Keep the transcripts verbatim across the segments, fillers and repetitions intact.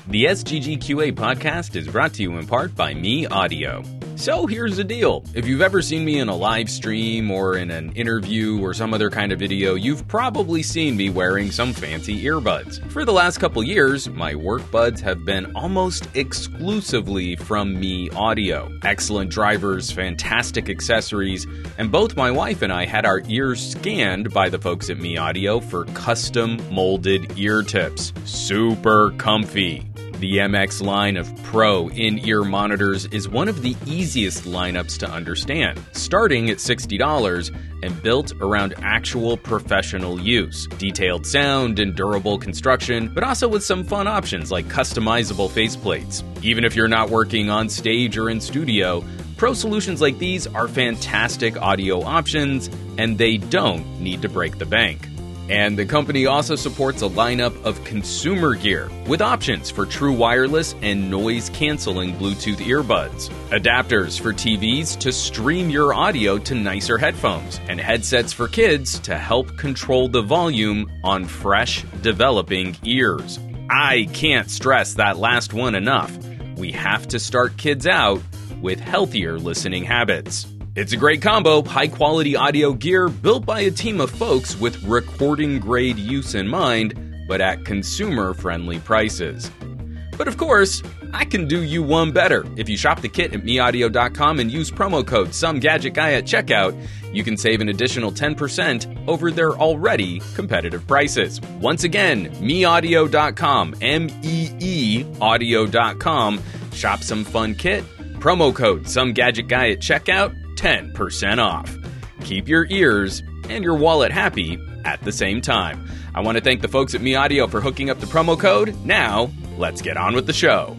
The S G G Q A podcast is brought to you in part by Me Audio. So here's the deal. If you've ever seen me in a live stream or in an interview or some other kind of video, you've probably seen me wearing some fancy earbuds. For the last couple years, my work buds have been almost exclusively from Me Audio. Excellent drivers, fantastic accessories, and both my wife and I had our ears scanned by the folks at Me Audio for custom molded ear tips. Super comfy. The M X line of Pro in-ear monitors is one of the easiest lineups to understand, starting at sixty dollars and built around actual professional use. Detailed sound and durable construction, but also with some fun options like customizable faceplates. Even if you're not working on stage or in studio, Pro solutions like these are fantastic audio options, and they don't need to break the bank. And the company also supports a lineup of consumer gear with options for true wireless and noise-canceling Bluetooth earbuds, adapters for T Vs to stream your audio to nicer headphones, and headsets for kids to help control the volume on fresh, developing ears. I can't stress that last one enough. We have to start kids out with healthier listening habits. It's a great combo, high-quality audio gear built by a team of folks with recording-grade use in mind, but at consumer-friendly prices. But of course, I can do you one better. If you shop the kit at me audio dot com and use promo code SomeGadgetGuy at checkout, you can save an additional ten percent over their already competitive prices. Once again, me audio dot com, M E E audio dot com. Shop some fun kit, promo code SomeGadgetGuy at checkout, ten percent off. Keep your ears and your wallet happy at the same time. I want to thank the folks at Me Audio for hooking up the promo code. Now, let's get on with the show.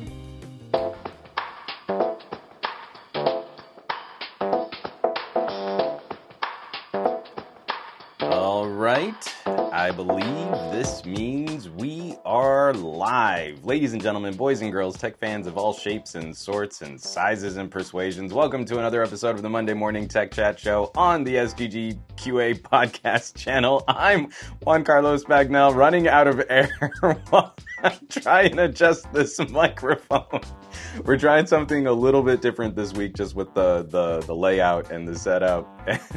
All right. I believe this means we are live. Ladies and gentlemen, boys and girls, tech fans of all shapes and sorts and sizes and persuasions, welcome to another episode of the Monday Morning Tech Chat Show on the S G G Q A podcast channel. I'm Juan Carlos Bagnell, running out of air while I try and adjust this microphone. We're trying something a little bit different this week, just with the, the, the layout and the setup.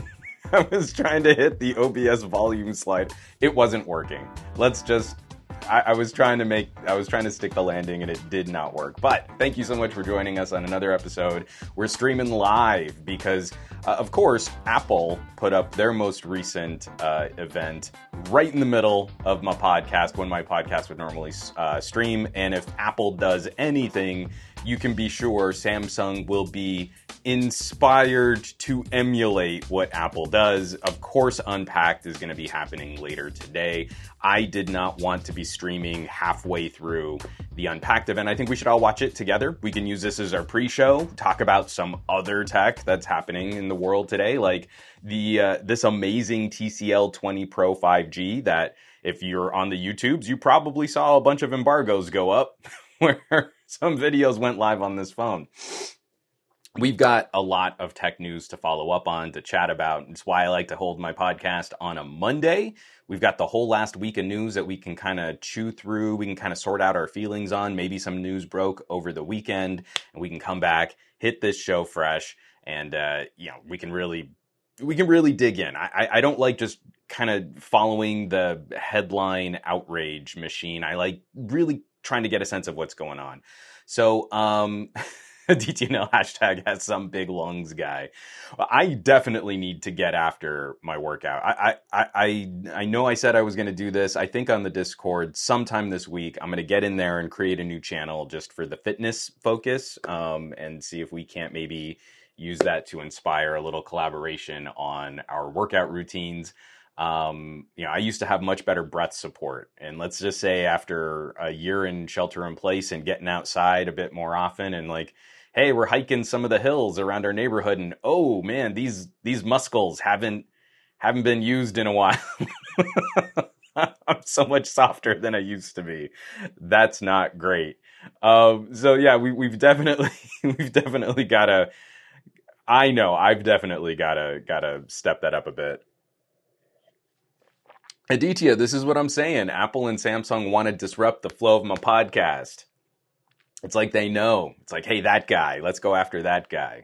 I was trying to hit the O B S volume slide. It wasn't working. Let's just, I, I was trying to make, I was trying to stick the landing and it did not work. But thank you so much for joining us on another episode. We're streaming live because, uh, of course, Apple put up their most recent uh, event right in the middle of my podcast, when my podcast would normally uh, stream. And if Apple does anything, you can be sure Samsung will be inspired to emulate what Apple does. Of course, Unpacked is going to be happening later today. I did not want to be streaming halfway through the Unpacked event. I think we should all watch it together. We can use this as our pre-show, talk about some other tech that's happening in the world today, like the uh, this amazing T C L twenty Pro five G that, if you're on the YouTubes, you probably saw a bunch of embargoes go up where some videos went live on this phone. We've got a lot of tech news to follow up on, to chat about. It's why I like to hold my podcast on a Monday. We've got the whole last week of news that we can kind of chew through. We can kind of sort out our feelings on. Maybe some news broke over the weekend, and we can come back, hit this show fresh, and uh, you know, we can really, we can really dig in. I, I don't like just kind of following the headline outrage machine. I like really trying to get a sense of what's going on. So, um... D T N L hashtag has some big lungs guy. I definitely need to get after my workout. I I I, I know I said I was going to do this. I think on the Discord sometime this week, I'm going to get in there and create a new channel just for the fitness focus, um, and see if we can't maybe use that to inspire a little collaboration on our workout routines. Um, you know, I used to have much better breath support. And let's just say after a year in shelter in place and getting outside a bit more often, and like, hey, we're hiking some of the hills around our neighborhood, and oh man, these these muscles haven't haven't been used in a while. I'm so much softer than I used to be. That's not great. Um, so yeah, we we've definitely we've definitely gotta. I know I've definitely gotta gotta step that up a bit. Aditya, this is what I'm saying. Apple and Samsung want to disrupt the flow of my podcast. It's like they know. It's like, hey, that guy, let's go after that guy.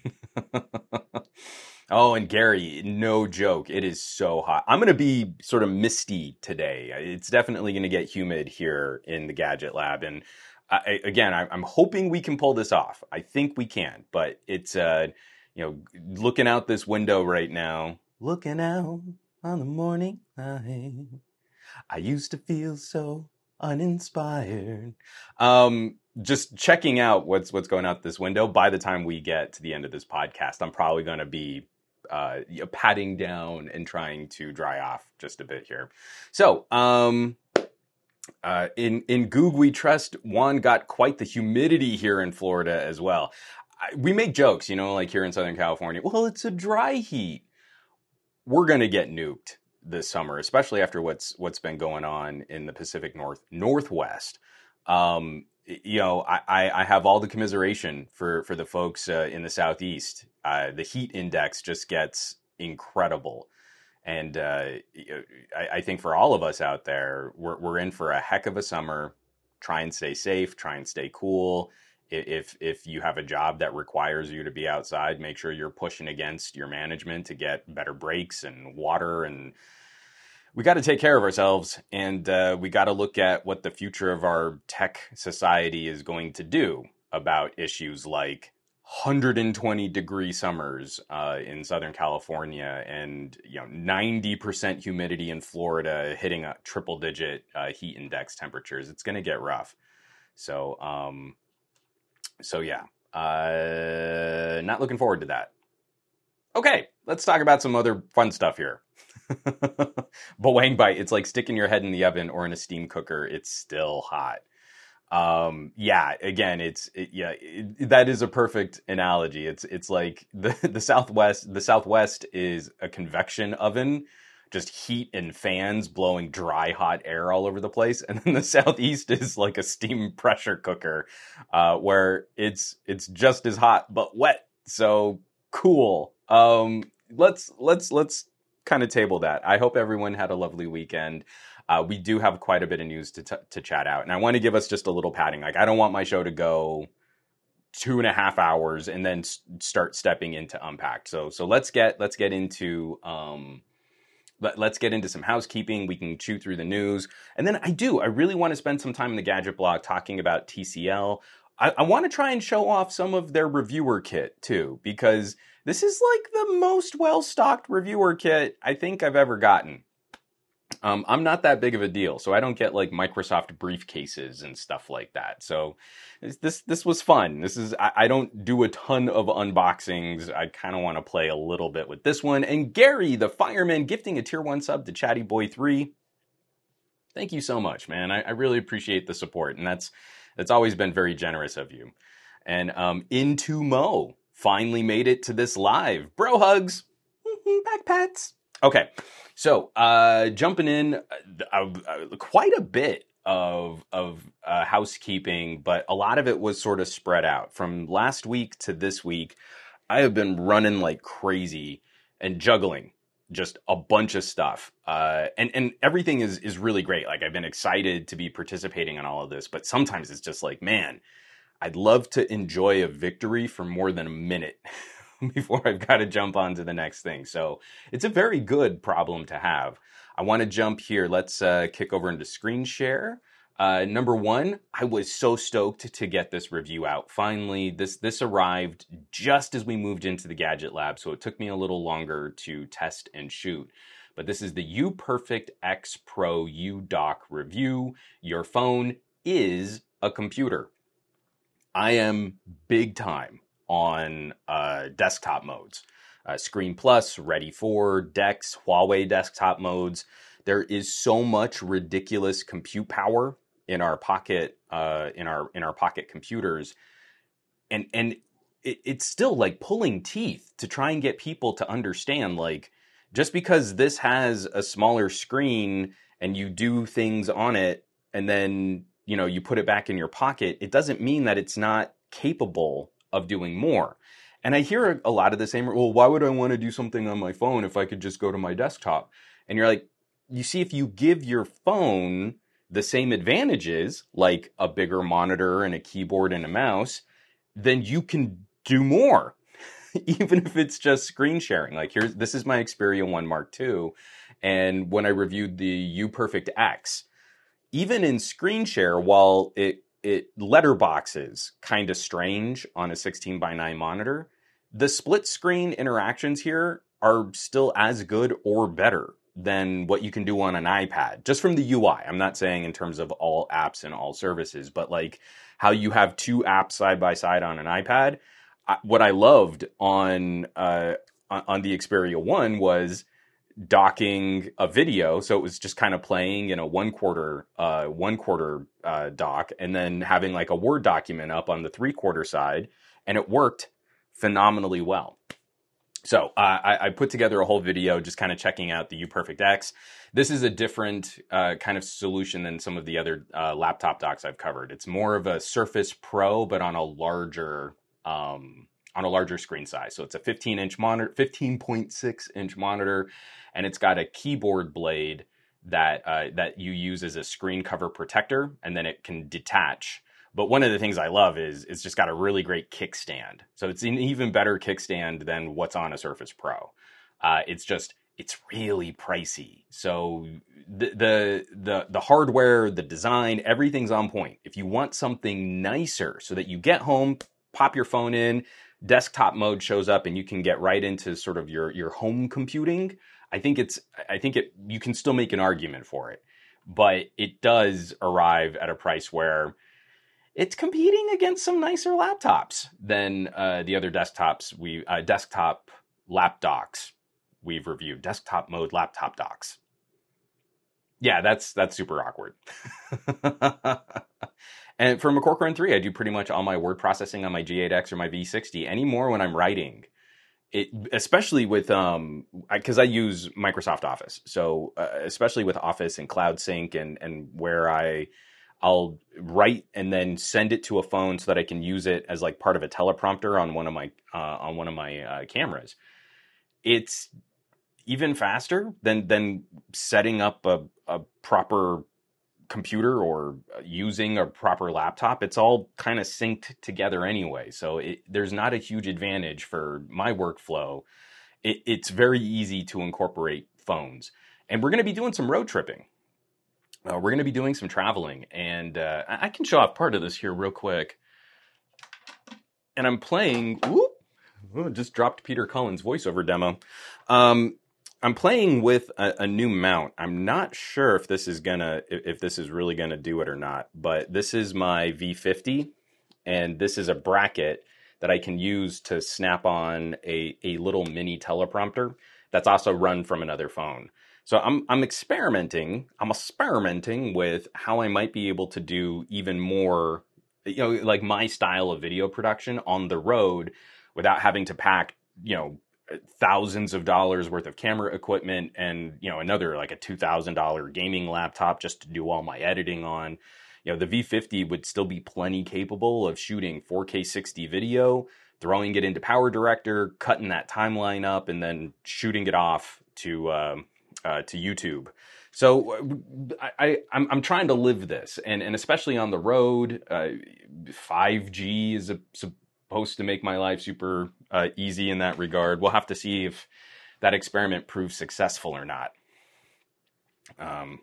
Oh, and Gary, no joke. It is so hot. I'm going to be sort of misty today. It's definitely going to get humid here in the Gadget Lab. And I, again, I'm hoping we can pull this off. I think we can, but it's, uh, you know, looking out this window right now, looking out on the morning light, I used to feel so uninspired. Um, just checking out what's what's going out this window. By the time we get to the end of this podcast, I'm probably going to be uh, patting down and trying to dry off just a bit here. So, um, uh, in in Goog we trust. Juan got quite the humidity here in Florida as well. I, we make jokes, you know, like here in Southern California. Well, it's a dry heat. We're going to get nuked this summer, especially after what's what's been going on in the Pacific North Northwest. Um, you know, I, I have all the commiseration for for the folks uh, in the Southeast. Uh, the heat index just gets incredible, and uh, I, I think for all of us out there, we're we're in for a heck of a summer. Try and stay safe. Try and stay cool. If if you have a job that requires you to be outside, make sure you're pushing against your management to get better breaks and water. And we got to take care of ourselves, and uh, we got to look at what the future of our tech society is going to do about issues like one hundred twenty degree summers uh, in Southern California, and you know ninety percent humidity in Florida, hitting a triple digit uh, heat index temperatures. It's going to get rough. So. Um, So yeah, uh, not looking forward to that. Okay, let's talk about some other fun stuff here. Boeing bite, it's like sticking your head in the oven or in a steam cooker. It's still hot. Um, yeah, again, it's it, yeah, it, that is a perfect analogy. It's it's like the the Southwest. The Southwest is a convection oven. Just heat and fans blowing dry, hot air all over the place. And then the Southeast is like a steam pressure cooker, uh, where it's it's just as hot but wet. So cool. Um, let's let's let's kind of table that. I hope everyone had a lovely weekend. Uh, we do have quite a bit of news to t- to chat out, and I want to give us just a little padding. Like, I don't want my show to go two and a half hours and then s- start stepping into Unpacked. So so let's get let's get into. Um, Let, let's get into some housekeeping. We can chew through the news. And then I do, I really want to spend some time in the Gadget blog talking about T C L. I, I want to try and show off some of their reviewer kit too, because this is like the most well-stocked reviewer kit I think I've ever gotten. Um, I'm not that big of a deal, so I don't get like Microsoft briefcases and stuff like that. So this this was fun. This is I, I don't do a ton of unboxings. I kind of want to play a little bit with this one. And Gary, the fireman, gifting a tier one sub to Chatty Boy three. Thank you so much, man. I, I really appreciate the support, and that's that's always been very generous of you. And um, Into Mo finally made it to this live. Bro hugs, back pats. Okay, so uh, jumping in, uh, uh, quite a bit of of uh, housekeeping, but a lot of it was sort of spread out. From last week to this week, I have been running like crazy and juggling just a bunch of stuff, uh, and and everything is is really great. Like, I've been excited to be participating in all of this, but sometimes it's just like, man, I'd love to enjoy a victory for more than a minute before I've got to jump on to the next thing. So it's a very good problem to have. I want to jump here. Let's uh, kick over into screen share. Uh, number one, I was so stoked to get this review out. Finally, this this arrived just as we moved into the Gadget Lab, so it took me a little longer to test and shoot. But this is the UPerfect X Pro U-Dock review. Your phone is a computer. I am big time on uh, desktop modes. Uh, Screen Plus, Ready for, Dex, Huawei desktop modes. There is so much ridiculous compute power in our pocket, uh, in our in our pocket computers, and and it, it's still like pulling teeth to try and get people to understand. Like, just because this has a smaller screen and you do things on it, and then you know you put it back in your pocket, it doesn't mean that it's not capable of doing more. And I hear a lot of the same, well, why would I want to do something on my phone if I could just go to my desktop? And you're like, you see, if you give your phone the same advantages, like a bigger monitor and a keyboard and a mouse, then you can do more, even if it's just screen sharing. Like here's, this is my Xperia one Mark two. And when I reviewed the UPerfect X, even in screen share, while it, it letterboxes kind of strange on a sixteen by nine monitor, the split screen interactions here are still as good or better than what you can do on an iPad, just from the U I. I'm not saying in terms of all apps and all services, but like how you have two apps side by side on an iPad. What I loved on uh, on the Xperia one was docking a video, so it was just kind of playing in a one quarter uh, one quarter uh, dock, and then having like a Word document up on the three quarter side, and it worked phenomenally well. So uh, I, I put together a whole video just kind of checking out the UPerfect X. This is a different uh, kind of solution than some of the other uh, laptop docks I've covered. It's more of a Surface Pro, but on a larger um, on a larger screen size. So it's a fifteen inch monitor, fifteen point six inch monitor, and it's got a keyboard blade that uh, that you use as a screen cover protector, and then it can detach. But one of the things I love is it's just got a really great kickstand. So it's an even better kickstand than what's on a Surface Pro. Uh, it's just, it's really pricey. So the, the, the, the hardware, the design, everything's on point. If you want something nicer so that you get home, pop your phone in, desktop mode shows up, and you can get right into sort of your, your home computing, I think it's, I think it, you can still make an argument for it. But it does arrive at a price where it's competing against some nicer laptops than uh, the other desktops we uh, desktop lap docks we've reviewed. Desktop mode laptop docks. Yeah, that's that's super awkward. And for McCork Run three, I do pretty much all my word processing on my G eight X or my V sixty anymore when I'm writing. It, especially with, um, because I, I use Microsoft Office. So uh, especially with Office and Cloud Sync and, and where I... I'll write and then send it to a phone so that I can use it as like part of a teleprompter on one of my uh, on one of my uh, cameras. It's even faster than than setting up a, a proper computer or using a proper laptop. It's all kind of synced together anyway, so it, there's not a huge advantage for my workflow. It, it's very easy to incorporate phones, and we're going to be doing some road tripping. Uh, we're going to be doing some traveling, and uh, I can show off part of this here real quick. And I'm playing, whoop, oh, just dropped Peter Cullen's voiceover demo. Um, I'm playing with a, a new mount. I'm not sure if this is gonna, if, if this is really gonna do it or not, but this is my V fifty, and this is a bracket that I can use to snap on a, a little mini teleprompter that's also run from another phone. So I'm I'm experimenting. I'm experimenting with how I might be able to do even more, you know, like my style of video production on the road without having to pack, you know, thousands of dollars worth of camera equipment and, you know, another like a two thousand dollars gaming laptop just to do all my editing on. You know, the V fifty would still be plenty capable of shooting four K sixty video, throwing it into Power Director, cutting that timeline up, and then shooting it off to um, uh, to YouTube. So I, I, I'm, I'm trying to live this, and, and especially on the road, uh, five G is a, supposed to make my life super uh, easy in that regard. We'll have to see if that experiment proves successful or not. Um,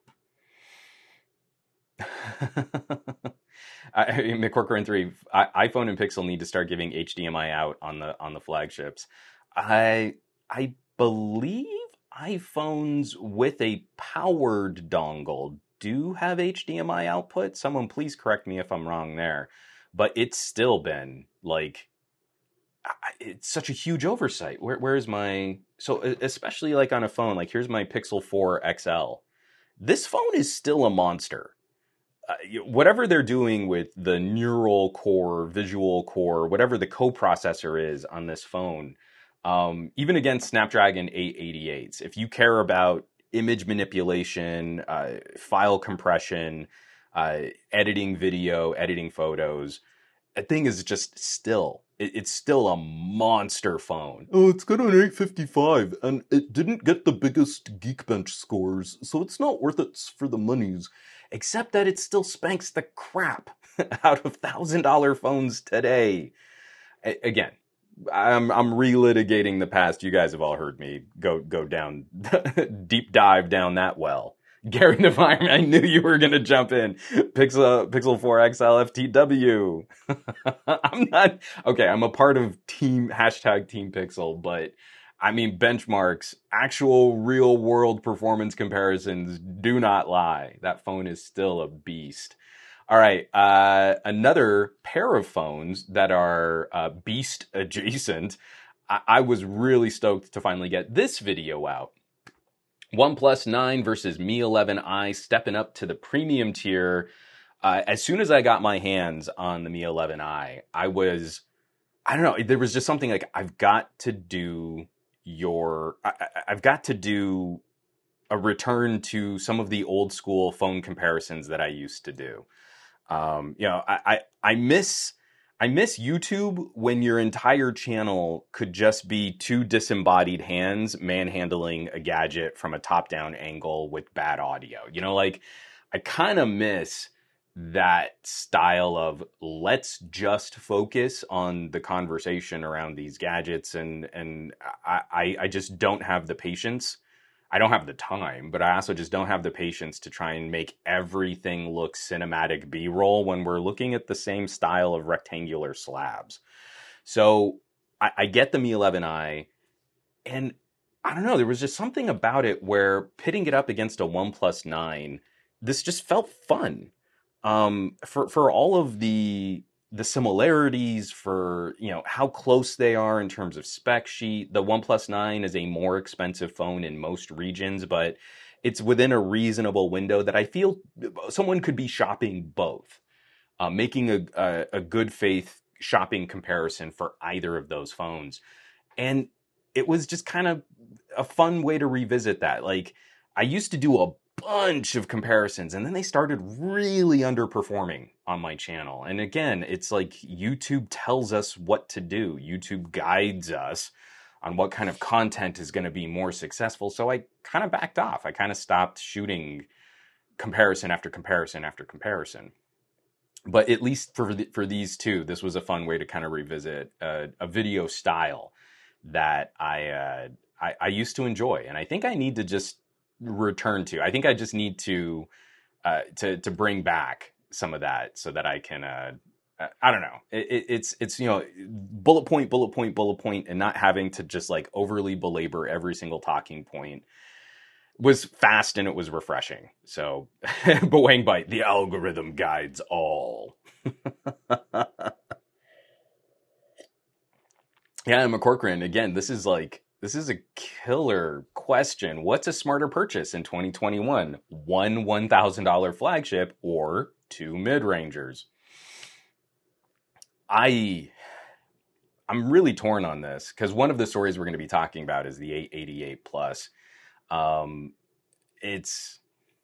I, McCork Run three, I, iPhone and Pixel need to start giving H D M I out on the on the flagships. I I believe iPhones with a powered dongle do have H D M I output. Someone please correct me if I'm wrong there. But it's still been like, it's such a huge oversight. Where where's my, so especially like on a phone, like here's my Pixel four X L. This phone is still a monster. Uh, whatever they're doing with the neural core, visual core, whatever the coprocessor is on this phone, um, even against Snapdragon eight eighty-eights, if you care about image manipulation, uh, file compression, uh, editing video, editing photos, that thing is just still, it, it's still a monster phone. Oh, it's got an eight fifty-five, and it didn't get the biggest Geekbench scores, so it's not worth it for the monies. except that it still spanks the crap out of one thousand dollar phones today. A- again, I'm I'm relitigating the past. You guys have all heard me go go down deep dive down that well. Gary Devine, I knew you were gonna jump in. Pixel Pixel four X L F T W. I'm not okay. I'm a part of Team hashtag Team Pixel, but I mean benchmarks, actual real world performance comparisons do not lie. That phone is still a beast. All right, uh, another pair of phones that are uh, beast adjacent. I-, I was really stoked to finally get this video out. OnePlus nine versus Mi eleven i, stepping up to the premium tier. Uh, as soon as I got my hands on the Mi eleven i, I was, I don't know, there was just something like, I've got to do your, I, I- I've got to do a return to some of the old school phone comparisons that I used to do. Um, you know, I, I, I miss, I miss YouTube when your entire channel could just be two disembodied hands manhandling a gadget from a top-down angle with bad audio. You know, like, I kind of miss that style of let's just focus on the conversation around these gadgets, and and I, I, I just don't have the patience. I don't have the time, but I also just don't have the patience to try and make everything look cinematic B-roll when we're looking at the same style of rectangular slabs. So I, I get the Mi eleven i, and I don't know, there was just something about it where pitting it up against a OnePlus nine, this just felt fun. Um, for for all of the the similarities, for you know how close they are in terms of spec sheet, the OnePlus nine is a more expensive phone in most regions, but it's within a reasonable window that I feel someone could be shopping both, uh, making a, a a good faith shopping comparison for either of those phones. And it was just kind of a fun way to revisit that. Like, I used to do a bunch of comparisons, and then they started really underperforming on my channel. And again, it's like YouTube tells us what to do. YouTube guides us on what kind of content is going to be more successful. So I kind of backed off. I kind of stopped shooting comparison after comparison after comparison. But at least for the, for these two, this was a fun way to kind of revisit a, a video style that I, uh, I I used to enjoy, and I think I need to just return to. I think I just need to uh, to to bring back some of that so that I can. Uh, I don't know. It, it's it's you know bullet point, bullet point, bullet point, and not having to just like overly belabor every single talking point was fast, and it was refreshing. So, Boeing Bite, the algorithm guides all. Yeah, McCorcoran, again, this is like, this is a killer question. What's a smarter purchase in twenty twenty-one? One one thousand dollar flagship or two mid-rangers? I, I'm really torn on this because one of the stories we're going to be talking about is the eight eighty-eight Plus. Um, it's,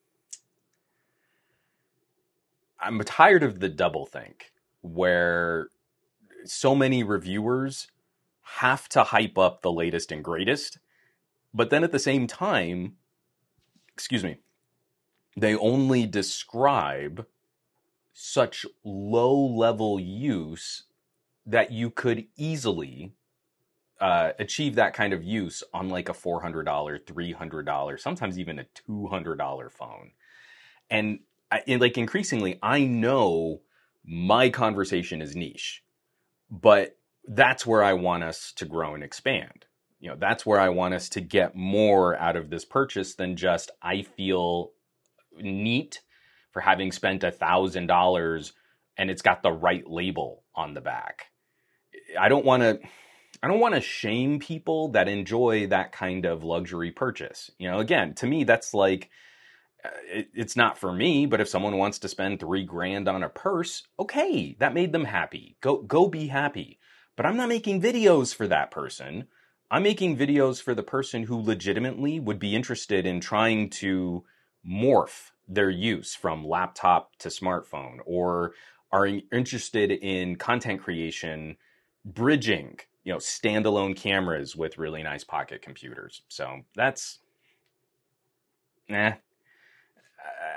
I'm tired of the doublethink where so many reviewers have to hype up the latest and greatest, but then at the same time, excuse me, they only describe such low-level use that you could easily uh, achieve that kind of use on like a four hundred dollars, three hundred dollars, sometimes even a two hundred dollars phone. And, I, and like increasingly, I know my conversation is niche, but that's where I want us to grow and expand. You know, that's where I want us to get more out of this purchase than just, I feel neat for having spent a thousand dollars and it's got the right label on the back. I don't want to, I don't want to shame people that enjoy that kind of luxury purchase. You know, again, to me, that's like, it, it's not for me, but if someone wants to spend three grand on a purse, okay, that made them happy. Go, go be happy. But I'm not making videos for that person. I'm making videos for the person who legitimately would be interested in trying to morph their use from laptop to smartphone, or are interested in content creation, bridging, you know, standalone cameras with really nice pocket computers. So that's, eh.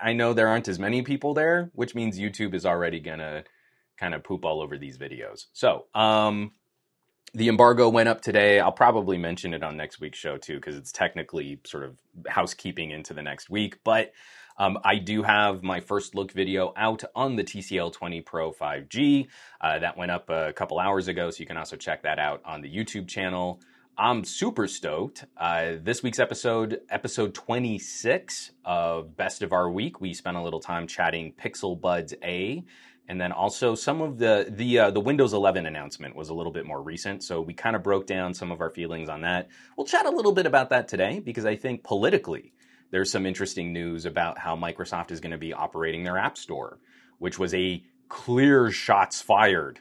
I know there aren't as many people there, which means YouTube is already going to kind of poop all over these videos. So, um, the embargo went up today. I'll probably mention it on next week's show too, because it's technically sort of housekeeping into the next week. But um, I do have my first look video out on the T C L twenty Pro five G. Uh, that went up a couple hours ago, so you can also check that out on the YouTube channel. I'm super stoked. Uh, this week's episode, episode twenty-six of Best of Our Week, we spent a little time chatting Pixel Buds A. And then also some of the the uh, the Windows eleven announcement was a little bit more recent, so we kind of broke down some of our feelings on that. We'll chat a little bit about that today because I think politically there's some interesting news about how Microsoft is going to be operating their App Store, which was a clear shots fired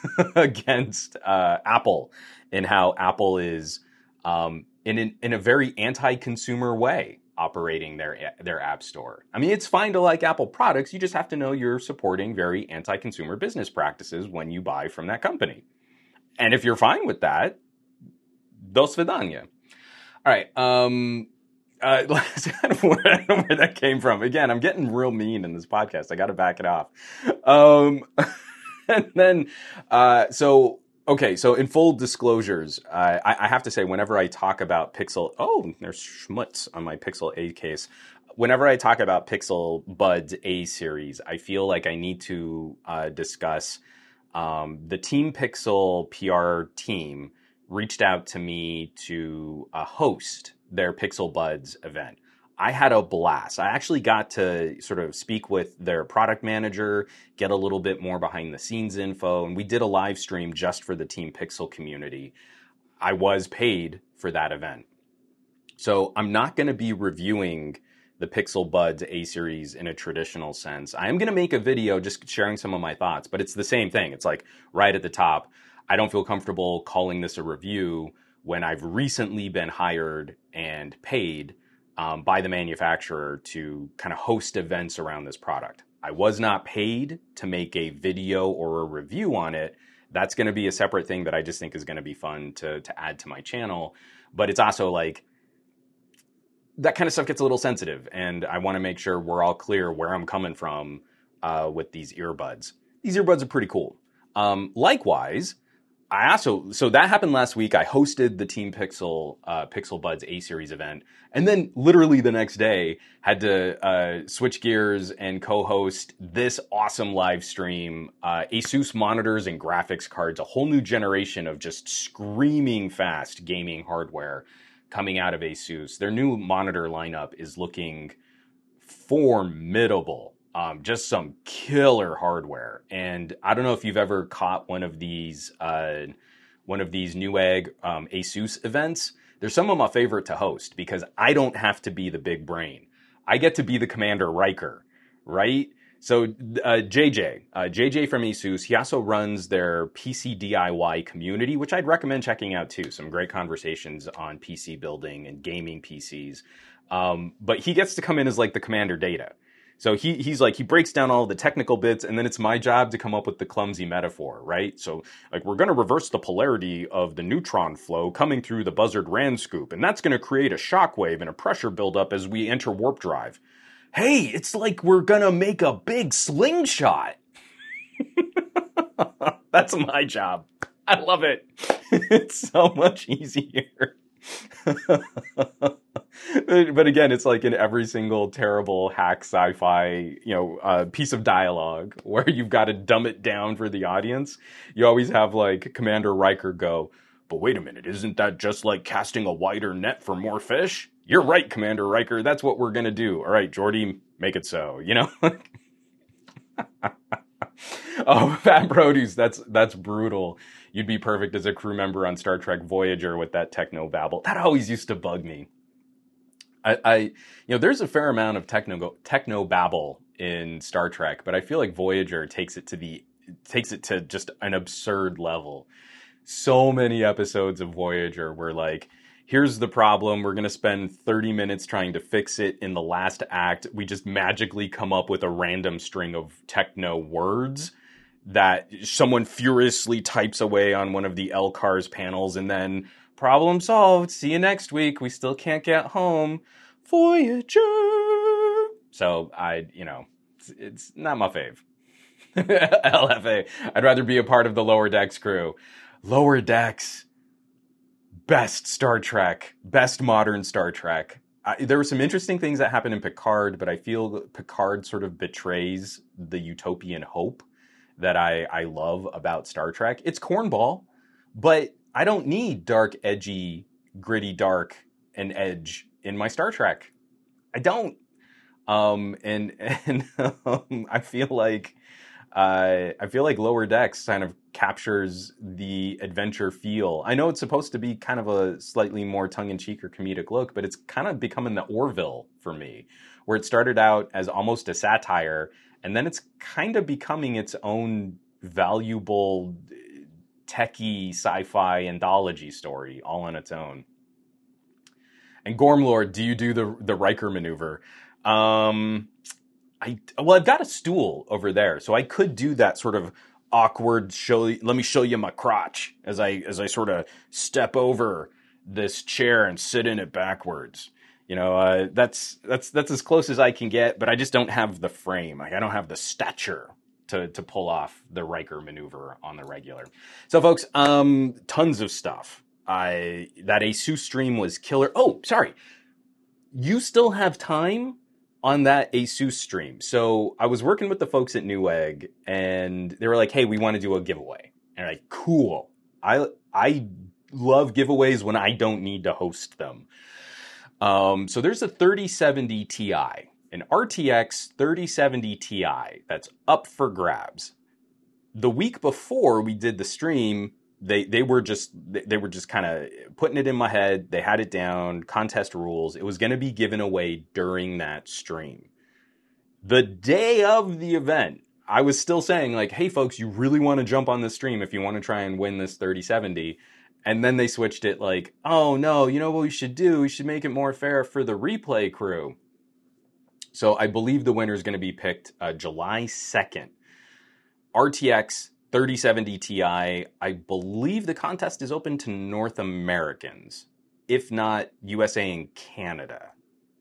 against uh, Apple and how Apple is um, in an, in a very anti-consumer way operating their their app store. I mean, it's fine to like Apple products. You just have to know you're supporting very anti-consumer business practices when you buy from that company. And if you're fine with that, do svidaniya. All right. Um, uh, that's kind of where, I don't know where that came from. Again, I'm getting real mean in this podcast. I got to back it off. Um, and then, uh, so... Okay, so in full disclosures, uh, I, I have to say, whenever I talk about Pixel, oh, there's schmutz on my Pixel A case. Whenever I talk about Pixel Buds A series, I feel like I need to uh, discuss um, the Team Pixel P R team reached out to me to uh, host their Pixel Buds event. I had a blast. I actually got to sort of speak with their product manager, get a little bit more behind the scenes info, and we did a live stream just for the Team Pixel community. I was paid for that event. So I'm not going to be reviewing the Pixel Buds A-series in a traditional sense. I am going to make a video just sharing some of my thoughts, but it's the same thing. It's like right at the top. I don't feel comfortable calling this a review when I've recently been hired and paid Um, by the manufacturer to kind of host events around this product. I was not paid to make a video or a review on it. That's going to be a separate thing that I just think is going to be fun to, to add to my channel. But it's also like, that kind of stuff gets a little sensitive, and I want to make sure we're all clear where I'm coming from uh, with these earbuds. These earbuds are pretty cool. Um, likewise, I also, so that happened last week. I hosted the Team Pixel, uh, Pixel Buds A-series event. And then literally the next day had to, uh, switch gears and co-host this awesome live stream, uh, Asus monitors and graphics cards, a whole new generation of just screaming fast gaming hardware coming out of Asus. Their new monitor lineup is looking formidable. Um, just some killer hardware. And I don't know if you've ever caught one of these, uh, one of these Newegg um, Asus events. They're some of my favorite to host because I don't have to be the big brain. I get to be the Commander Riker, right? So uh, J J, uh, J J from Asus, he also runs their P C D I Y community, which I'd recommend checking out too. Some great conversations on P C building and gaming P Cs. Um, but he gets to come in as like the Commander Data. So he he's like, he breaks down all the technical bits, and then it's my job to come up with the clumsy metaphor, right? So, like, we're going to reverse the polarity of the neutron flow coming through the Buzzard Rand scoop, and that's going to create a shockwave and a pressure buildup as we enter warp drive. Hey, it's like we're going to make a big slingshot. That's my job. I love it. It's so much easier. But again, it's like in every single terrible hack sci-fi, you know, uh, piece of dialogue where you've got to dumb it down for the audience. You always have like Commander Riker go, but wait a minute, isn't that just like casting a wider net for more fish? You're right, Commander Riker. That's what we're going to do. All right, Geordi, make it so, you know? Oh, Fat Produce, that's that's brutal. You'd be perfect as a crew member on Star Trek Voyager with that techno babble. That always used to bug me. I, I you know, there's a fair amount of techno techno babble in Star Trek, but I feel like Voyager takes it to the takes it to just an absurd level. So many episodes of Voyager were like, here's the problem. We're going to spend thirty minutes trying to fix it. In the last act, we just magically come up with a random string of techno words that someone furiously types away on one of the L C A R S panels, and then problem solved. See you next week. We still can't get home. Voyager. So I, you know, it's, it's not my fave. L F A. I'd rather be a part of the Lower Decks crew. Lower Decks. Best Star Trek. Best modern Star Trek. Uh, there were some interesting things that happened in Picard, but I feel Picard sort of betrays the utopian hope that I, I love about Star Trek. It's cornball, but I don't need dark, edgy, gritty, dark, and edge in my Star Trek. I don't. Um, and and um, I feel like uh, I feel like Lower Decks kind of captures the adventure feel. I know it's supposed to be kind of a slightly more tongue-in-cheek or comedic look, but it's kind of becoming the Orville for me, where it started out as almost a satire, and then it's kind of becoming its own valuable, techie sci-fi anthology story all on its own. And Gormlord, do you do the the Riker maneuver? Um, I well, I've got a stool over there, so I could do that sort of awkward show. Let me show you my crotch as I as I sort of step over this chair and sit in it backwards. You know, uh, that's that's that's as close as I can get, but I just don't have the frame. Like, I don't have the stature to to pull off the Riker maneuver on the regular. So, folks, um, tons of stuff. I that ASUS stream was killer. Oh, sorry. You still have time on that ASUS stream. So I was working with the folks at Newegg, and they were like, hey, we want to do a giveaway. And I'm like, cool. I I love giveaways when I don't need to host them. Um, so there's a thirty seventy Ti, an R T X thirty seventy Ti that's up for grabs. The week before we did the stream, They they were just they were just kind of putting it in my head. They had it down, contest rules. It was going to be given away during that stream. The day of the event, I was still saying, like, hey, folks, you really want to jump on this stream if you want to try and win this thirty seventy. And then they switched it like, oh, no, you know what we should do? We should make it more fair for the replay crew. So I believe the winner is going to be picked uh, July second. R T X thirty seventy Ti, I believe the contest is open to North Americans, if not U S A and Canada.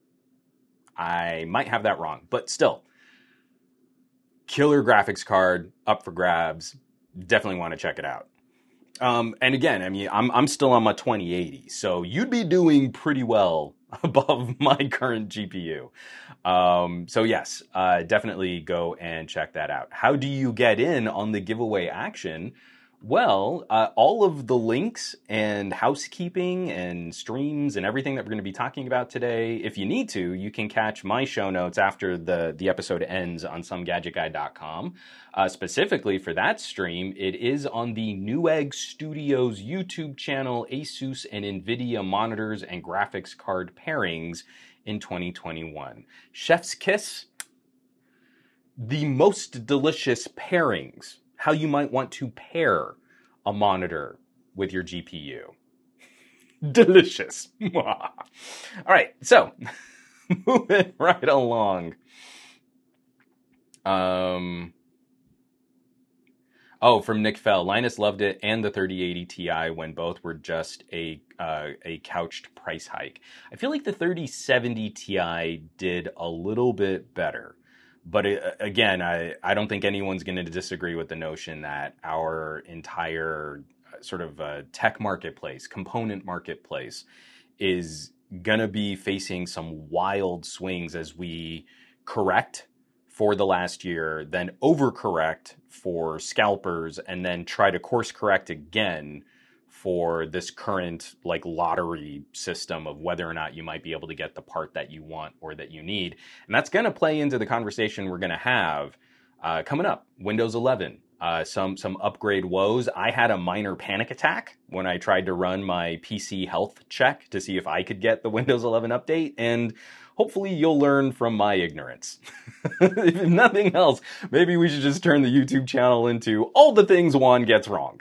I might have that wrong, but still, killer graphics card up for grabs. Definitely want to check it out. Um, and again, I mean, I'm I'm still on my twenty eighty, so you'd be doing pretty well above my current G P U. Um, so yes, uh, definitely go and check that out. How do you get in on the giveaway action? Well, uh, all of the links and housekeeping and streams and everything that we're going to be talking about today, if you need to, you can catch my show notes after the, the episode ends on some gadget guy dot com. Uh, specifically for that stream, it is on the Newegg Studios YouTube channel, ASUS and NVIDIA monitors and graphics card pairings in twenty twenty-one. Chef's kiss, the most delicious pairings. How you might want to pair a monitor with your G P U. Delicious. All right, so moving right along. Um, oh, from Nick Fell. Linus loved it and the thirty eighty Ti when both were just a uh, a couched price hike. I feel like the thirty seventy Ti did a little bit better. But it, again, I, I don't think anyone's going to disagree with the notion that our entire sort of uh, tech marketplace, component marketplace, is going to be facing some wild swings as we correct for the last year, then overcorrect for scalpers, and then try to course correct again for this current like lottery system of whether or not you might be able to get the part that you want or that you need. And that's going to play into the conversation we're going to have uh, coming up. Windows eleven, uh, some some upgrade woes. I had a minor panic attack when I tried to run my P C health check to see if I could get the Windows eleven update, and hopefully you'll learn from my ignorance. If nothing else, maybe we should just turn the YouTube channel into all the things Juan gets wrong.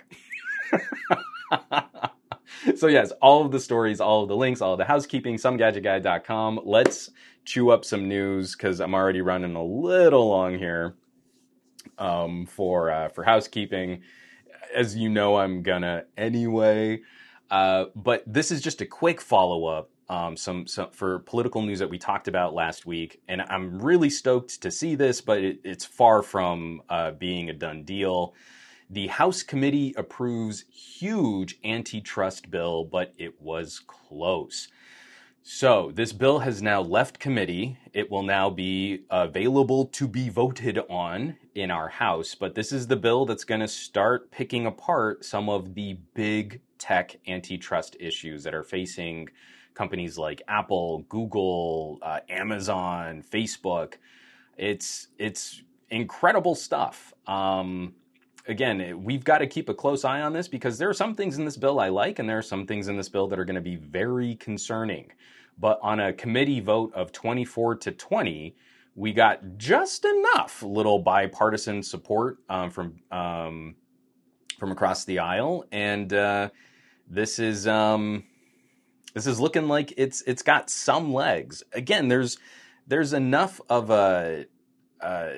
So yes, all of the stories, all of the links, all of the housekeeping, some gadget guy dot com. Let's chew up some news because I'm already running a little long here um, for uh, for housekeeping. As you know, I'm gonna anyway. Uh, but this is just a quick follow-up um, some, some for political news that we talked about last week, and I'm really stoked to see this, but it, it's far from uh, being a done deal. The House committee approves huge antitrust bill, but it was close. So this bill has now left committee. It will now be available to be voted on in our House. But this is the bill that's going to start picking apart some of the big tech antitrust issues that are facing companies like Apple, Google, uh, Amazon, Facebook. It's it's incredible stuff. Um, again, we've got to keep a close eye on this because there are some things in this bill I like, and there are some things in this bill that are going to be very concerning. But on a committee vote of twenty-four to twenty, we got just enough little bipartisan support um, from um, from across the aisle, and uh, this is um, this is looking like it's it's got some legs. Again, there's there's enough of a uh,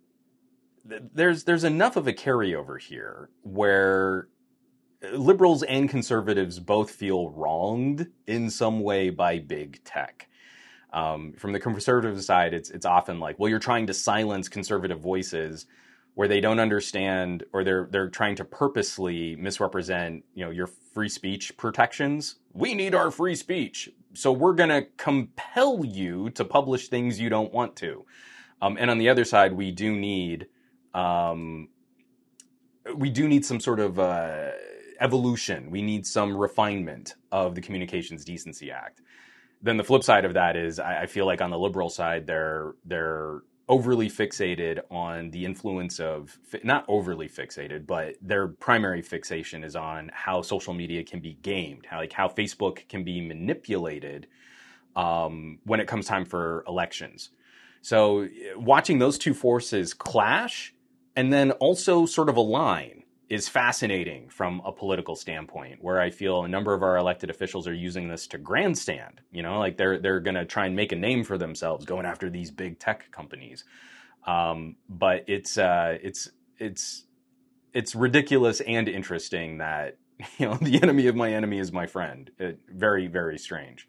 there's there's enough of a carryover here where liberals and conservatives both feel wronged in some way by big tech. Um, from the conservative side, it's it's often like, well, you're trying to silence conservative voices where they don't understand, or they're they're trying to purposely misrepresent, you know, your free speech protections. We need our free speech, so we're gonna compel you to publish things you don't want to. Um, and on the other side, we do need um, we do need some sort of uh, evolution. We need some refinement of the Communications Decency Act. Then the flip side of that is I, I feel like on the liberal side, they're they're overly fixated on the influence of, not overly fixated, but their primary fixation is on how social media can be gamed, how like how Facebook can be manipulated um, when it comes time for elections. So watching those two forces clash and then also sort of align is fascinating from a political standpoint, where I feel a number of our elected officials are using this to grandstand. You know, like they're they're going to try and make a name for themselves going after these big tech companies. Um, but it's uh, it's it's it's ridiculous and interesting that, you know, the enemy of my enemy is my friend. It, very very strange.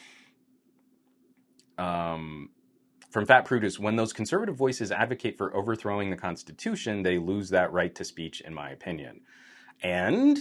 Um. From Fat Produce, when those conservative voices advocate for overthrowing the Constitution, they lose that right to speech, in my opinion. And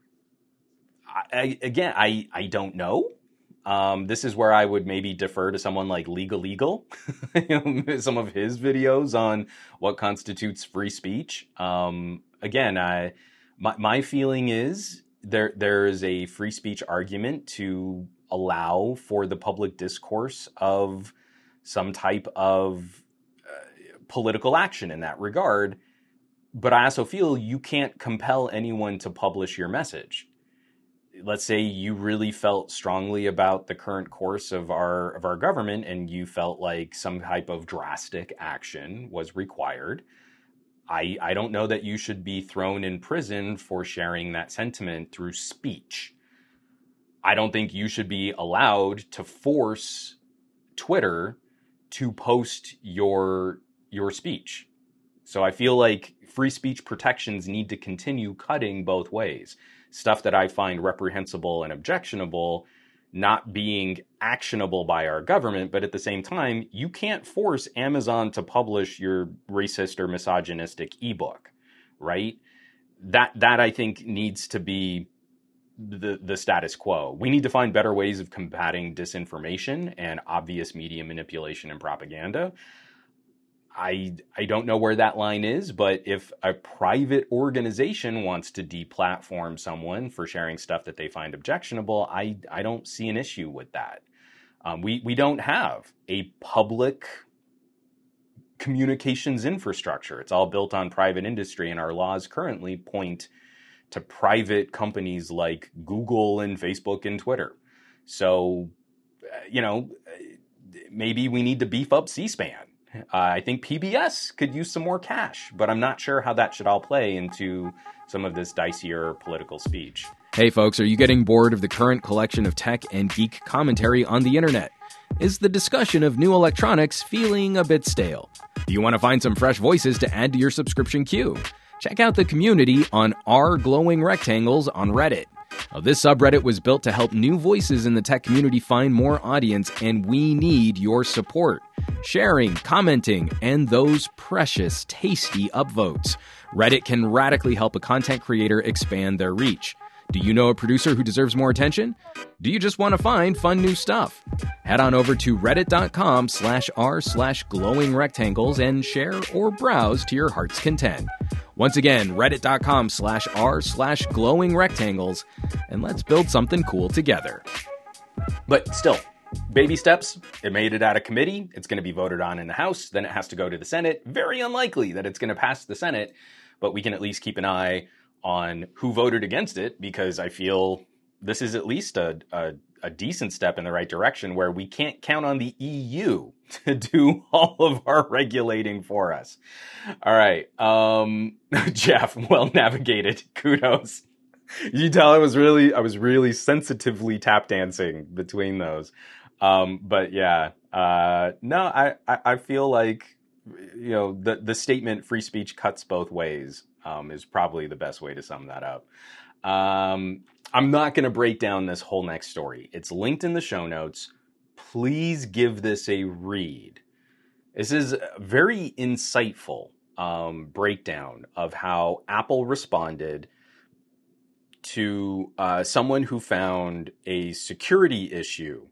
I, again, I, I don't know. Um, this is where I would maybe defer to someone like Legal Eagle, you know, some of his videos on what constitutes free speech. Um, again, I, my, my feeling is there there is a free speech argument to allow for the public discourse of some type of uh, political action in that regard. But I also feel you can't compel anyone to publish your message. Let's say you really felt strongly about the current course of our of our government and you felt like some type of drastic action was required. I, I don't know that you should be thrown in prison for sharing that sentiment through speech. I don't think you should be allowed to force Twitter to post your your speech. So I feel like free speech protections need to continue cutting both ways. Stuff that I find reprehensible and objectionable not being actionable by our government, but at the same time, you can't force Amazon to publish your racist or misogynistic ebook, right? That that I think needs to be the the status quo. We need to find better ways of combating disinformation and obvious media manipulation and propaganda. I I don't know where that line is, but if a private organization wants to deplatform someone for sharing stuff that they find objectionable, I I don't see an issue with that. Um, we we don't have a public communications infrastructure. It's all built on private industry, and our laws currently point to private companies like Google and Facebook and Twitter. So, you know, maybe we need to beef up C-SPAN. Uh, I think P B S could use some more cash, but I'm not sure how that should all play into some of this dicier political speech. Hey folks, are you getting bored of the current collection of tech and geek commentary on the internet? Is the discussion of new electronics feeling a bit stale? Do you want to find some fresh voices to add to your subscription queue? Check out the community on r glowing rectangles on Reddit. Now, this subreddit was built to help new voices in the tech community find more audience, and we need your support. Sharing, commenting, and those precious, tasty upvotes. Reddit can radically help a content creator expand their reach. Do you know a producer who deserves more attention? Do you just want to find fun new stuff? Head on over to reddit.com slash r slash glowing rectangles and share or browse to your heart's content. Once again, reddit.com slash r slash glowing rectangles, and let's build something cool together. But still, baby steps. It made it out of committee. It's going to be voted on in the House. Then it has to go to the Senate. Very unlikely that it's going to pass the Senate, but we can at least keep an eye on who voted against it, because I feel this is at least a, a, a decent step in the right direction, where we can't count on the E U to do all of our regulating for us. All right. Um, Jeff, well navigated. Kudos. You tell I was really, I was really sensitively tap dancing between those. Um, but yeah, uh, no, I, I, I feel like, you know, the, the statement free speech cuts both ways, um, is probably the best way to sum that up. Um, I'm not going to break down this whole next story. It's linked in the show notes. Please give this a read. This is a very insightful, um, breakdown of how Apple responded to, uh, someone who found a security issue.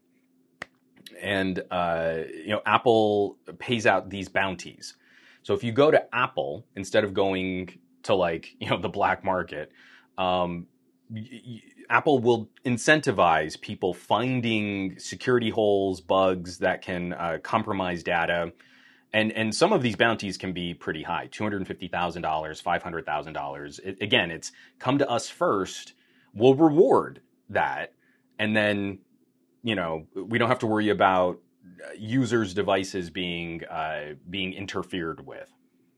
And, uh, you know, Apple pays out these bounties. So if you go to Apple, instead of going to, like, you know, the black market, um, y- y- Apple will incentivize people finding security holes, bugs that can uh, compromise data. And, and some of these bounties can be pretty high, two hundred fifty thousand dollars, five hundred thousand dollars. It, again, it's come to us first. We'll reward that. And then, you know, we don't have to worry about users' devices being uh, being interfered with.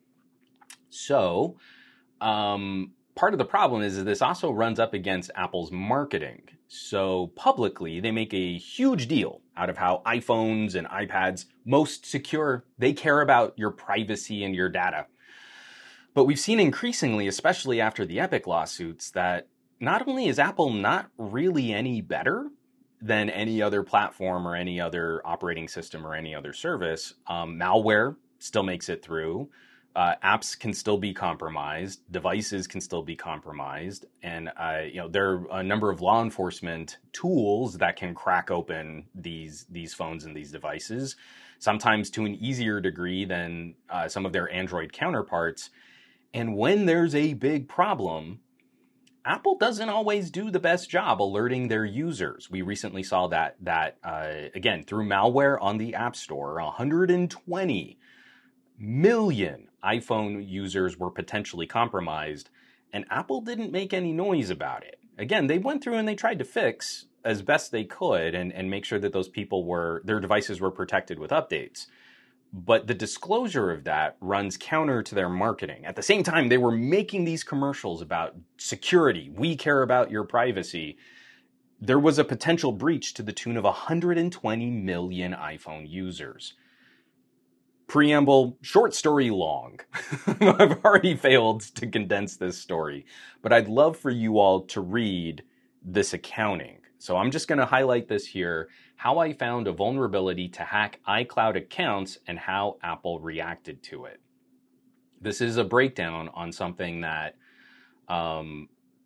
So, um, part of the problem is that this also runs up against Apple's marketing. So publicly, they make a huge deal out of how iPhones and iPads most secure. They care about your privacy and your data. But we've seen increasingly, especially after the Epic lawsuits, that not only is Apple not really any better than any other platform or any other operating system or any other service, um, malware still makes it through. Uh, apps can still be compromised. Devices can still be compromised. And, uh, you know, there are a number of law enforcement tools that can crack open these, these phones and these devices, sometimes to an easier degree than uh, some of their Android counterparts. And when there's a big problem, Apple doesn't always do the best job alerting their users. We recently saw that, that uh, again, through malware on the App Store, one hundred twenty million iPhone users were potentially compromised, and Apple didn't make any noise about it. Again, they went through and they tried to fix as best they could and, and make sure that those people were, their devices were protected with updates. But the disclosure of that runs counter to their marketing. At the same time, they were making these commercials about security. We care about your privacy. There was a potential breach to the tune of one hundred twenty million iPhone users. Preamble, short story long. I've already failed to condense this story, but I'd love for you all to read this accounting. So I'm just going to highlight this here, how I found a vulnerability to hack iCloud accounts and how Apple reacted to it. This is a breakdown on something that um,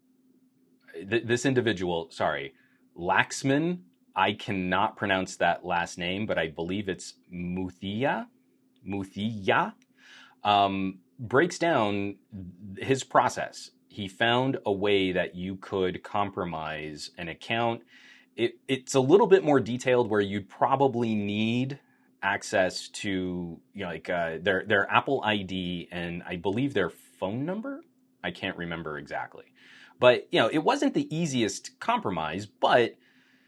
th- this individual, sorry, Laxman, I cannot pronounce that last name, but I believe it's Muthia, Muthia, um, breaks down his process. He found a way that you could compromise an account. It, it's a little bit more detailed, where you'd probably need access to, you know, like uh, their their Apple I D and I believe their phone number. I can't remember exactly, but you know, it wasn't the easiest compromise. But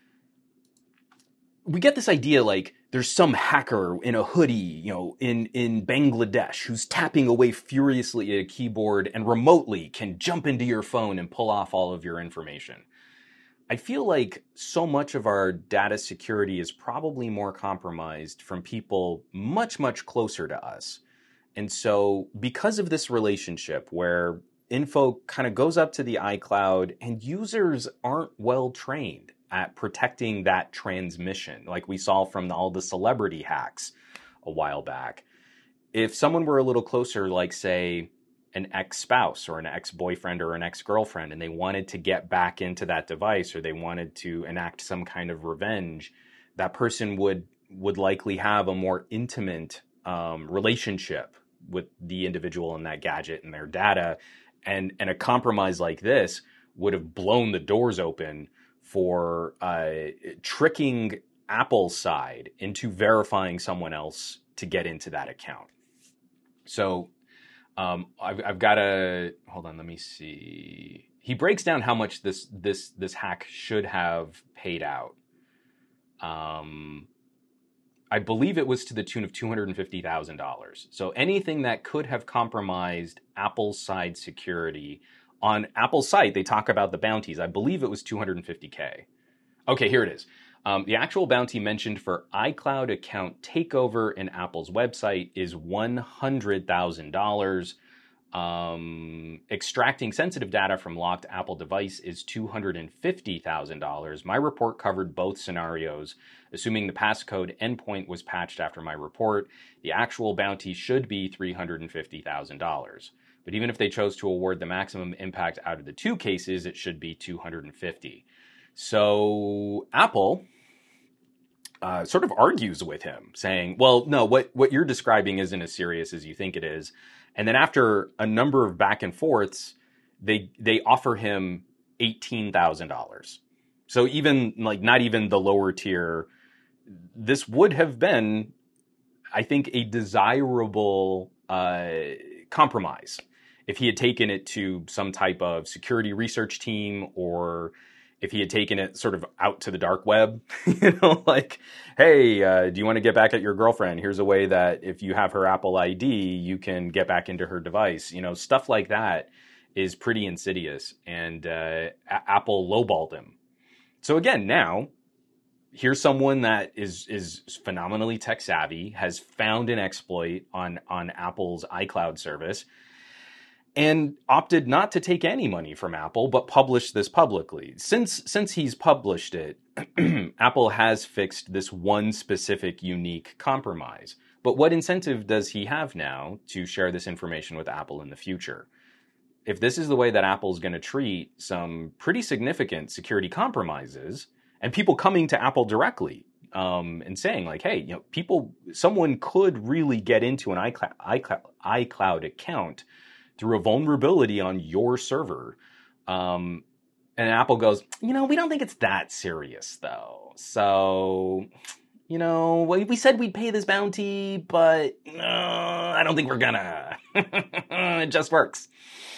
we get this idea like there's some hacker in a hoodie, you know, in, in Bangladesh who's tapping away furiously at a keyboard and remotely can jump into your phone and pull off all of your information. I feel like so much of our data security is probably more compromised from people much, much closer to us. And so because of this relationship where info kind of goes up to the iCloud, and users aren't well trained at protecting that transmission, like we saw from all the celebrity hacks a while back. If someone were a little closer, like say an ex-spouse or an ex-boyfriend or an ex-girlfriend, and they wanted to get back into that device, or they wanted to enact some kind of revenge, that person would would likely have a more intimate um, relationship with the individual in that gadget and their data. And, and a compromise like this would have blown the doors open for uh, tricking Apple's side into verifying someone else to get into that account. So um, I've, I've got a, hold on, let me see. He breaks down how much this this this hack should have paid out. Um, I believe it was to the tune of two hundred fifty thousand dollars. So anything that could have compromised Apple's side security. On Apple's site, they talk about the bounties. I believe it was two hundred fifty K. Okay, here it is. Um, the actual bounty mentioned for iCloud account takeover in Apple's website is one hundred thousand dollars. Um, extracting sensitive data from locked Apple device is two hundred fifty thousand dollars. My report covered both scenarios. Assuming the passcode endpoint was patched after my report, the actual bounty should be three hundred fifty thousand dollars. But even if they chose to award the maximum impact out of the two cases, it should be two hundred fifty. So Apple uh, sort of argues with him, saying, well, no, what, what you're describing isn't as serious as you think it is. And then after a number of back and forths, they they offer him eighteen thousand dollars. So even like not even the lower tier, this would have been, I think, a desirable uh, compromise if he had taken it to some type of security research team, or if he had taken it sort of out to the dark web, you know, like, hey, uh, do you want to get back at your girlfriend? Here's a way that if you have her Apple I D, you can get back into her device. You know, stuff like that is pretty insidious, and uh, a- Apple lowballed him. So again, now, here's someone that is is phenomenally tech savvy, has found an exploit on, on Apple's iCloud service, and opted not to take any money from Apple, but publish this publicly. Since since he's published it, Apple has fixed this one specific unique compromise. But what incentive does he have now to share this information with Apple in the future? If this is the way that Apple's going to treat some pretty significant security compromises, and people coming to Apple directly um, and saying like, hey, you know, people, someone could really get into an iCloud, iCloud, iCloud account through a vulnerability on your server. Um, and Apple goes, you know, we don't think it's that serious though. So, you know, we, we said we'd pay this bounty, but uh, I don't think we're gonna. It just works.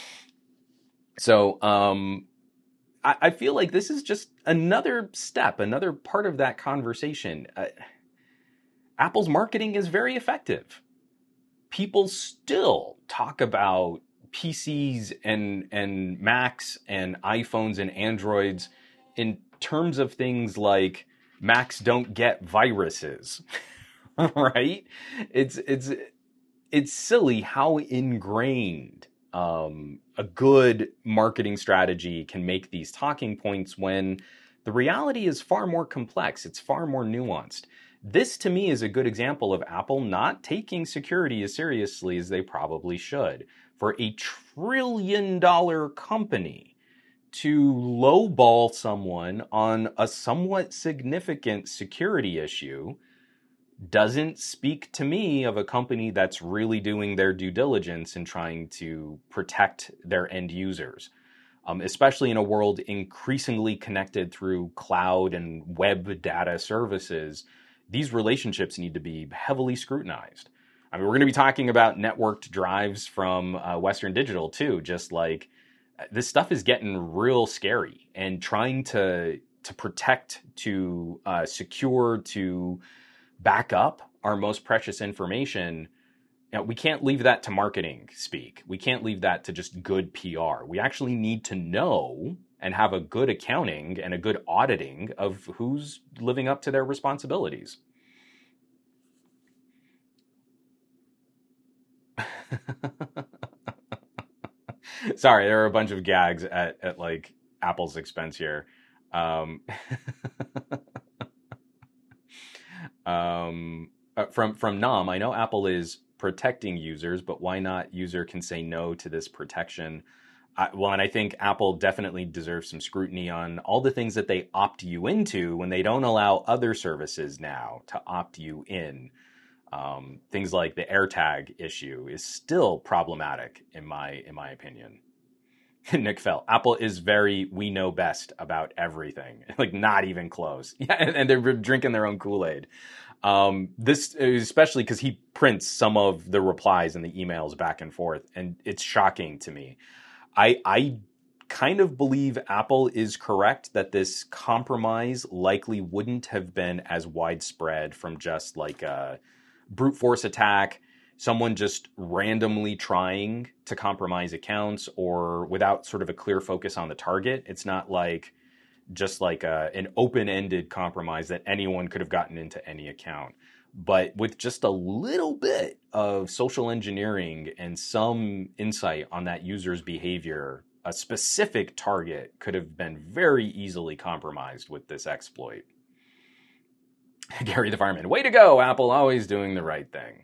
So um, I, I feel like this is just another step, another part of that conversation. Uh, Apple's marketing is very effective. People still talk about P Cs and and Macs and iPhones and Androids in terms of things like Macs don't get viruses, right? It's it's it's silly how ingrained um, a good marketing strategy can make these talking points when the reality is far more complex. It's far more nuanced. This, to me, is a good example of Apple not taking security as seriously as they probably should. For a trillion dollar company to lowball someone on a somewhat significant security issue doesn't speak to me of a company that's really doing their due diligence and trying to protect their end users. Um, especially in a world increasingly connected through cloud and web data services, these relationships need to be heavily scrutinized. I mean, we're going to be talking about networked drives from uh, Western Digital too. Just like this stuff is getting real scary, and trying to to protect, to uh, secure, to back up our most precious information. You know, we can't leave that to marketing speak. We can't leave that to just good P R. We actually need to know and have a good accounting and a good auditing of who's living up to their responsibilities. Sorry, there are a bunch of gags at, at like Apple's expense here. Um, um, uh, from from Nam, I know Apple is protecting users, but why not user can say no to this protection? I, well, and I think Apple definitely deserves some scrutiny on all the things that they opt you into when they don't allow other services now to opt you in. Um, things like the AirTag issue is still problematic in my in my opinion. Nick Fell, Apple is very we know best about everything, like not even close. Yeah, and, and they're drinking their own Kool-Aid. Um, this especially because he prints some of the replies and the emails back and forth, and it's shocking to me. I I kind of believe Apple is correct that this compromise likely wouldn't have been as widespread from just like a brute force attack, someone just randomly trying to compromise accounts or without sort of a clear focus on the target. It's not like just like a, an open-ended compromise that anyone could have gotten into any account. But with just a little bit of social engineering and some insight on that user's behavior, a specific target could have been very easily compromised with this exploit. Gary the Fireman, way to go, Apple, always doing the right thing.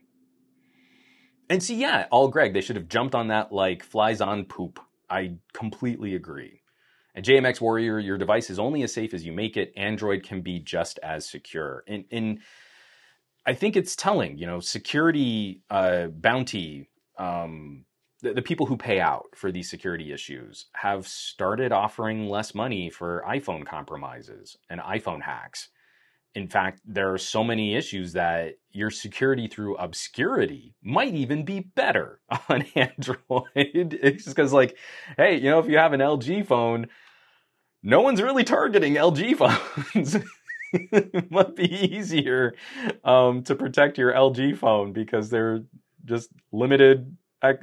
And see, yeah, all Greg, they should have jumped on that like flies on poop. I completely agree. And J M X Warrior, your device is only as safe as you make it. Android can be just as secure. And, and I think it's telling, you know, security uh, bounty, um, the, the people who pay out for these security issues have started offering less money for iPhone compromises and iPhone hacks. In fact, there are so many issues that your security through obscurity might even be better on Android. It's just because, like, hey, you know, if you have an L G phone, no one's really targeting L G phones. It might be easier um, to protect your L G phone because they're just limited.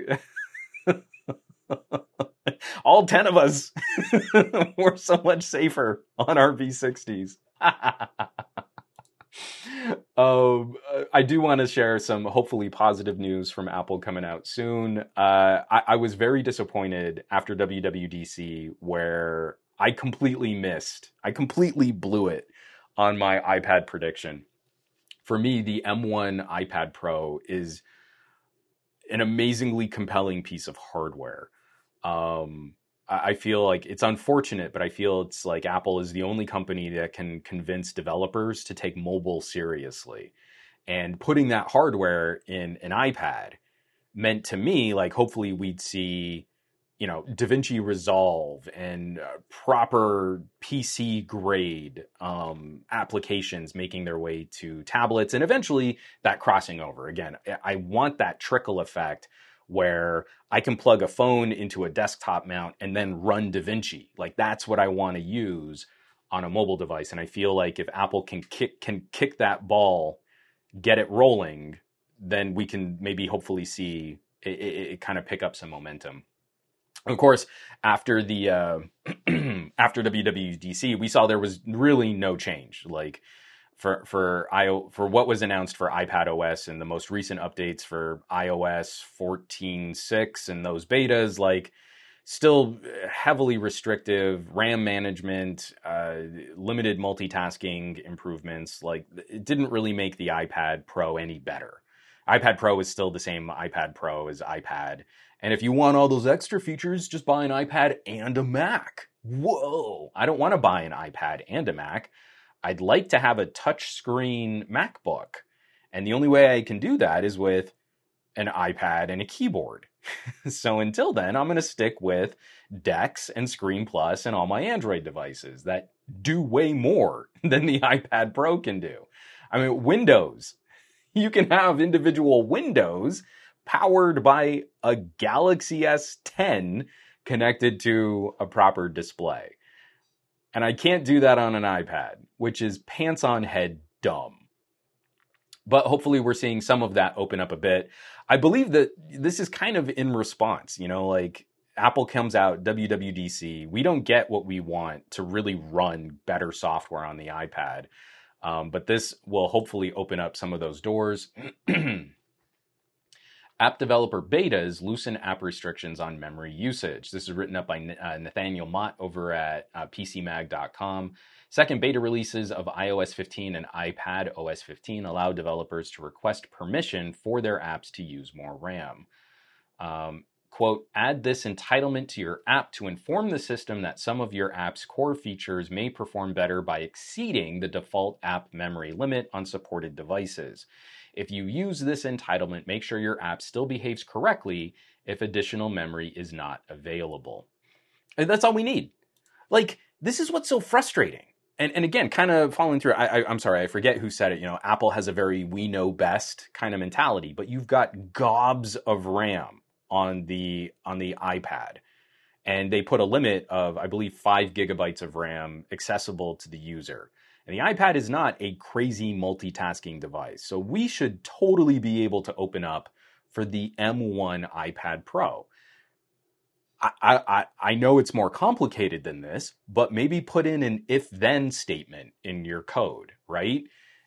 All ten of us were so much safer on our V sixties. um, I do want to share some hopefully positive news from Apple coming out soon. Uh, I, I was very disappointed after W W D C where I completely missed, I completely blew it on my iPad prediction. For me, the M one iPad Pro is an amazingly compelling piece of hardware. Um, I feel like it's unfortunate, but I feel it's like Apple is the only company that can convince developers to take mobile seriously. And putting that hardware in an iPad meant to me, like, hopefully we'd see, you know, DaVinci Resolve and uh, proper P C grade um, applications making their way to tablets and eventually that crossing over. Again, I want that trickle effect where I can plug a phone into a desktop mount and then run DaVinci. Like, that's what I want to use on a mobile device. And I feel like if Apple can kick can kick that ball, get it rolling, then we can maybe hopefully see it, it, it kind of pick up some momentum. Of course, after the uh, after W W D C, we saw there was really no change. Like, For for I O for what was announced for iPadOS and the most recent updates for iOS fourteen point six and those betas, like, still heavily restrictive RAM management, uh, limited multitasking improvements. Like, it didn't really make the iPad Pro any better. iPad Pro is still the same iPad Pro as iPad. And if you want all those extra features, just buy an iPad and a Mac. Whoa! I don't want to buy an iPad and a Mac. I'd like to have a touchscreen MacBook. And the only way I can do that is with an iPad and a keyboard. So until then, I'm going to stick with Dex and Screen Plus and all my Android devices that do way more than the iPad Pro can do. I mean, Windows. You can have individual windows powered by a Galaxy S ten connected to a proper display. And I can't do that on an iPad, which is pants on head dumb. But hopefully we're seeing some of that open up a bit. I believe that this is kind of in response, you know, like Apple comes out, W W D C, we don't get what we want to really run better software on the iPad. Um, but this will hopefully open up some of those doors. App developer betas loosen app restrictions on memory usage. This is written up by uh, Nathaniel Mott over at uh, P C mag dot com. Second beta releases of i O S fifteen and iPad O S fifteen allow developers to request permission for their apps to use more RAM. Um, quote, add this entitlement to your app to inform the system that some of your app's core features may perform better by exceeding the default app memory limit on supported devices. If you use this entitlement, make sure your app still behaves correctly if additional memory is not available. And that's all we need. Like, this is what's so frustrating. And, and again, kind of following through, I, I, I'm sorry, I forget who said it. You know, Apple has a very we know best kind of mentality, but you've got gobs of RAM on the on the iPad. And they put a limit of, I believe, five gigabytes of RAM accessible to the user. And the iPad is not a crazy multitasking device. So we should totally be able to open up for the M one iPad Pro. I, I, I know it's more complicated than this, but maybe put in an if-then statement in your code, right?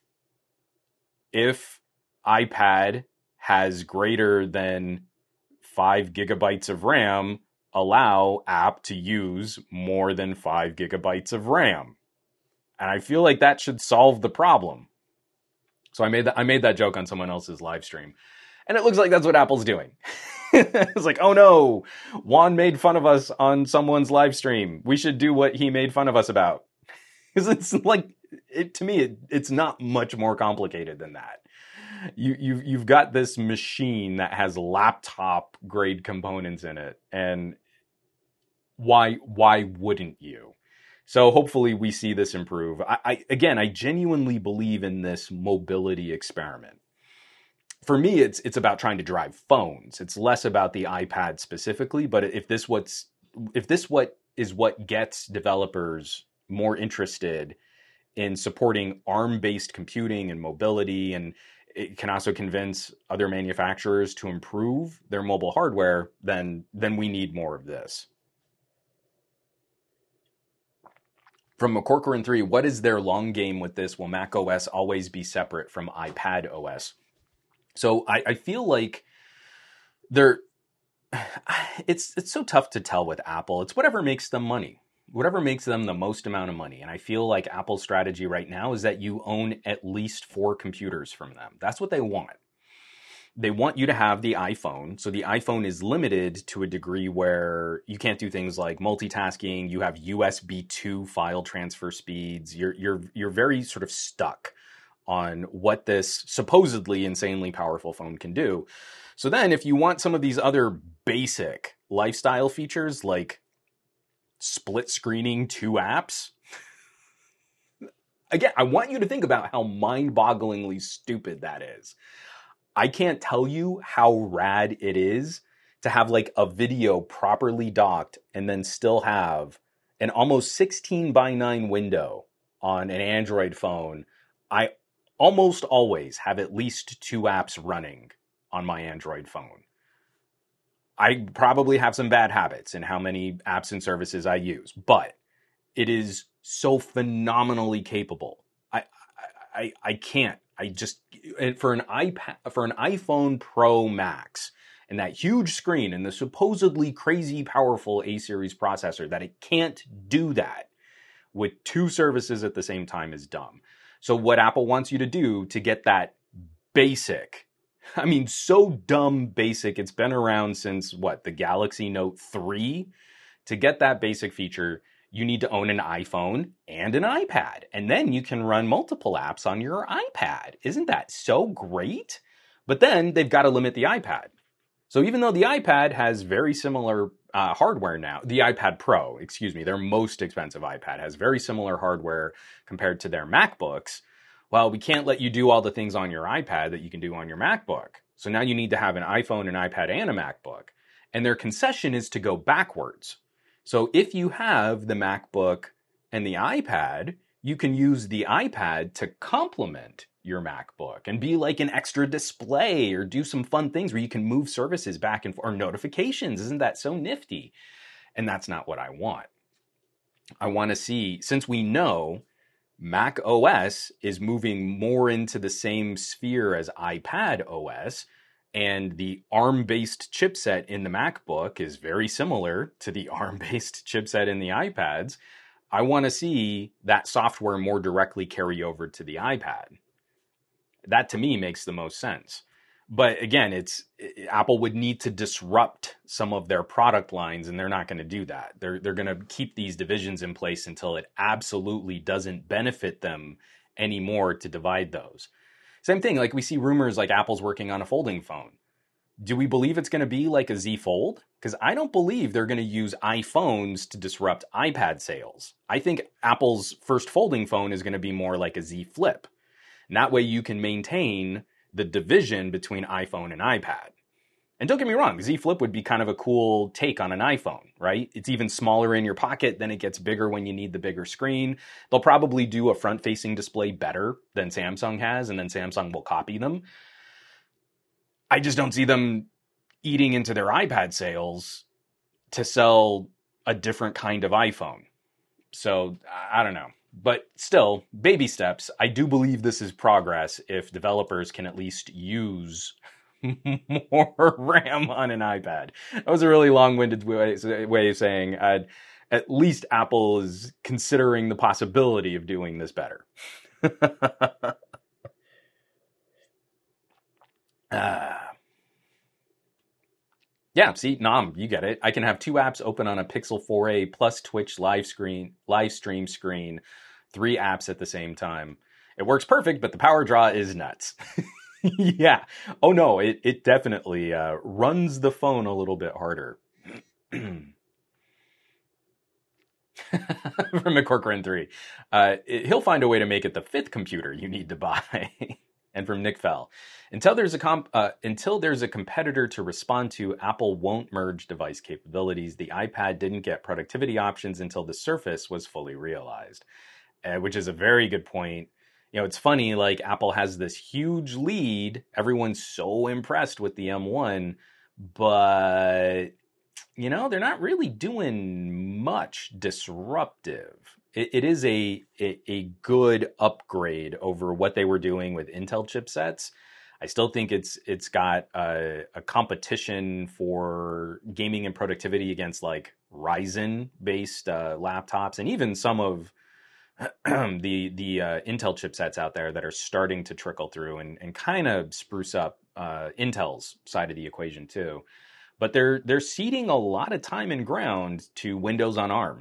If iPad has greater than five gigabytes of RAM, allow app to use more than five gigabytes of RAM. And I feel like that should solve the problem. So I made that I made that joke on someone else's live stream. And it looks like that's what Apple's doing. It's like, oh no, Juan made fun of us on someone's live stream. We should do what he made fun of us about. Because it's like, it, to me, it, it's not much more complicated than that. You, you've, you've got this machine that has laptop grade components in it. And why, why wouldn't you? So hopefully we see this improve. I, I again, I genuinely believe in this mobility experiment. For me, it's it's about trying to drive phones. It's less about the iPad specifically, but if this what's if this what is what gets developers more interested in supporting ARM-based computing and mobility, and it can also convince other manufacturers to improve their mobile hardware, then then we need more of this. From McCorcoran three, what is their long game with this? Will macOS always be separate from iPad O S? So I, I feel like they're, it's it's so tough to tell with Apple. It's whatever makes them money, whatever makes them the most amount of money. And I feel like Apple's strategy right now is that you own at least four computers from them. That's what they want. They want you to have the iPhone. So the iPhone is limited to a degree where you can't do things like multitasking. You have U S B two file transfer speeds. You're you're you're very sort of stuck on what this supposedly insanely powerful phone can do. So then if you want some of these other basic lifestyle features like split screening two apps, again, I want you to think about how mind-bogglingly stupid that is. I can't tell you how rad it is to have like a video properly docked and then still have an almost sixteen by nine window on an Android phone. I almost always have at least two apps running on my Android phone. I probably have some bad habits in how many apps and services I use, but it is so phenomenally capable. I I I can't. I just for an iPad for an iPhone Pro Max and that huge screen and the supposedly crazy powerful A series processor, that it can't do that with two services at the same time is dumb. So what Apple wants you to do to get that basic, I mean, so dumb basic, it's been around since what, the Galaxy Note three? To get that basic feature, you need to own an iPhone and an iPad. And then you can run multiple apps on your iPad. Isn't that so great? But then they've got to limit the iPad. So even though the iPad has very similar uh, hardware now, the iPad Pro, excuse me, their most expensive iPad has very similar hardware compared to their MacBooks. Well, we can't let you do all the things on your iPad that you can do on your MacBook. So now you need to have an iPhone, an iPad, and a MacBook. And their concession is to go backwards. So if you have the MacBook and the iPad, you can use the iPad to complement your MacBook and be like an extra display or do some fun things where you can move services back and forth or notifications. Isn't that so nifty? And that's not what I want. I want to see, since we know Mac O S is moving more into the same sphere as iPad O S, And the ARM-based chipset in the MacBook is very similar to the ARM-based chipset in the iPads. I want to see that software more directly carry over to the iPad. That to me makes the most sense. But again, it's Apple would need to disrupt some of their product lines, and they're not going to do that. They're they're going to keep these divisions in place until it absolutely doesn't benefit them anymore to divide those. Same thing, like we see rumors like Apple's working on a folding phone. Do we believe it's going to be like a Z Fold? Because I don't believe they're going to use iPhones to disrupt iPad sales. I think Apple's first folding phone is going to be more like a Z Flip. And that way you can maintain the division between iPhone and iPad. And don't get me wrong, Z Flip would be kind of a cool take on an iPhone, right? It's even smaller in your pocket, then it gets bigger when you need the bigger screen. They'll probably do a front-facing display better than Samsung has, and then Samsung will copy them. I just don't see them eating into their iPad sales to sell a different kind of iPhone. So, I don't know. But still, baby steps. I do believe this is progress if developers can at least use more RAM on an iPad. That was a really long-winded way, way of saying uh, at least Apple is considering the possibility of doing this better. uh, yeah, see, Nam, you get it. I can have two apps open on a Pixel four a plus Twitch live screen, live stream screen, three apps at the same time. It works perfect, but the power draw is nuts. Yeah. Oh no, it, it definitely uh, runs the phone a little bit harder. From McCorcoran three. Uh, it, he'll find a way to make it the fifth computer you need to buy. And from Nick Fell. Until there's a comp, uh, until there's a competitor to respond to, Apple won't merge device capabilities. The iPad didn't get productivity options until the Surface was fully realized. Uh, which is a very good point. You know, it's funny, like Apple has this huge lead. Everyone's so impressed with the M one, but, you know, they're not really doing much disruptive. It, it is a, a, a good upgrade over what they were doing with Intel chipsets. I still think it's it's got a, a competition for gaming and productivity against like Ryzen-based uh, laptops, and even some of the the uh, Intel chipsets out there that are starting to trickle through and, and kind of spruce up uh, Intel's side of the equation too. But they're they're ceding a lot of time and ground to Windows on ARM.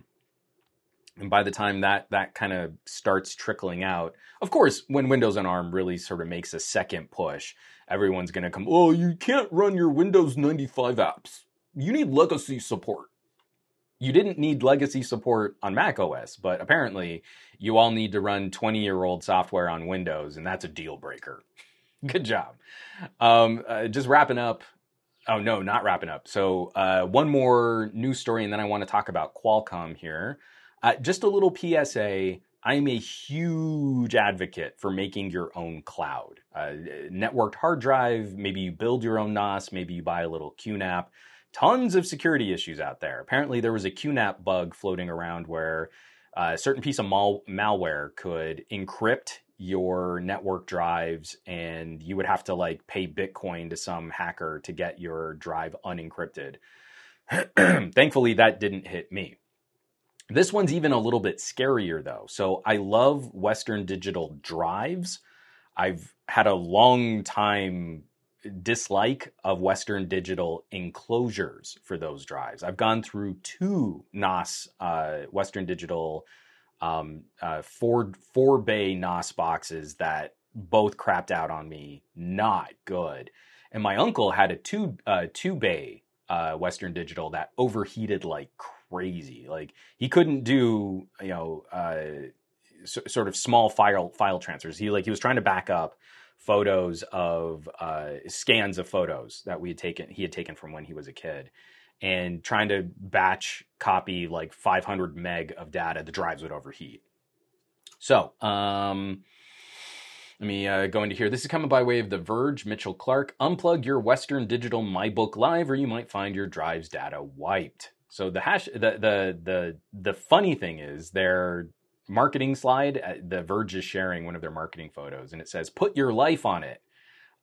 And by the time that that kind of starts trickling out, of course, when Windows on ARM really sort of makes a second push, everyone's going to come, oh, you can't run your Windows ninety-five apps. You need legacy support. You didn't need legacy support on macOS, but apparently you all need to run twenty-year-old software on Windows, and that's a deal breaker. Good job. Um, uh, just wrapping up. Oh, no, not wrapping up. So uh, one more news story, and then I want to talk about Qualcomm here. Uh, just a little P S A. I'm a huge advocate for making your own cloud. Uh, networked hard drive, maybe you build your own N O S, maybe you buy a little Q NAP. Tons of security issues out there. Apparently there was a Q NAP bug floating around where a certain piece of mal- malware could encrypt your network drives, and you would have to like pay Bitcoin to some hacker to get your drive unencrypted. Thankfully, that didn't hit me. This one's even a little bit scarier though. So I love Western Digital drives. I've had a long time dislike of Western Digital enclosures for those drives. I've gone through two N O S, uh, Western Digital um, uh, four, four bay N O S boxes that both crapped out on me. Not good. And my uncle had a two, uh, two bay uh, Western Digital that overheated like crazy. Like he couldn't do, you know, uh, so, sort of small file file transfers. He like he was trying to back up photos of uh, scans of photos that we had taken. He had taken from when he was a kid, and trying to batch copy like five hundred meg of data. The drives would overheat. So um, let me uh, go into here. This is coming by way of The Verge. Mitchell Clark. Unplug your Western Digital MyBook Live, or you might find your drive's data wiped. So the hash, the the the the funny thing is their marketing slide. The Verge is sharing one of their marketing photos, and it says, "Put your life on it."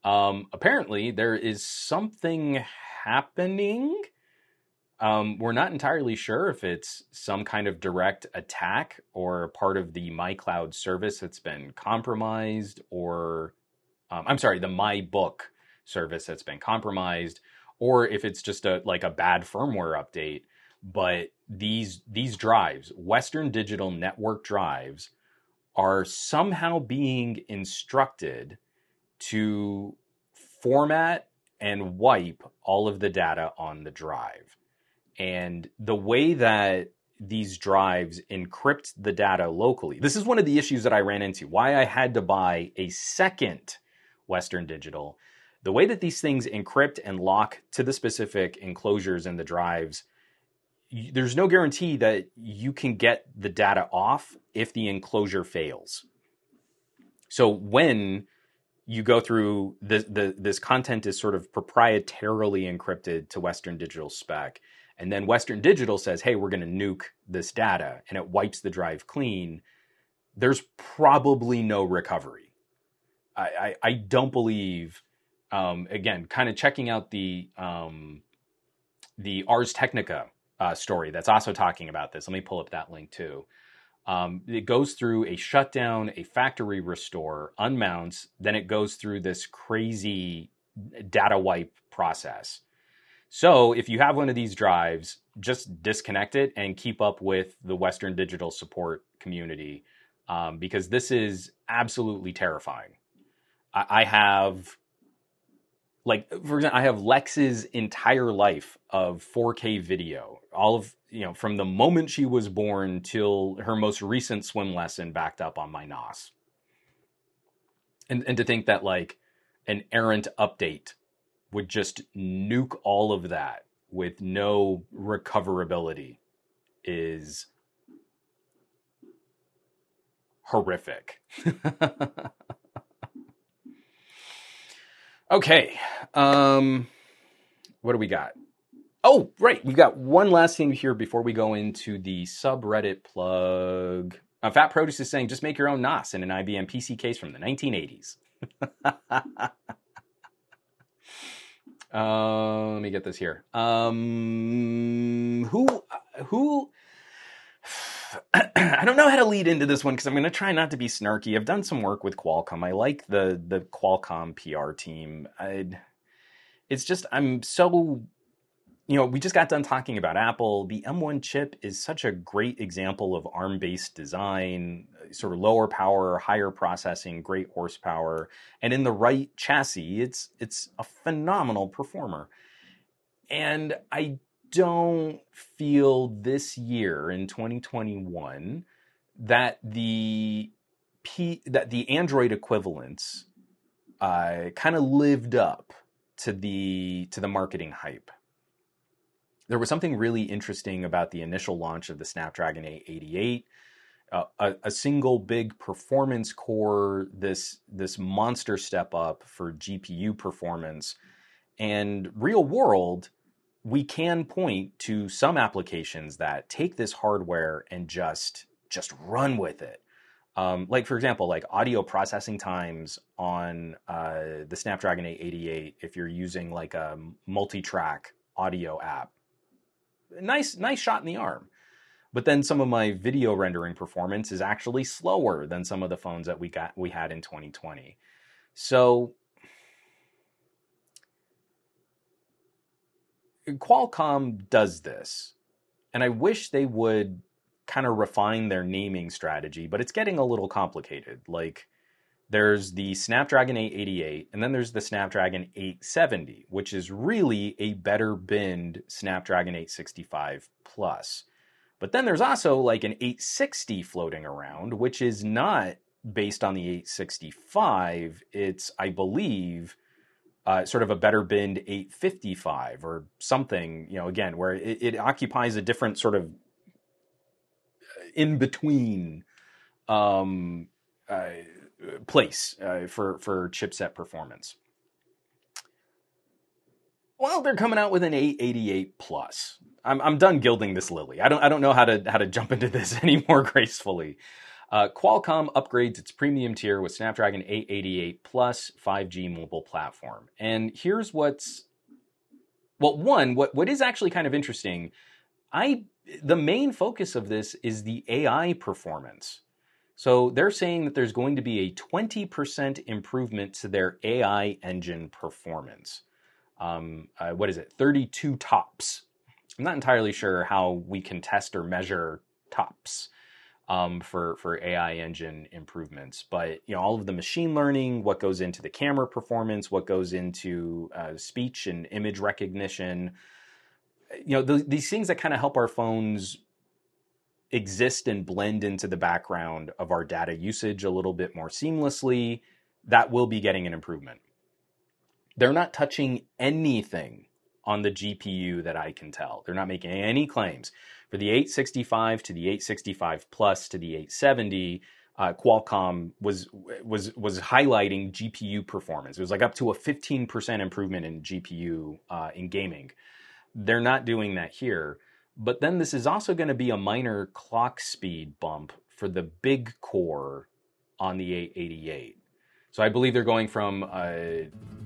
Um, apparently, there is something happening. Um, we're not entirely sure if it's some kind of direct attack or part of the MyCloud service that's been compromised, or um, I'm sorry, the MyBook service that's been compromised, or if it's just a like a bad firmware update. But these these drives, Western Digital Network drives, are somehow being instructed to format and wipe all of the data on the drive. And the way that these drives encrypt the data locally, this is one of the issues that I ran into, why I had to buy a second Western Digital. The way that these things encrypt and lock to the specific enclosures in the drives, there's no guarantee that you can get the data off if the enclosure fails. So when you go through this, the, this content is sort of proprietarily encrypted to Western Digital spec. And then Western Digital says, hey, we're going to nuke this data, and it wipes the drive clean. There's probably no recovery. I, I, I don't believe, um, again, kind of checking out the, um, the Ars Technica uh, story that's also talking about this. Let me pull up that link too. Um, it goes through a shutdown, a factory restore, unmounts, then it goes through this crazy data wipe process. So if you have one of these drives, just disconnect it and keep up with the Western Digital support community, um, because this is absolutely terrifying. I, I have, like, for example, I have Lex's entire life of four K video, all of, you know, from the moment she was born till her most recent swim lesson backed up on my N O S. And, and to think that, like, an errant update would just nuke all of that with no recoverability is horrific. Okay. Um, what do we got? Oh, right. We've got one last thing here before we go into the subreddit plug. Uh, Fat Produce is saying, just make your own N O S in an I B M P C case from the nineteen eighties. Uh, let me get this here. Um, who, who, I don't know how to lead into this one because I'm going to try not to be snarky. I've done some work with Qualcomm. I like the, the Qualcomm P R team. I'd, it's just, I'm so, you know, we just got done talking about Apple. The M one chip is such a great example of ARM-based design, sort of lower power, higher processing, great horsepower, and in the right chassis, it's it's a phenomenal performer. And I don't feel this year in twenty twenty-one that the P that the Android equivalents uh, kind of lived up to the to the marketing hype. There was something really interesting about the initial launch of the Snapdragon eight eighty-eight. Uh, a, a single big performance core, this this monster step up for G P U performance. And real world, we can point to some applications that take this hardware and just just run with it. Um, like, for example, like audio processing times on uh, the Snapdragon eight eighty-eight, if you're using like a multi-track audio app. Nice, nice shot in the arm. But then some of my video rendering performance is actually slower than some of the phones that we got we had in twenty twenty. So Qualcomm does this, and I wish they would kind of refine their naming strategy, but it's getting a little complicated. Like, there's the Snapdragon eight eighty-eight, and then there's the Snapdragon eight seventy, which is really a better binned Snapdragon eight sixty-five Plus. But then there's also like an eight sixty floating around, which is not based on the eight sixty-five. It's, I believe, uh, sort of a better binned eight fifty-five or something, you know, again, where it, it occupies a different sort of in-between um, uh, place uh, for, for chipset performance. Well, they're coming out with an eight eighty-eight Plus. I'm I'm done gilding this lily. I don't I don't know how to how to jump into this any more gracefully. Uh, Qualcomm upgrades its premium tier with Snapdragon eight eighty-eight Plus five G mobile platform. And here's what's, well, one, what, what is actually kind of interesting, I the main focus of this is the A I performance. So they're saying that there's going to be a twenty percent improvement to their A I engine performance. Um, uh, what is it? thirty-two tops. I'm not entirely sure how we can test or measure tops um, for, for A I engine improvements. But, you know, all of the machine learning, what goes into the camera performance, what goes into uh, speech and image recognition, you know, th- these things that kind of help our phones exist and blend into the background of our data usage a little bit more seamlessly, that will be getting an improvement. They're not touching anything on the G P U that I can tell. They're not making any claims. For the eight sixty-five to the eight sixty-five Plus to the eight seventy, uh, Qualcomm was was was highlighting G P U performance. It was like up to a fifteen percent improvement in G P U uh, in gaming. They're not doing that here. But then this is also going to be a minor clock speed bump for the big core on the eight eighty-eight. So I believe they're going from, uh,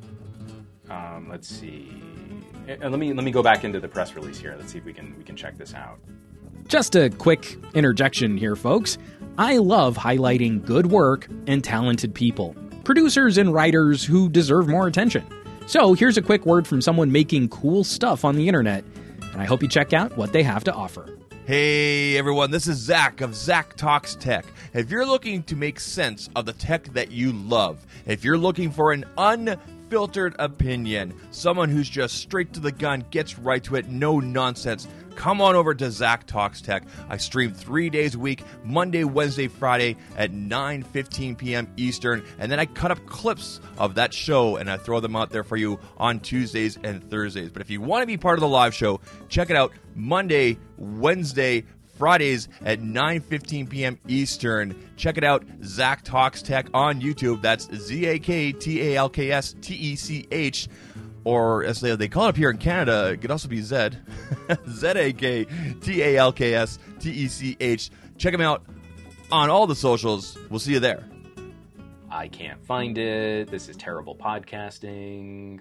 um, let's see, and let me let me go back into the press release here. Let's see if we can we can check this out. Just a quick interjection here, folks. I love highlighting good work and talented people, producers and writers who deserve more attention. So here's a quick word from someone making cool stuff on the internet, and I hope you check out what they have to offer. Hey everyone, this is Zach of Zach Talks Tech. If you're looking to make sense of the tech that you love, if you're looking for an unfiltered opinion, someone who's just straight to the gun, gets right to it, no nonsense, come on over to Zach Talks Tech. I stream three days a week, Monday, Wednesday, Friday at nine fifteen p.m. Eastern, and then I cut up clips of that show and I throw them out there for you on Tuesdays and Thursdays. But if you want to be part of the live show, check it out Monday, Wednesday, Fridays at nine fifteen p.m. Eastern. Check it out, Zach Talks Tech on YouTube. That's Z A K T A L K S T E C H. Or as they, they call it up here in Canada, it could also be Zed. Z A K T A L K S T E C H. Check them out on all the socials. We'll see you there. I can't find it. This is terrible podcasting.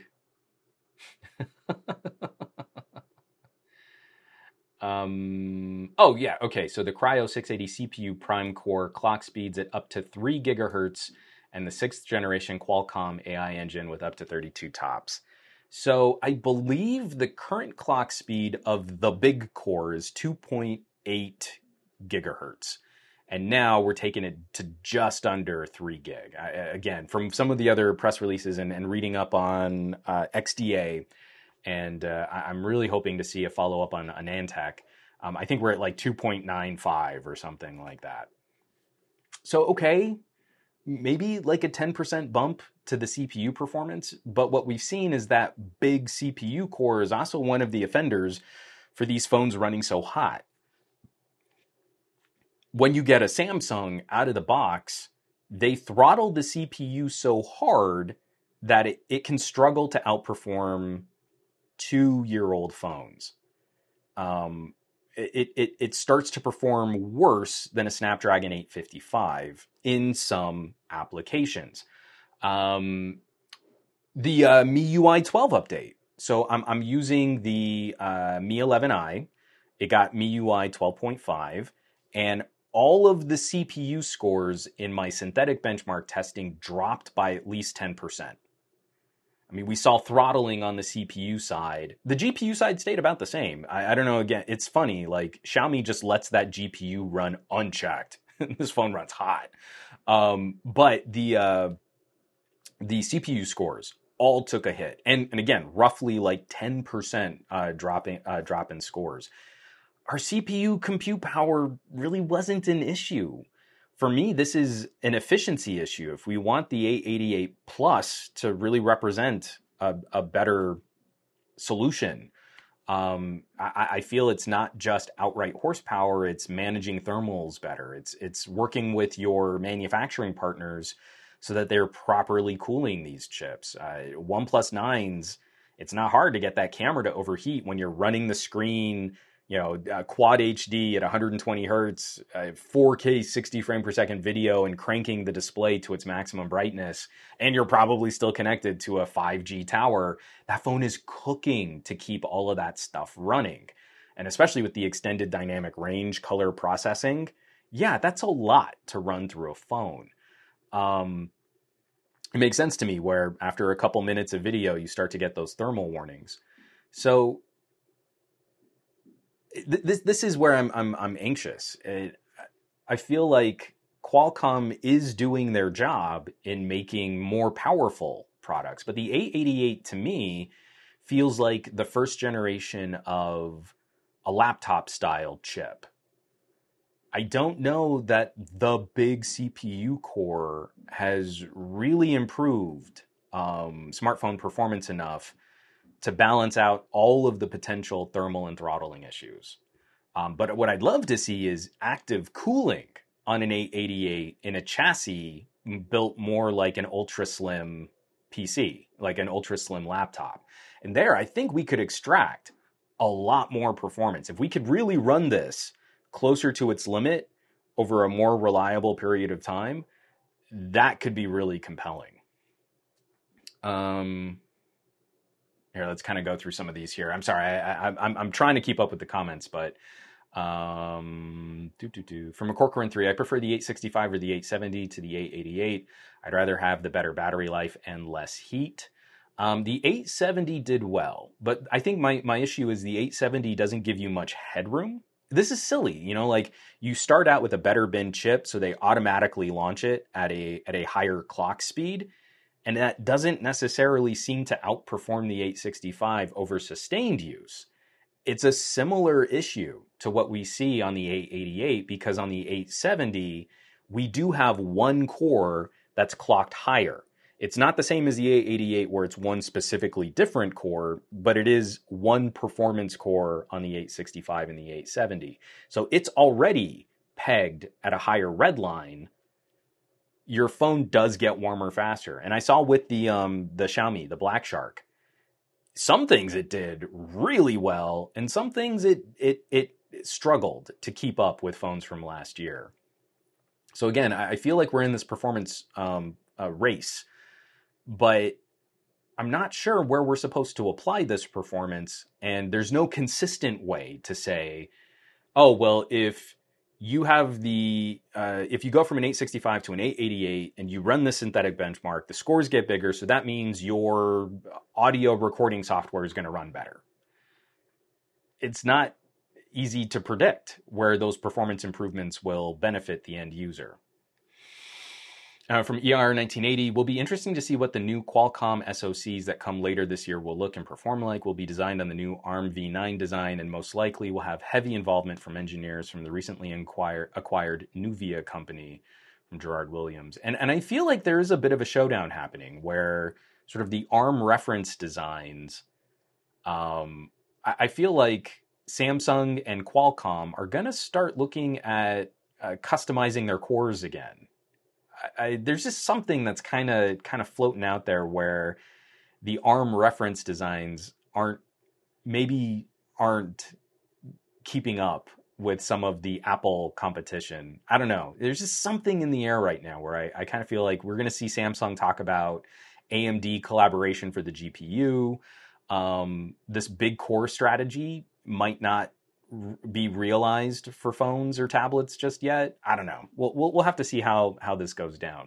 um. Oh, yeah. Okay. So the Cryo six eighty C P U Prime Core clock speeds at up to three gigahertz and the sixth generation Qualcomm A I engine with up to thirty-two tops. So I believe the current clock speed of the big core is two point eight gigahertz. And now we're taking it to just under three gig. I, again, from some of the other press releases and, and reading up on uh, X D A, and uh, I'm really hoping to see a follow-up on AnandTech. Um, I think we're at like two point nine five or something like that. So, okay, maybe like a ten percent bump to the C P U performance, but what we've seen is that big C P U core is also one of the offenders for these phones running so hot. When you get a Samsung out of the box, they throttle the C P U so hard that it, it can struggle to outperform two-year-old phones. Um, it, it, it starts to perform worse than a Snapdragon eight fifty-five in some applications. Um, the uh, M I U I twelve update. So I'm I'm using the uh, Mi eleven i. It got M I U I twelve point five, and all of the C P U scores in my synthetic benchmark testing dropped by at least ten percent. I mean, we saw throttling on the C P U side. The G P U side stayed about the same. I, I don't know, again, it's funny, like Xiaomi just lets that G P U run unchecked. This phone runs hot. Um, but the uh, the C P U scores all took a hit. And, and again, roughly like ten percent uh, dropping, uh, drop in scores. Our C P U compute power really wasn't an issue. For me, this is an efficiency issue. If we want the eight eighty-eight Plus to really represent a, a better solution, um, I, I feel it's not just outright horsepower, it's managing thermals better. It's, it's working with your manufacturing partners so that they're properly cooling these chips. Uh, OnePlus nines, it's not hard to get that camera to overheat when you're running the screen you know, uh, quad H D at one hundred twenty hertz, uh, four K sixty frame per second video, and cranking the display to its maximum brightness, and you're probably still connected to a five G tower, that phone is cooking to keep all of that stuff running. And especially with the extended dynamic range color processing, yeah, that's a lot to run through a phone. Um, it makes sense to me where after a couple minutes of video, you start to get those thermal warnings. So This this is where I'm I'm I'm anxious. It, I feel like Qualcomm is doing their job in making more powerful products, but the eight eighty-eight to me feels like the first generation of a laptop style chip. I don't know that the big C P U core has really improved um, smartphone performance enough to balance out all of the potential thermal and throttling issues. Um, but what I'd love to see is active cooling on an eight eighty-eight in a chassis built more like an ultra slim P C, like an ultra slim laptop. And there, I think we could extract a lot more performance. If we could really run this closer to its limit over a more reliable period of time, that could be really compelling. Um... Here, let's kind of go through some of these here. I'm sorry, I, I, I'm I'm trying to keep up with the comments, but um, doo, doo, doo. From a Corcoran three, I prefer the eight sixty-five or the eight seventy to the eight eighty-eight. I'd rather have the better battery life and less heat. Um, the eight seventy did well, but I think my my issue is the eight seventy doesn't give you much headroom. This is silly, you know, like you start out with a better bin chip, so they automatically launch it at a at a higher clock speed. And that doesn't necessarily seem to outperform the eight sixty-five over sustained use. It's a similar issue to what we see on the eight eighty-eight, because on the eight seventy, we do have one core that's clocked higher. It's not the same as the eight eighty-eight where it's one specifically different core, but it is one performance core on the eight sixty-five and the eight seventy. So it's already pegged at a higher red line. Your phone does get warmer faster. And I saw with the um, the Xiaomi, the Black Shark, some things it did really well, and some things it it it struggled to keep up with phones from last year. So again, I feel like we're in this performance um, uh, race, but I'm not sure where we're supposed to apply this performance, and there's no consistent way to say, oh, well, if you have the, uh, if you go from an eight sixty-five to an eight eighty-eight and you run the synthetic benchmark, the scores get bigger, so that means your audio recording software is going to run better. It's not easy to predict where those performance improvements will benefit the end user. Uh, from E R nineteen eighty, will be interesting to see what the new Qualcomm S O Cs that come later this year will look and perform like. Will be designed on the new ARM v nine design, and most likely will have heavy involvement from engineers from the recently acquired, acquired Nuvia company from Gerard Williams. And, and I feel like there is a bit of a showdown happening where sort of the ARM reference designs, um, I, I feel like Samsung and Qualcomm are going to start looking at uh, customizing their cores again. I, there's just something that's kind of kind of floating out there where the ARM reference designs aren't maybe aren't keeping up with some of the Apple competition. I don't know. There's just something in the air right now where I, I kind of feel like we're going to see Samsung talk about A M D collaboration for the G P U. Um, this big core strategy might not be realized for phones or tablets just yet. I don't know. We'll we'll, we'll have to see how how this goes down.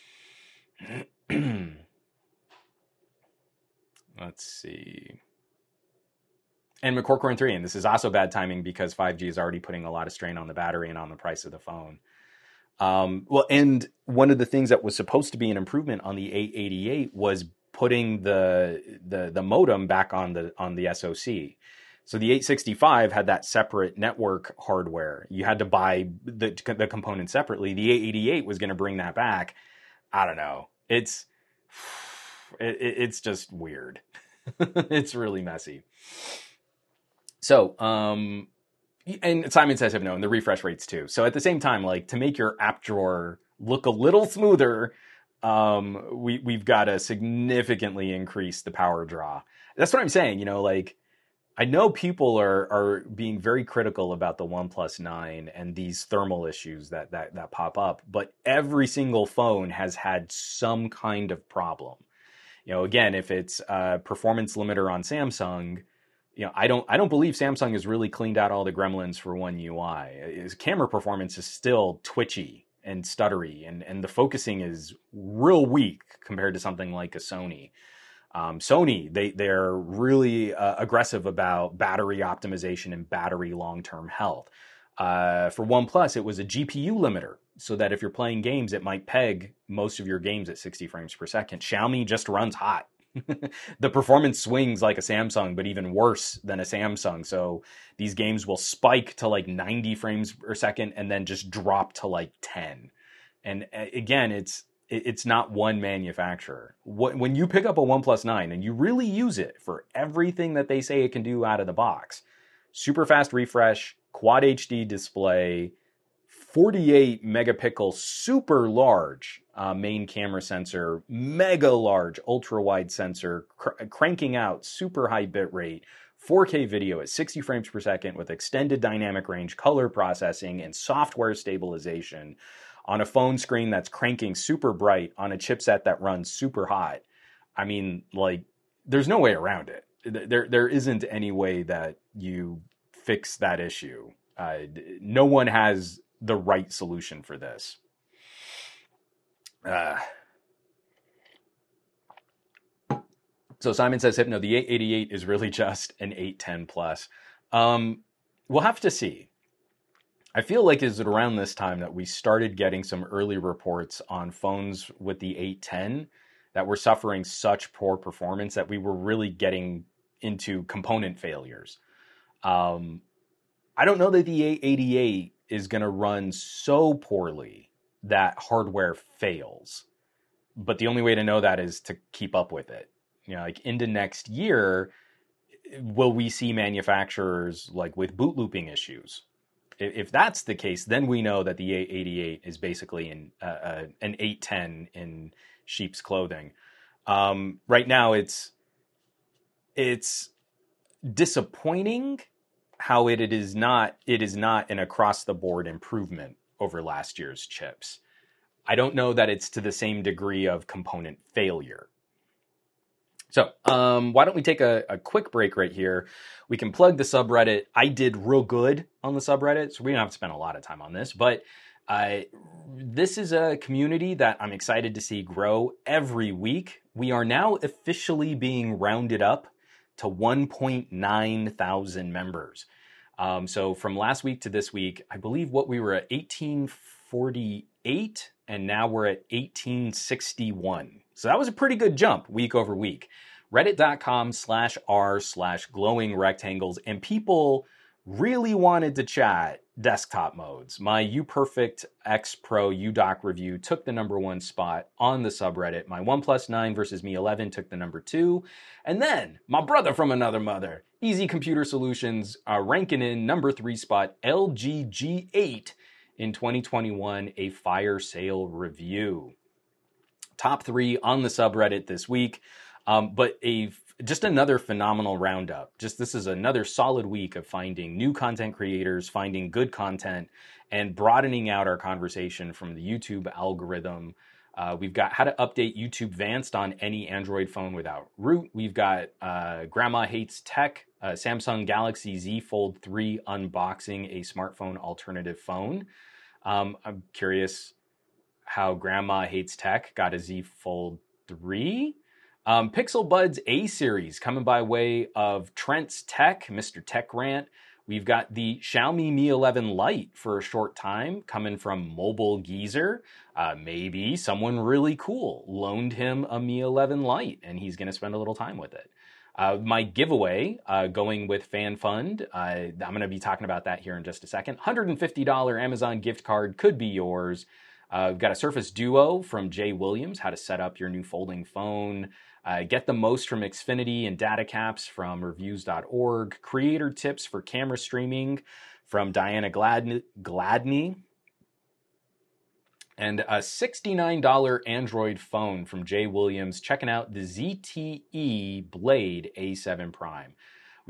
Let's see. And McCorcoran three, and this is also bad timing because five G is already putting a lot of strain on the battery and on the price of the phone. Um, well, and one of the things that was supposed to be an improvement on the eight eighty-eight was putting the the the modem back on the on the S O C. So the eight sixty-five had that separate network hardware. You had to buy the, the components separately. The eight eighty-eight was going to bring that back. I don't know. It's it, it's just weird. It's really messy. So, um, and Simon says have known the refresh rates too. So at the same time, like to make your app drawer look a little smoother, um, we we've got to significantly increase the power draw. That's what I'm saying. You know, like. I know people are are being very critical about the OnePlus nine and these thermal issues that that that pop up, but every single phone has had some kind of problem. You know, again, if it's a performance limiter on Samsung, you know, I don't I don't believe Samsung has really cleaned out all the gremlins for One U I. Its camera performance is still twitchy and stuttery, and and the focusing is real weak compared to something like a Sony. Um, Sony, they, they're really uh, aggressive about battery optimization and battery long-term health. Uh, for OnePlus, it was a G P U limiter, so that if you're playing games, it might peg most of your games at sixty frames per second. Xiaomi just runs hot. The performance swings like a Samsung, but even worse than a Samsung. So these games will spike to like ninety frames per second and then just drop to like ten. And again, it's it's not one manufacturer. When you pick up a OnePlus nine and you really use it for everything that they say it can do out of the box, super fast refresh, quad H D display, forty-eight megapixel super large uh, main camera sensor, mega large ultra wide sensor, cr- cranking out super high bit rate, four K video at sixty frames per second with extended dynamic range, color processing, and software stabilization on a phone screen that's cranking super bright on a chipset that runs super hot. I mean, like, there's no way around it. There, there isn't any way that you fix that issue. Uh, no one has the right solution for this. Uh, so Simon says, Hypno, the eight eighty-eight is really just an eight ten plus. Um, we'll have to see. I feel like is it around this time that we started getting some early reports on phones with the eight ten that were suffering such poor performance that we were really getting into component failures. Um, I don't know that the eight eighty-eight is going to run so poorly that hardware fails. But the only way to know that is to keep up with it. You know, like into next year, will we see manufacturers like with boot looping issues? If that's the case, then we know that the eight eighty-eight is basically an, uh, uh, an eight ten in sheep's clothing. Um, right now, it's it's disappointing how it, it is not it is not an across the board improvement over last year's chips. I don't know that it's to the same degree of component failure. So um, why don't we take a, a quick break right here? We can plug the subreddit. I did real good on the subreddit, so we don't have to spend a lot of time on this. But uh, this is a community that I'm excited to see grow every week. We are now officially being rounded up to one point nine thousand members. Um, so from last week to this week, I believe what we were at eighteen forty-eight, and now we're at eighteen sixty-one. So that was a pretty good jump week over week. Reddit.com slash r slash glowing rectangles. And people really wanted to chat desktop modes. My UPerfect X Pro U dock review took the number one spot on the subreddit. My OnePlus nine versus Mi eleven took the number two. And then my brother from another mother, Easy Computer Solutions, uh, ranking in number three spot, L G G eight in twenty twenty-one, a fire sale review. Top three on the subreddit this week, um, but a just another phenomenal roundup. Just this is another solid week of finding new content creators, finding good content, and broadening out our conversation from the YouTube algorithm. Uh, we've got how to update YouTube Vanced on any Android phone without root. We've got uh, Grandma Hates Tech, uh, Samsung Galaxy Z Fold three unboxing a smartphone alternative phone. Um, I'm curious how Grandma Hates Tech got a Z Fold three. Um, Pixel Buds A-Series coming by way of Trent's Tech, Mister Tech Rant. We've got the Xiaomi Mi eleven Lite for a short time coming from Mobile Geezer. Uh, maybe someone really cool loaned him a Mi eleven Lite and he's going to spend a little time with it. Uh, my giveaway uh, going with FanFund. Uh, I'm going to be talking about that here in just a second. one hundred fifty dollars Amazon gift card could be yours. Uh, we've got a Surface Duo from Jay Williams, how to set up your new folding phone. Uh, get the most from Xfinity and data caps from reviews dot org. Creator tips for camera streaming from Diana Gladney. Gladney. And a sixty-nine dollars Android phone from Jay Williams, checking out the Z T E Blade A seven Prime.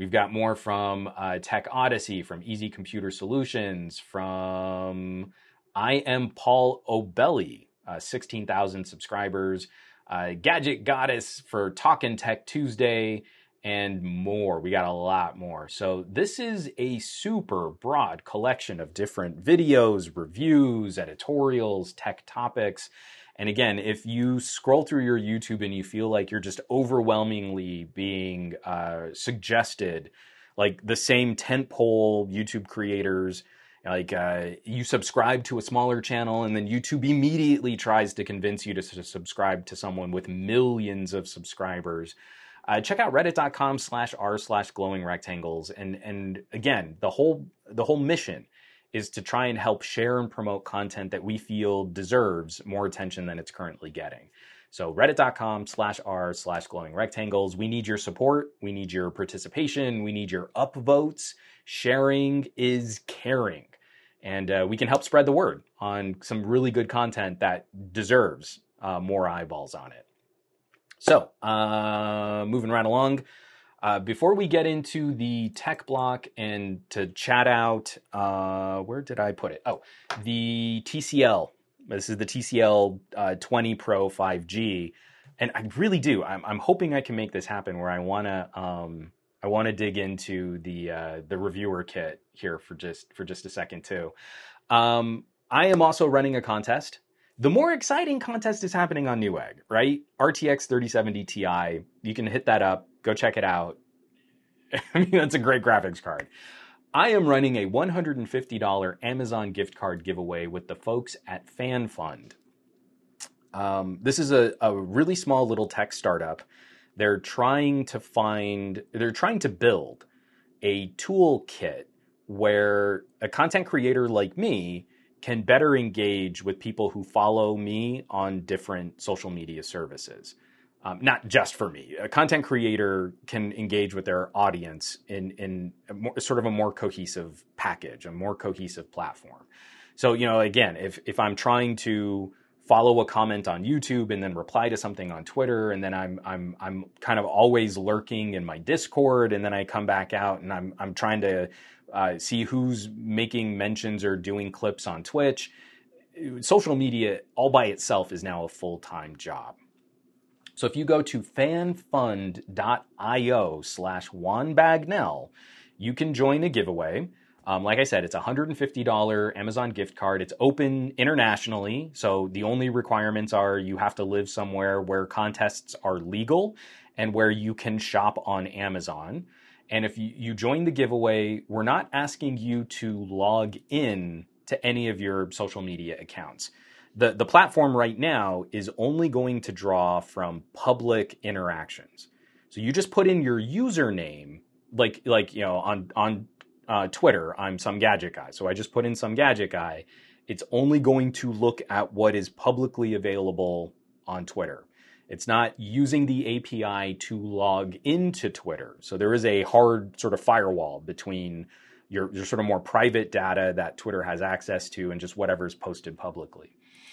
We've got more from uh, Tech Odyssey, from Easy Computer Solutions, from I Am Paul O'Belly, uh, sixteen thousand subscribers, uh, Gadget Goddess for Talkin' Tech Tuesday, and more. We got a lot more. So this is a super broad collection of different videos, reviews, editorials, tech topics. And again, if you scroll through your YouTube and you feel like you're just overwhelmingly being uh, suggested, like the same tentpole YouTube creators, like uh, you subscribe to a smaller channel and then YouTube immediately tries to convince you to subscribe to someone with millions of subscribers, uh, check out reddit.com slash r slash glowing rectangles. And, and again, the whole, the whole mission is to try and help share and promote content that we feel deserves more attention than it's currently getting. So reddit.com slash r slash glowing rectangles. We need your support. We need your participation. We need your upvotes. Sharing is caring. And uh, we can help spread the word on some really good content that deserves uh, more eyeballs on it. So uh, moving right along. Uh, before we get into the tech block and to chat out, uh, where did I put it? Oh, the T C L. This is the T C L uh, twenty Pro five G, and I really do. I'm, I'm hoping I can make this happen. Where I wanna, um, I wanna dig into the uh, the reviewer kit here for just for just a second too. Um, I am also running a contest. The more exciting contest is happening on Newegg, right? R T X thirty seventy Ti. You can hit that up. Go check it out. I mean, that's a great graphics card. I am running a one hundred fifty dollars Amazon gift card giveaway with the folks at FanFund. Um, this is a, a really small little tech startup. They're trying to find, they're trying to build a toolkit where a content creator like me can better engage with people who follow me on different social media services. Um, not just for me. A content creator can engage with their audience in, in a more, sort of a more cohesive package, a more cohesive platform. So, you know, again, if, if I'm trying to follow a comment on YouTube and then reply to something on Twitter, and then I'm, I'm, I'm kind of always lurking in my Discord, and then I come back out and I'm, I'm trying to uh, see who's making mentions or doing clips on Twitch. Social media all by itself is now a full-time job. So if you go to fanfund.io slash Juan Bagnell, you can join a giveaway. Um, like I said, it's a one hundred fifty dollars Amazon gift card. It's open internationally. So the only requirements are you have to live somewhere where contests are legal and where you can shop on Amazon. And if you, you join the giveaway, we're not asking you to log in to any of your social media accounts. The, the platform right now is only going to draw from public interactions. So you just put in your username, like, like you know, on, on uh, Twitter, I'm some gadget guy. So I just put in some gadget guy. It's only going to look at what is publicly available on Twitter. It's not using the A P I to log into Twitter. So there is a hard sort of firewall between your, your sort of more private data that Twitter has access to and just whatever is posted publicly.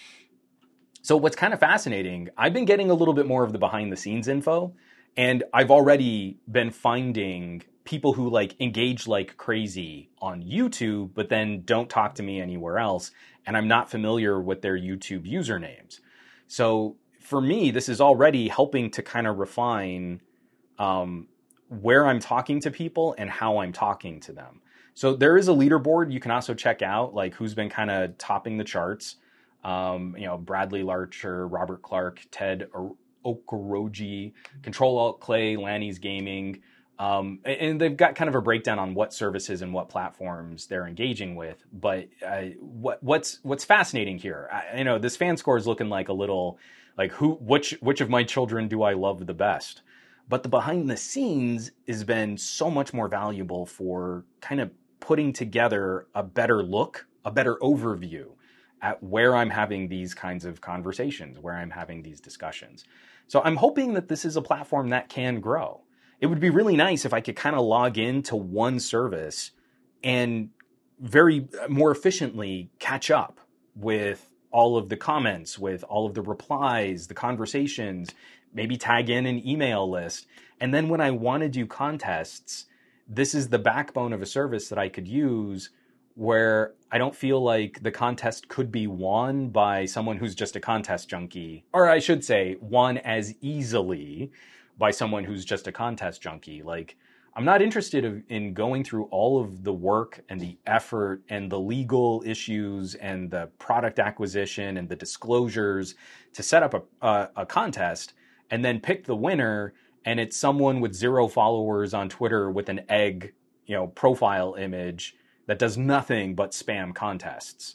So what's kind of fascinating, I've been getting a little bit more of the behind the scenes info, and I've already been finding people who like engage like crazy on YouTube, but then don't talk to me anywhere else, and I'm not familiar with their YouTube usernames. So for me, this is already helping to kind of refine um, where I'm talking to people and how I'm talking to them. So there is a leaderboard you can also check out, like who's been kind of topping the charts. Um, you know, Bradley Larcher, Robert Clark, Ted Okoroji, Control Alt Clay, Lanny's Gaming. Um, and they've got kind of a breakdown on what services and what platforms they're engaging with. But uh, what, what's what's fascinating here, I, you know, this fan score is looking like a little like who which which of my children do I love the best? But the behind the scenes has been so much more valuable for kind of putting together a better look, a better overview at where I'm having these kinds of conversations, where I'm having these discussions. So I'm hoping that this is a platform that can grow. It would be really nice if I could kind of log into one service and very more efficiently catch up with all of the comments, with all of the replies, the conversations, maybe tag in an email list. And then when I want to do contests, this is the backbone of a service that I could use where I don't feel like the contest could be won by someone who's just a contest junkie, or I should say won as easily by someone who's just a contest junkie. Like, I'm not interested in going through all of the work and the effort and the legal issues and the product acquisition and the disclosures to set up a, a, a contest and then pick the winner, and it's someone with zero followers on Twitter with an egg, you know, profile image that does nothing but spam contests.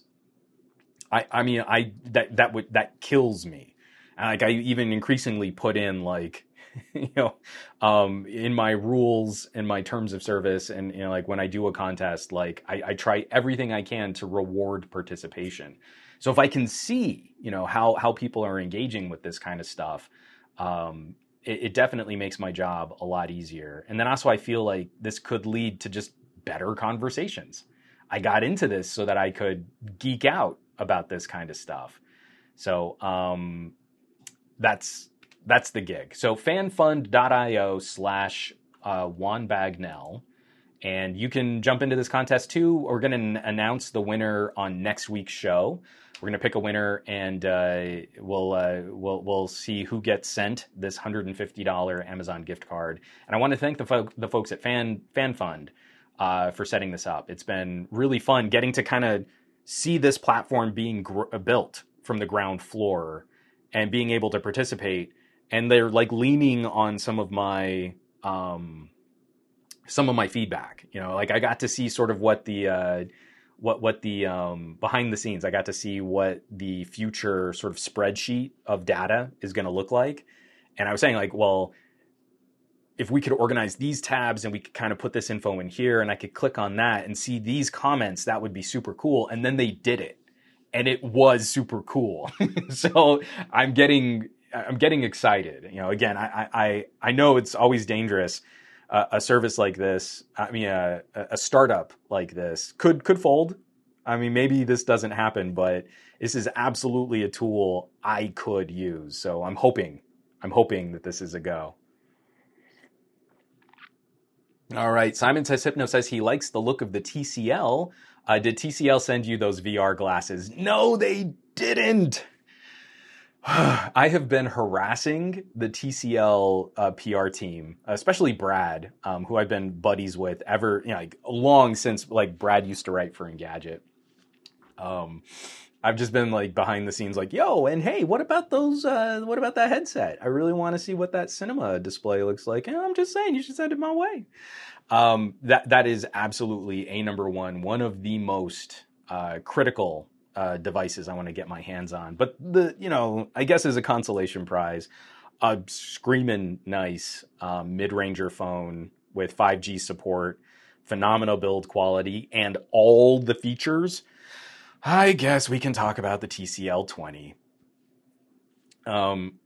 I, I mean, I that that would that kills me. And like, I even increasingly put in like, you know, um, in my rules and my terms of service, and you know, like when I do a contest, like I, I try everything I can to reward participation. So if I can see, you know, how how people are engaging with this kind of stuff, um, it, it definitely makes my job a lot easier. And then also I feel like this could lead to just better conversations. I got into this so that I could geek out about this kind of stuff. So um, that's that's the gig. So fanfund.io slash Juan Bagnell. And you can jump into this contest too. We're going to announce the winner on next week's show. We're going to pick a winner, and uh, we'll uh, we'll we'll see who gets sent this one hundred fifty dollars Amazon gift card. And I want to thank the folk, the folks at Fan FanFund uh, for setting this up. It's been really fun getting to kind of see this platform being gr- built from the ground floor and being able to participate. And they're like leaning on some of my um, some of my feedback. You know, like I got to see sort of what the uh, what what the um, behind the scenes. I got to see what the future sort of spreadsheet of data is going to look like. And I was saying like, well, if we could organize these tabs and we could kind of put this info in here, and I could click on that and see these comments, that would be super cool. And then they did it, and it was super cool. So I'm getting. I'm getting excited. You know, again, I I I know it's always dangerous. Uh, a service like this, I mean, a, a startup like this could could fold. I mean, maybe this doesn't happen, but this is absolutely a tool I could use. So I'm hoping, I'm hoping that this is a go. All right, Simon says Hypno says he likes the look of the T C L. Uh, did T C L send you those V R glasses? No, they didn't. I have been harassing the T C L uh, P R team, especially Brad, um, who I've been buddies with ever, you know, like long since like Brad used to write for Engadget. Um, I've just been like behind the scenes, like, yo, and hey, what about those? Uh, what about that headset? I really want to see what that cinema display looks like. And I'm just saying, you should send it my way. Um, that that is absolutely a number one, one of the most uh, critical Uh, devices I want to get my hands on. But the, you know, I guess as a consolation prize, a screaming nice um, mid-ranger phone with five G support, phenomenal build quality, and all the features. I guess we can talk about the T C L twenty. Um,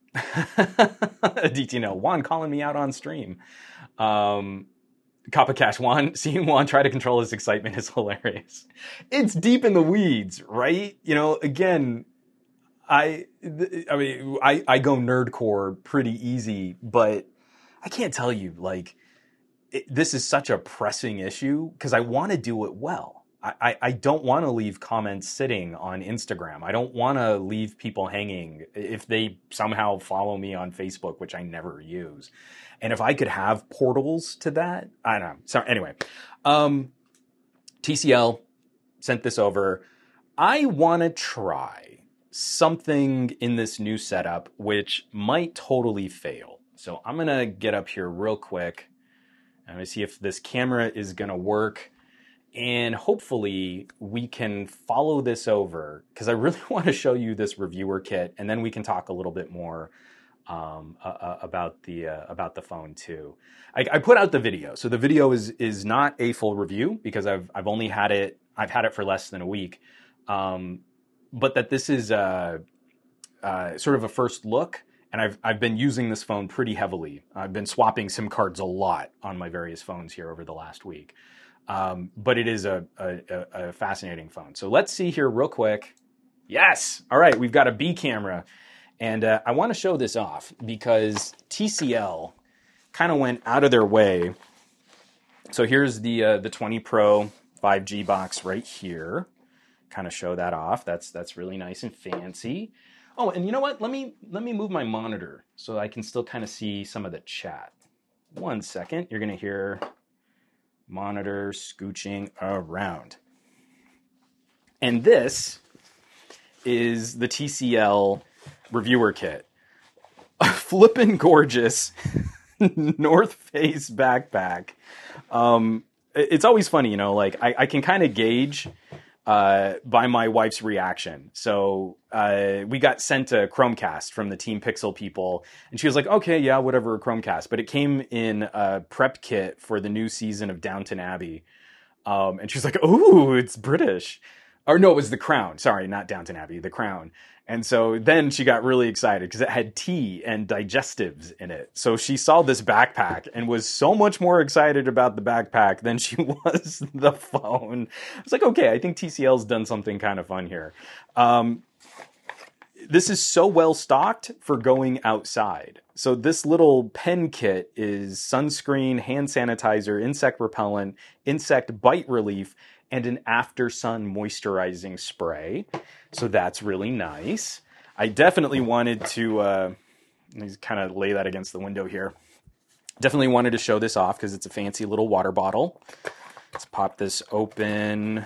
D T N L, Juan calling me out on stream. Um, Kappa Cash, Juan, seeing Juan try to control his excitement is hilarious. It's deep in the weeds, right? You know, again, I, I mean, I, I go nerdcore pretty easy, but I can't tell you, like, it, this is such a pressing issue because I want to do it well. I, I, I don't want to leave comments sitting on Instagram. I don't want to leave people hanging if they somehow follow me on Facebook, which I never use. And if I could have portals to that, I don't know. So anyway, um, T C L sent this over. I want to try something in this new setup, which might totally fail. So I'm going to get up here real quick. I'm going to see if this camera is going to work. And hopefully we can follow this over because I really want to show you this reviewer kit, and then we can talk a little bit more um, uh, about the uh, about the phone too. I, I put out the video, so the video is is not a full review because I've I've only had it I've had it for less than a week, um, but that this is uh, uh, sort of a first look. And I've I've been using this phone pretty heavily. I've been swapping SIM cards a lot on my various phones here over the last week. Um, but it is a, a, a fascinating phone. So let's see here real quick. Yes. All right. We've got a B camera. And uh, I want to show this off because T C L kind of went out of their way So here's the uh, the twenty Pro five G box right here. Kind of show that off. That's that's really nice and fancy. Oh, and you know what? Let me let me move my monitor so I can still kind of see some of the chat. One second. You're gonna hear monitor scooching around. And this is the T C L reviewer kit. A flippin' gorgeous North Face backpack. Um, it's always funny, you know, like I, I can kind of gauge uh, by my wife's reaction. So uh, we got sent a Chromecast from the Team Pixel people, and she was like, okay, yeah, whatever, a Chromecast. But it came in a prep kit for the new season of Downton Abbey. Um, and she was like, ooh, it's British. Or no, it was The Crown. Sorry, not Downton Abbey, The Crown. And so then she got really excited because it had tea and digestives in it. So she saw this backpack and was so much more excited about the backpack than she was the phone. I was like, okay, I think T C L's done something kind of fun here. Um, this is so well stocked for going outside. So this little pen kit is sunscreen, hand sanitizer, insect repellent, insect bite relief, and an after sun moisturizing spray. So that's really nice. I definitely wanted to uh, kind of lay that against the window here. Definitely wanted to show this off because it's a fancy little water bottle. Let's pop this open.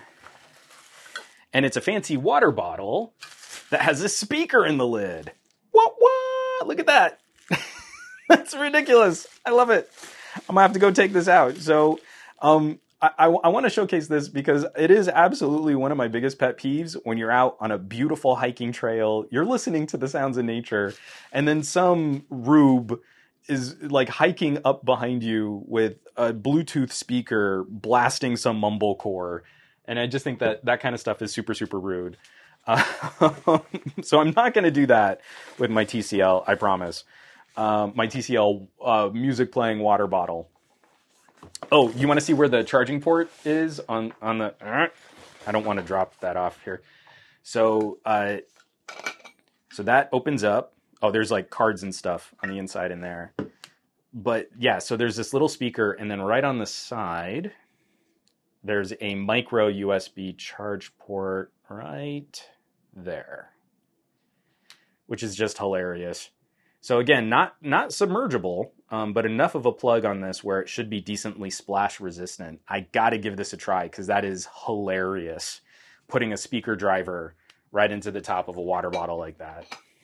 And it's a fancy water bottle that has a speaker in the lid. What, what? Look at that. That's ridiculous. I love it. I'm gonna have to go take this out. So, um, I, I, I want to showcase this because it is absolutely one of my biggest pet peeves when you're out on a beautiful hiking trail, you're listening to the sounds of nature, and then some rube is like hiking up behind you with a Bluetooth speaker blasting some mumblecore. And I just think that that kind of stuff is super, super rude. Uh, so I'm not going to do that with my T C L, I promise. Um, my T C L uh, music playing water bottle. Oh, you want to see where the charging port is on, on the... I don't want to drop that off here. So, uh, so that opens up. Oh, there's like cards and stuff on the inside in there. But yeah, so there's this little speaker, and then right on the side, there's a micro U S B charge port right there, which is just hilarious. So again, not not submergible, um, but enough of a plug on this where it should be decently splash resistant. I got to give this a try because that is hilarious, putting a speaker driver right into the top of a water bottle like that.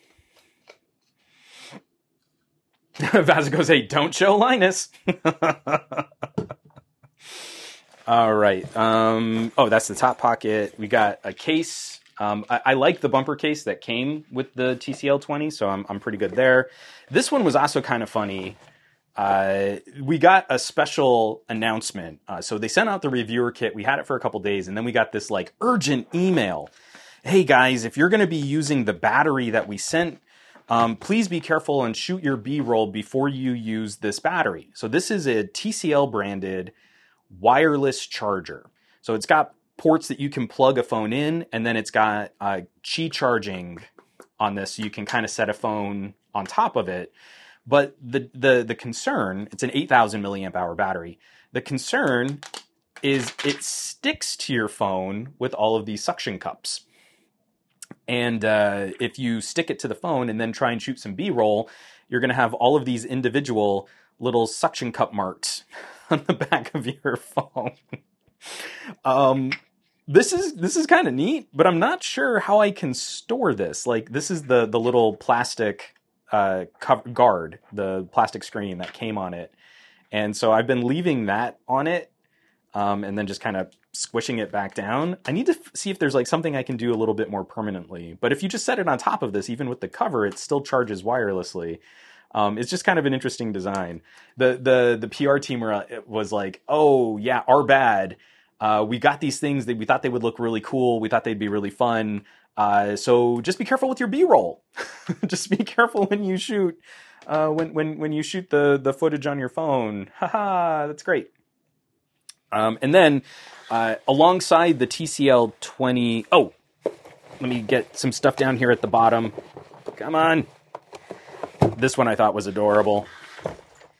Vaz goes, hey, don't show Linus. All right. Um, oh, that's the top pocket. We got a case. Um, I, I like the bumper case that came with the T C L twenty, so I'm I'm pretty good there. This one was also kind of funny. Uh, we got a special announcement. Uh, so they sent out the reviewer kit. We had it for a couple days, and then we got this like urgent email. Hey guys, if you're going to be using the battery that we sent, um, please be careful and shoot your B-roll before you use this battery. So this is a T C L branded wireless charger. So it's got ports that you can plug a phone in, and then it's got uh, Qi charging on this, so you can kind of set a phone on top of it. But the the the concern, it's an eight thousand milliamp hour battery. The concern is it sticks to your phone with all of these suction cups. And uh, if you stick it to the phone and then try and shoot some B-roll, you're going to have all of these individual little suction cup marks on the back of your phone. um, this is this is kind of neat, but I'm not sure how I can store this. Like, this is the the little plastic uh, cover, guard, the plastic screen that came on it, and so I've been leaving that on it, um, and then just kind of squishing it back down. I need to f- see if there's like something I can do a little bit more permanently. But if you just set it on top of this, even with the cover, it still charges wirelessly. Um, it's just kind of an interesting design. The the the P R team were, was like, oh yeah, our bad. Uh, we got these things that we thought they would look really cool. We thought they'd be really fun. Uh, so just be careful with your B-roll. Just be careful when you shoot uh, when when when you shoot the the footage on your phone. Haha, that's great. Um, and then uh, alongside the T C L twenty, oh, let me get some stuff down here at the bottom. Come on. This one I thought was adorable.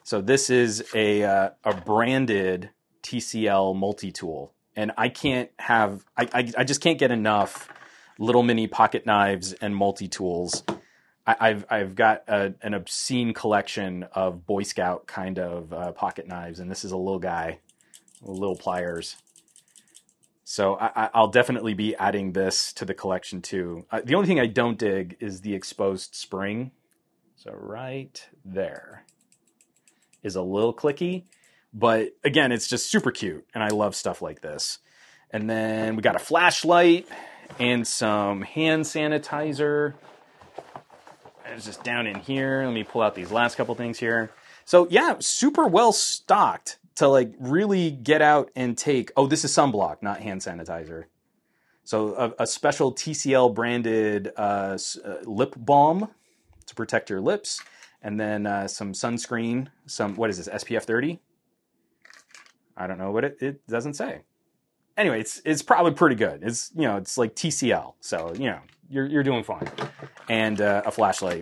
So this is a uh, a branded T C L multi-tool. And I can't have, I, I, I just can't get enough little mini pocket knives and multi-tools. I, I've I've got a, an obscene collection of Boy Scout kind of uh, pocket knives, and this is a little guy, little pliers. So I, I'll definitely be adding this to the collection too. Uh, the only thing I don't dig is the exposed spring. So right there is a little clicky, but again, it's just super cute, and I love stuff like this. And then we got a flashlight and some hand sanitizer. It's just down in here. Let me pull out these last couple things here. So yeah, super well stocked to like really get out and take. Oh, this is sunblock, not hand sanitizer. So a, a special T C L branded uh, uh, lip balm to protect your lips, and then uh, some sunscreen. Some what is this? S P F thirty? I don't know what it. It doesn't say. Anyway, it's it's probably pretty good. It's you know it's like T C L, so you know you're you're doing fine. And uh, a flashlight.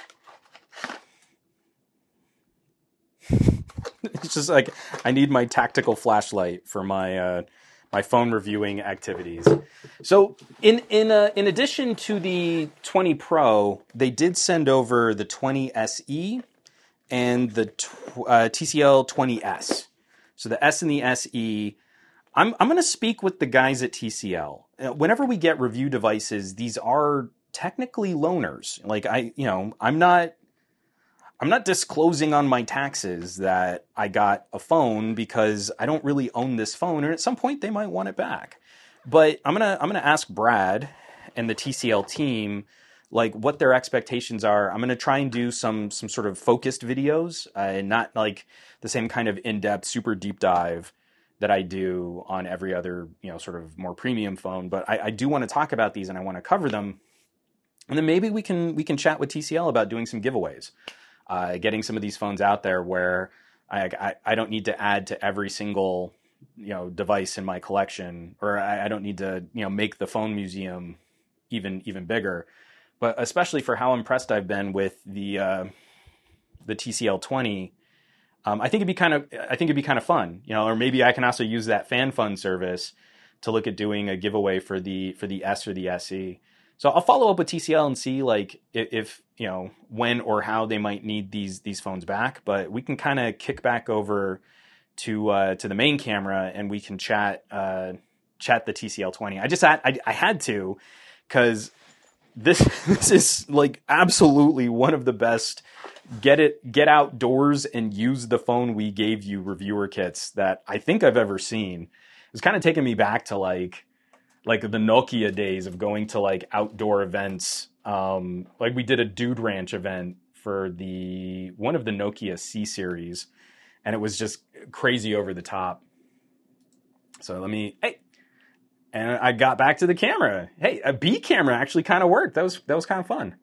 It's just like I need my tactical flashlight for my uh, my phone reviewing activities. So in in uh, in addition to the twenty Pro, they did send over the twenty S E and the tw- uh, T C L twenty S. So the S and the S E. I'm I'm going to speak with the guys at T C L. Whenever we get review devices, these are technically loaners. Like I, you know, I'm not I'm not disclosing on my taxes that I got a phone because I don't really own this phone, and at some point they might want it back. But I'm gonna I'm gonna ask Brad and the T C L team like what their expectations are. I'm gonna try and do some some sort of focused videos, uh, and not like the same kind of in-depth, super deep dive that I do on every other, you know, sort of more premium phone. But I, I do want to talk about these and I want to cover them. And then maybe we can we can chat with T C L about doing some giveaways, uh, getting some of these phones out there where I, I, I don't need to add to every single, you know, device in my collection, or I, I don't need to, you know, make the phone museum even even bigger. But especially for how impressed I've been with the uh, the T C L twenty. Um, I think it'd be kind of, I think it'd be kind of fun, you know, or maybe I can also use that FanFun service to look at doing a giveaway for the for the S or the S E. So I'll follow up with T C L and see like if, if you know when or how they might need these these phones back. But we can kind of kick back over to uh, to the main camera and we can chat uh, chat the T C L twenty. I just had I, I had to because this this is like absolutely one of the best. Get it, get outdoors and use the phone we gave you reviewer kits that I think I've ever seen. It's kind of taking me back to like, like the Nokia days of going to like outdoor events. Um, like we did a Dude Ranch event for the, one of the Nokia C series, and it was just crazy over the top. So let me, hey, and I got back to the camera. Hey, a B camera actually kind of worked. That was, that was kind of fun.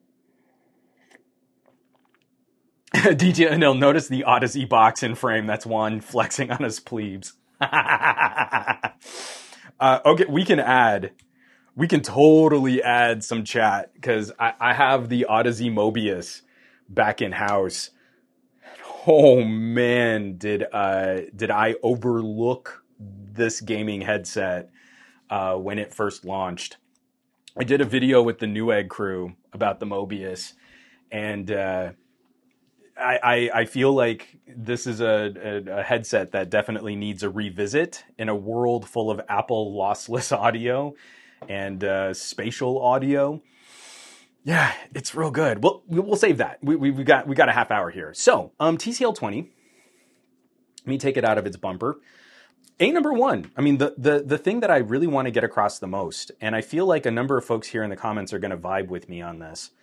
D J Anil, notice the Odyssey box in frame. That's Juan flexing on his plebes. uh, okay, we can add, we can totally add some chat because I, I have the Odyssey Mobius back in house. Oh man, did uh, did I overlook this gaming headset uh, when it first launched? I did a video with the Newegg crew about the Mobius, and uh, I, I, I feel like this is a, a, a headset that definitely needs a revisit in a world full of Apple lossless audio and uh, spatial audio. Yeah, it's real good. Well, we'll save that. We, we, we got we got a half hour here. So, um, T C L twenty. Let me take it out of its bumper. A number one. I mean, the, the, the thing that I really want to get across the most, and I feel like a number of folks here in the comments are going to vibe with me on this.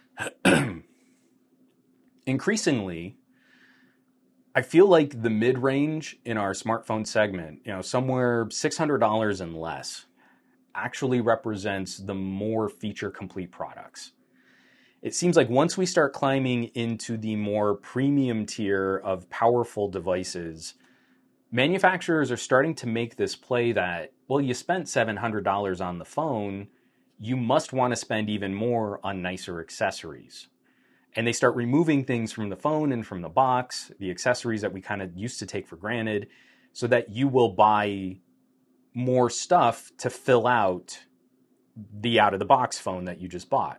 Increasingly, I feel like the mid-range in our smartphone segment, you know, somewhere six hundred dollars and less, actually represents the more feature-complete products. It seems like once we start climbing into the more premium tier of powerful devices, manufacturers are starting to make this play that, well, you spent seven hundred dollars on the phone, you must want to spend even more on nicer accessories. and they start removing things from the phone and from the box, the accessories that we kind of used to take for granted, so that you will buy more stuff to fill out the out-of-the-box phone that you just bought.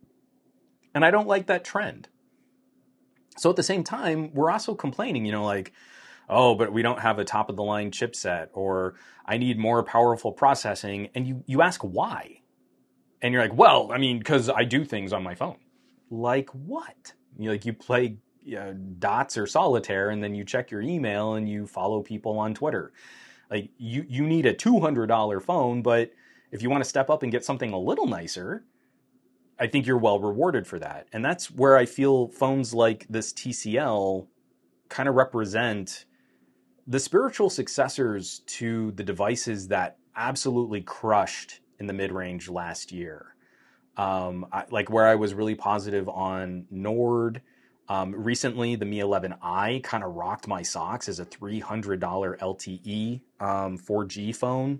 And I don't like that trend. So at the same time, we're also complaining, you know, like, oh, but we don't have a top-of-the-line chipset, or I need more powerful processing. And you, you ask why. And you're like, well, I mean, because I do things on my phone. Like what? You like you play uh, dots or solitaire, and then you check your email and you follow people on Twitter. Like you, you need a two hundred dollars phone, but if you want to step up and get something a little nicer, I think you're well rewarded for that. And that's where I feel phones like this T C L kind of represent the spiritual successors to the devices that absolutely crushed in the mid-range last year. Um, I, like where I was really positive on Nord. Um, recently, the Mi eleven i kind of rocked my socks as a three hundred dollars L T E um, four G phone.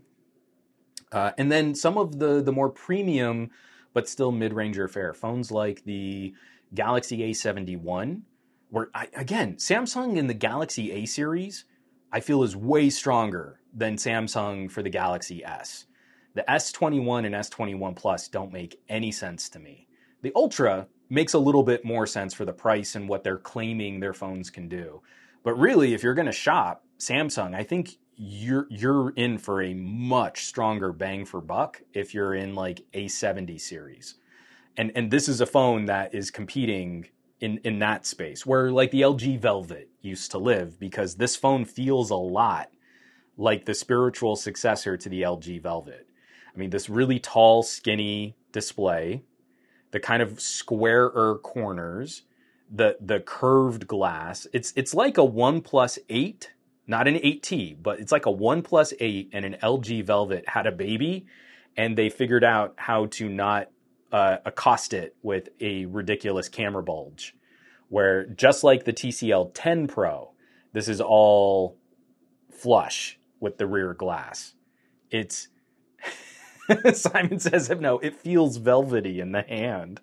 Uh, and then some of the, the more premium, but still mid-ranger fare phones like the Galaxy A seventy-one, where, I, again, Samsung in the Galaxy A series, I feel is way stronger than Samsung for the Galaxy S. The S twenty-one and S twenty-one Plus don't make any sense to me. The Ultra makes a little bit more sense for the price and what they're claiming their phones can do. But really, if you're going to shop Samsung, I think you're you're in for a much stronger bang for buck if you're in like A seventy series. And and this is a phone that is competing in, in that space, where like the L G Velvet used to live, because this phone feels a lot like the spiritual successor to the L G Velvet. I mean, this really tall, skinny display, the kind of squarer corners, the the curved glass. It's it's like a OnePlus eight, not an eight T, but it's like a OnePlus eight and an L G Velvet had a baby, and they figured out how to not uh, accost it with a ridiculous camera bulge, where just like the T C L ten Pro, this is all flush with the rear glass. It's Simon says, no, it feels velvety in the hand.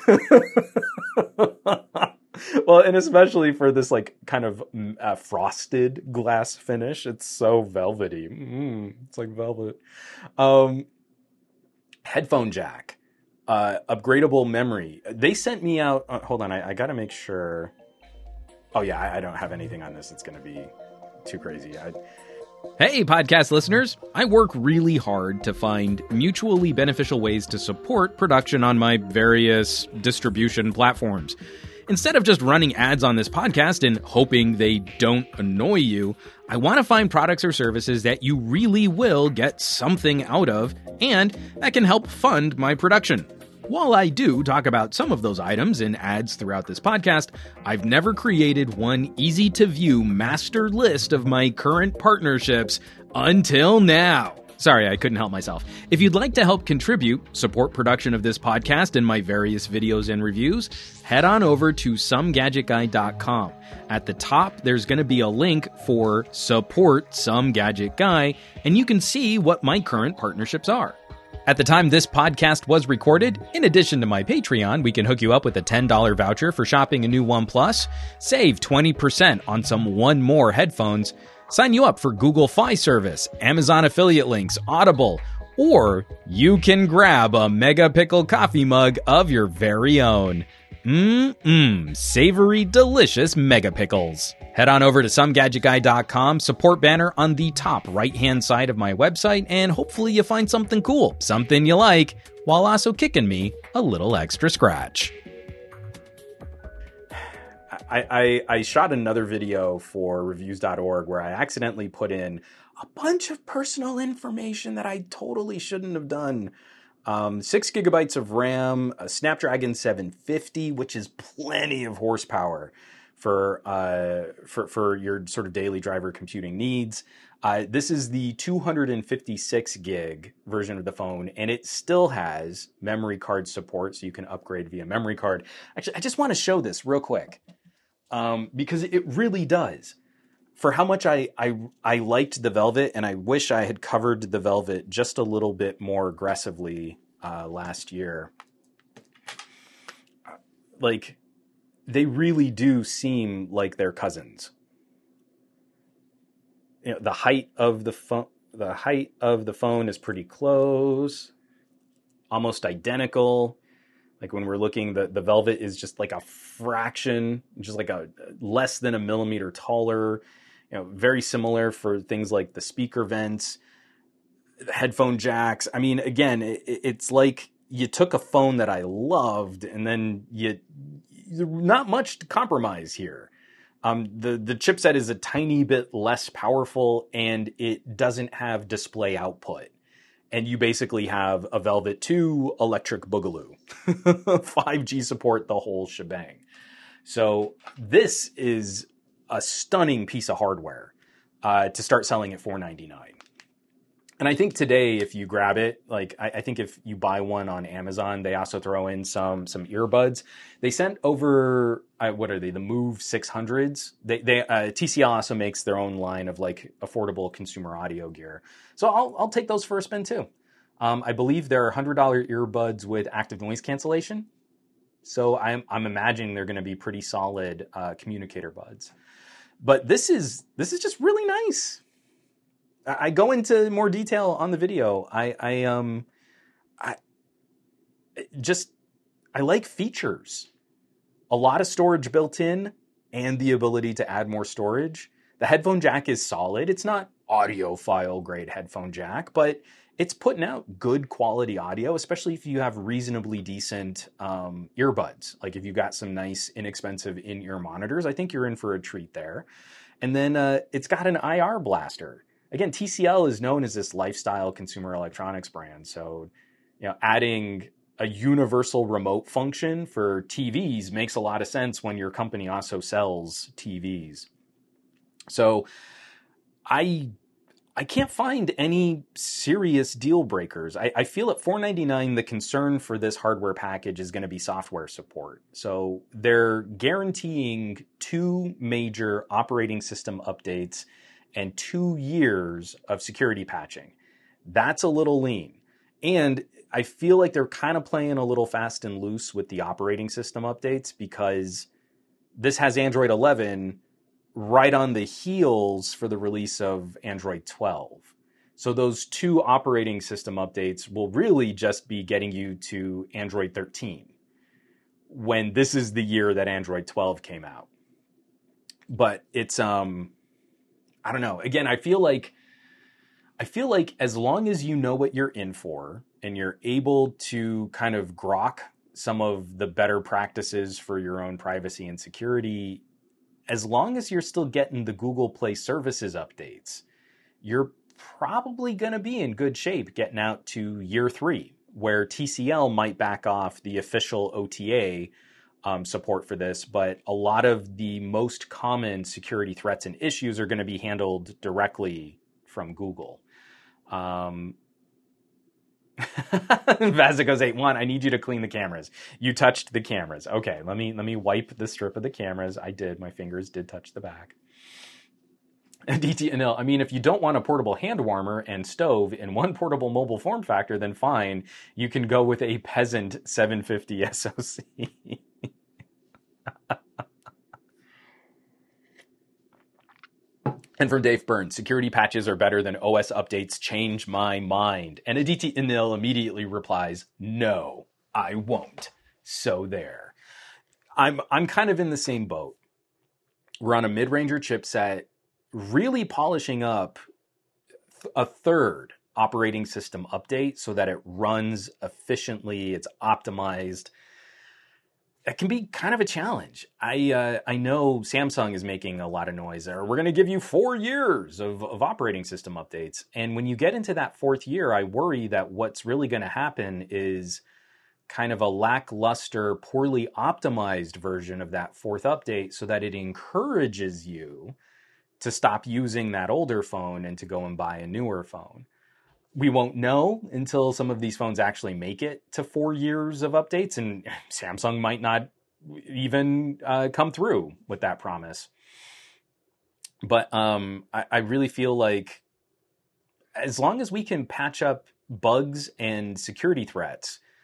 Well, and especially for this like kind of uh, frosted glass finish, it's so velvety. Mm, it's like velvet. Um, headphone jack, uh, upgradable memory. They sent me out. Uh, hold on, I, I got to make sure. Oh yeah, I, I don't have anything on this. It's going to be too crazy. I, Hey, podcast listeners. I work really hard to find mutually beneficial ways to support production on my various distribution platforms. Instead of just running ads on this podcast and hoping they don't annoy you, I want to find products or services that you really will get something out of and that can help fund my production. While I do talk about some of those items in ads throughout this podcast, I've never created one easy-to-view master list of my current partnerships until now. Sorry, I couldn't help myself. If you'd like to help contribute, support production of this podcast and my various videos and reviews, head on over to some gadget guy dot com. At the top, there's going to be a link for Support Some Gadget Guy, and you can see what my current partnerships are. At the time this podcast was recorded, in addition to my Patreon, we can hook you up with a ten dollars voucher for shopping a new OnePlus, save twenty percent on some One More headphones, sign you up for Google Fi service, Amazon affiliate links, Audible, or you can grab a Mega Pickle coffee mug of your very own. Mmm, savory, delicious Mega Pickles. Head on over to some gadget guy dot com, support banner on the top right-hand side of my website, and hopefully you find something cool, something you like, while also kicking me a little extra scratch. I, I, I shot another video for reviews dot org where I accidentally put in a bunch of personal information that I totally shouldn't have done. Um, six gigabytes of RAM, a Snapdragon seven fifty, which is plenty of horsepower for uh, for for your sort of daily driver computing needs. Uh, this is the two hundred fifty-six gig version of the phone, and it still has memory card support, so you can upgrade via memory card. Actually, I just want to show this real quick um, because it really does. For how much I, I I liked the Velvet, and I wish I had covered the Velvet just a little bit more aggressively uh, last year. Like, they really do seem like they're cousins. You know, the height of the phone, the height of the phone is pretty close, almost identical. Like when we're looking, the, the Velvet is just like a fraction, just like a less than a millimeter taller. You know, very similar for things like the speaker vents, the headphone jacks. I mean, again, it, it's like you took a phone that I loved and then you, not much to compromise here. Um, the, the chipset is a tiny bit less powerful and it doesn't have display output. And you basically have a Velvet two electric boogaloo, five G support, the whole shebang. So this is a stunning piece of hardware uh, to start selling at four ninety-nine. And I think today, if you grab it, like I, I think if you buy one on Amazon, they also throw in some some earbuds. They sent over uh, what are they? The Move six hundreds. They they uh, T C L also makes their own line of like affordable consumer audio gear. So I'll I'll take those for a spin too. Um, I believe there are one hundred dollars earbuds with active noise cancellation. So I'm I'm imagining they're going to be pretty solid uh, communicator buds. But this is this is just really nice. I go into more detail on the video. I, I, um, I just, I like features. A lot of storage built in and the ability to add more storage. The headphone jack is solid. It's not audiophile grade headphone jack, but it's putting out good quality audio, especially if you have reasonably decent um, earbuds. Like if you've got some nice, inexpensive in-ear monitors, I think you're in for a treat there. And then uh, it's got an I R blaster. Again, T C L is known as this lifestyle consumer electronics brand. So, you know, adding a universal remote function for T Vs makes a lot of sense when your company also sells T Vs. So I I can't find any serious deal breakers. I, I feel at four ninety-nine, the concern for this hardware package is going to be software support. So they're guaranteeing two major operating system updates and two years of security patching. That's a little lean. And I feel like they're kind of playing a little fast and loose with the operating system updates because this has Android eleven right on the heels for the release of Android twelve. So those two operating system updates will really just be getting you to Android thirteen when this is the year that Android twelve came out. But it's, um, I don't know. Again, I feel like I feel like as long as you know what you're in for and you're able to kind of grok some of the better practices for your own privacy and security, as long as you're still getting the Google Play Services updates, you're probably going to be in good shape getting out to year three, where T C L might back off the official O T A Um, support for this, but a lot of the most common security threats and issues are going to be handled directly from Google. Um, Vazicos eight one, I need you to clean the cameras. You touched the cameras. Okay, let me let me wipe the strip of the cameras. I did. My fingers did touch the back. D T N L, I mean, if you don't want a portable hand warmer and stove in one portable mobile form factor, then fine. You can go with a Peasant seven fifty S O C. And from Dave Burns, security patches are better than O S updates. Change my mind. And Aditi Anil immediately replies, no, I won't. So there. I'm I'm kind of in the same boat. We're on a mid-ranger chipset, really polishing up a third operating system update so that it runs efficiently, it's optimized. It can be kind of a challenge. I uh, I know Samsung is making a lot of noise there. We're going to give you four years of, of operating system updates. And when you get into that fourth year, I worry that what's really going to happen is kind of a lackluster, poorly optimized version of that fourth update so that it encourages you to stop using that older phone and to go and buy a newer phone. We won't know until some of these phones actually make it to four years of updates, and Samsung might not even uh, come through with that promise. But um, I, I really feel like as long as we can patch up bugs and security threats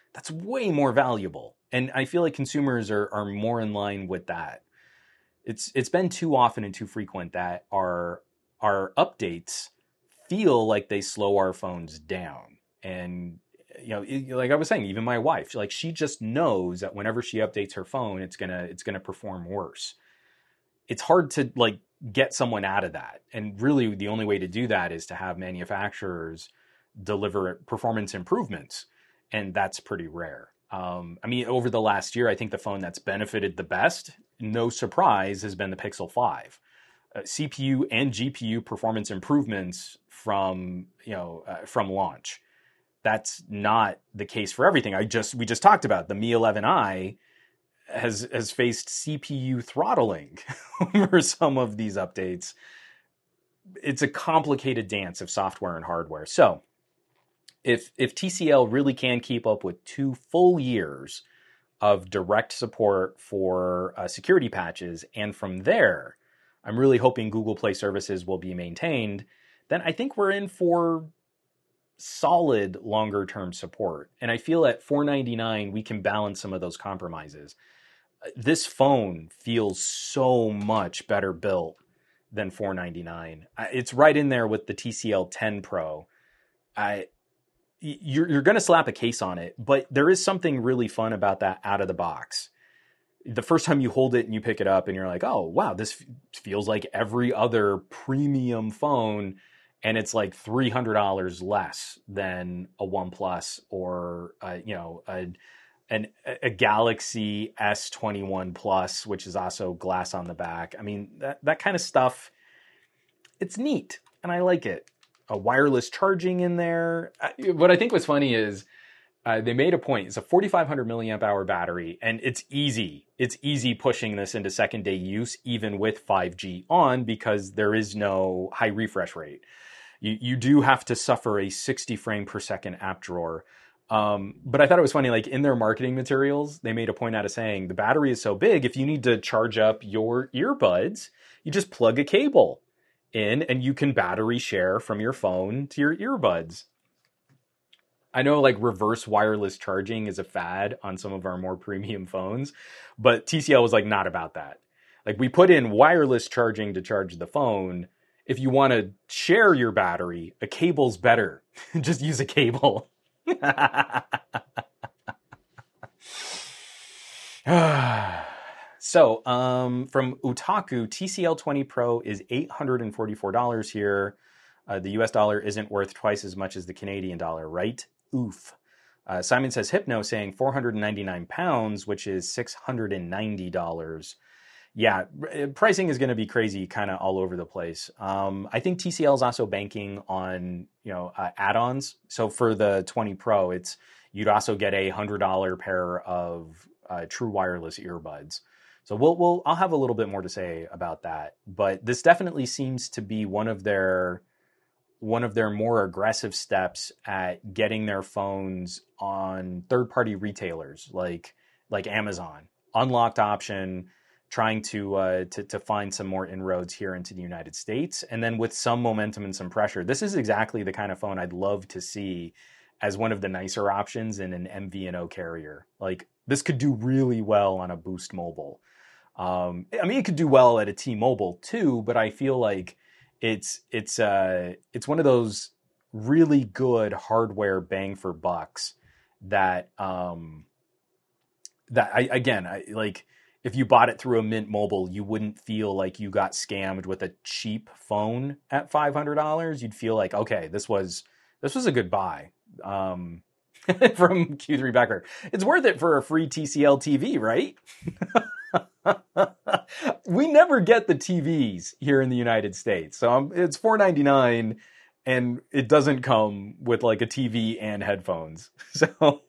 that's way more valuable. And I feel like consumers are, are more in line with that. It's it's been too often and too frequent that our our updates feel like they slow our phones down. And you know, it, like I was saying, even my wife, like she just knows that whenever she updates her phone, it's gonna it's gonna perform worse. It's hard to like get someone out of that. And really the only way to do that is to have manufacturers deliver performance improvements. And that's pretty rare. Um, I mean, over the last year, I think the phone that's benefited the best, no surprise, has been the Pixel five. Uh, C P U and G P U performance improvements from, you know, uh, from launch. That's not the case for everything. I just we just talked about the Mi eleven i has has faced C P U throttling over some of these updates. It's a complicated dance of software and hardware. So if if T C L really can keep up with two full years of direct support for uh, security patches, and from there, I'm really hoping Google Play services will be maintained, then I think we're in for solid longer term support. And I feel at four ninety-nine we can balance some of those compromises. This phone feels so much better built than four ninety-nine. It's right in there with the T C L ten Pro. I you're you're going to slap a case on it, but there is something really fun about that out of the box. The first time you hold it and you pick it up and you're like, oh, wow, this feels like every other premium phone. And it's like three hundred dollars less than a OnePlus or, uh, you know, a, an, a Galaxy S twenty-one Plus, which is also glass on the back. I mean, that, that kind of stuff, it's neat and I like it. A wireless charging in there. What I think was funny is uh, they made a point. It's a forty-five hundred milliamp hour battery, and it's easy. It's easy pushing this into second day use, even with five G on, because there is no high refresh rate. You you do have to suffer a sixty frame per second app drawer. Um, but I thought it was funny, like in their marketing materials, they made a point out of saying the battery is so big, if you need to charge up your earbuds, you just plug a cable in and you can battery share from your phone to your earbuds. I know like reverse wireless charging is a fad on some of our more premium phones, but T C L was like not about that. Like we put in wireless charging to charge the phone. If you want to share your battery, a cable's better. Just use a cable. So, um, from Otaku, T C L twenty Pro is eight hundred forty-four dollars here. Uh, the U S dollar isn't worth twice as much as the Canadian dollar, right? Oof. Uh, Simon says Hypno saying four hundred ninety-nine pounds, which is six hundred ninety dollars. Yeah, pricing is going to be crazy kind of all over the place. Um, I think T C L is also banking on, you know, uh, add-ons. So for the twenty Pro, it's you'd also get a one hundred dollars pair of uh, true wireless earbuds. So we'll, we'll, I'll have a little bit more to say about that, but this definitely seems to be one of their, one of their more aggressive steps at getting their phones on third-party retailers like, like Amazon. Unlocked option, trying to, uh, to, to find some more inroads here into the United States. And then with some momentum and some pressure, this is exactly the kind of phone I'd love to see as one of the nicer options in an M V N O carrier. Like this could do really well on a Boost Mobile. Um, I mean, it could do well at a T-Mobile too, but I feel like it's it's uh, it's one of those really good hardware bang for bucks that um, that I again I like. If you bought it through a Mint Mobile, you wouldn't feel like you got scammed with a cheap phone at five hundred dollars. You'd feel like, okay, this was this was a good buy. Um, from Q three Becker, it's worth it for a free T C L T V, right? We never get the T Vs here in the United States. So um, it's four ninety-nine and it doesn't come with like a T V and headphones. So,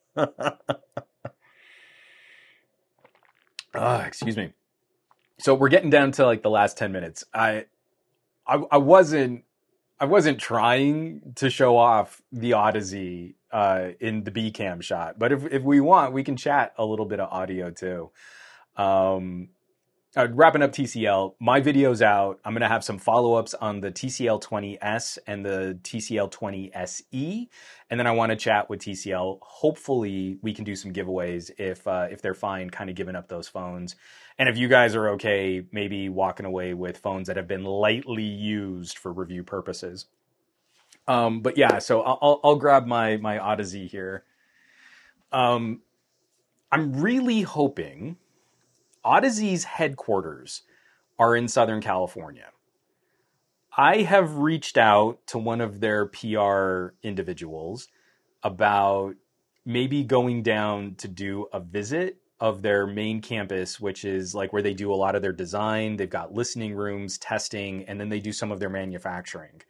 uh, excuse me. So we're getting down to like the last ten minutes. I, I, I wasn't, I wasn't trying to show off the Odyssey uh, in the B cam shot, but if if we want, we can chat a little bit of audio too. Um, Uh, wrapping up T C L, my video's out. I'm going to have some follow-ups on the T C L twenty S and the T C L twenty S E, and then I want to chat with T C L. Hopefully, we can do some giveaways if uh, if they're fine kind of giving up those phones. And if you guys are okay, maybe walking away with phones that have been lightly used for review purposes. Um, but yeah, so I'll, I'll grab my, my Odyssey here. Um, I'm really hoping... Odyssey's headquarters are in Southern California. I have reached out to one of their P R individuals about maybe going down to do a visit of their main campus, which is like where they do a lot of their design. They've got listening rooms, testing, and then they do some of their manufacturing.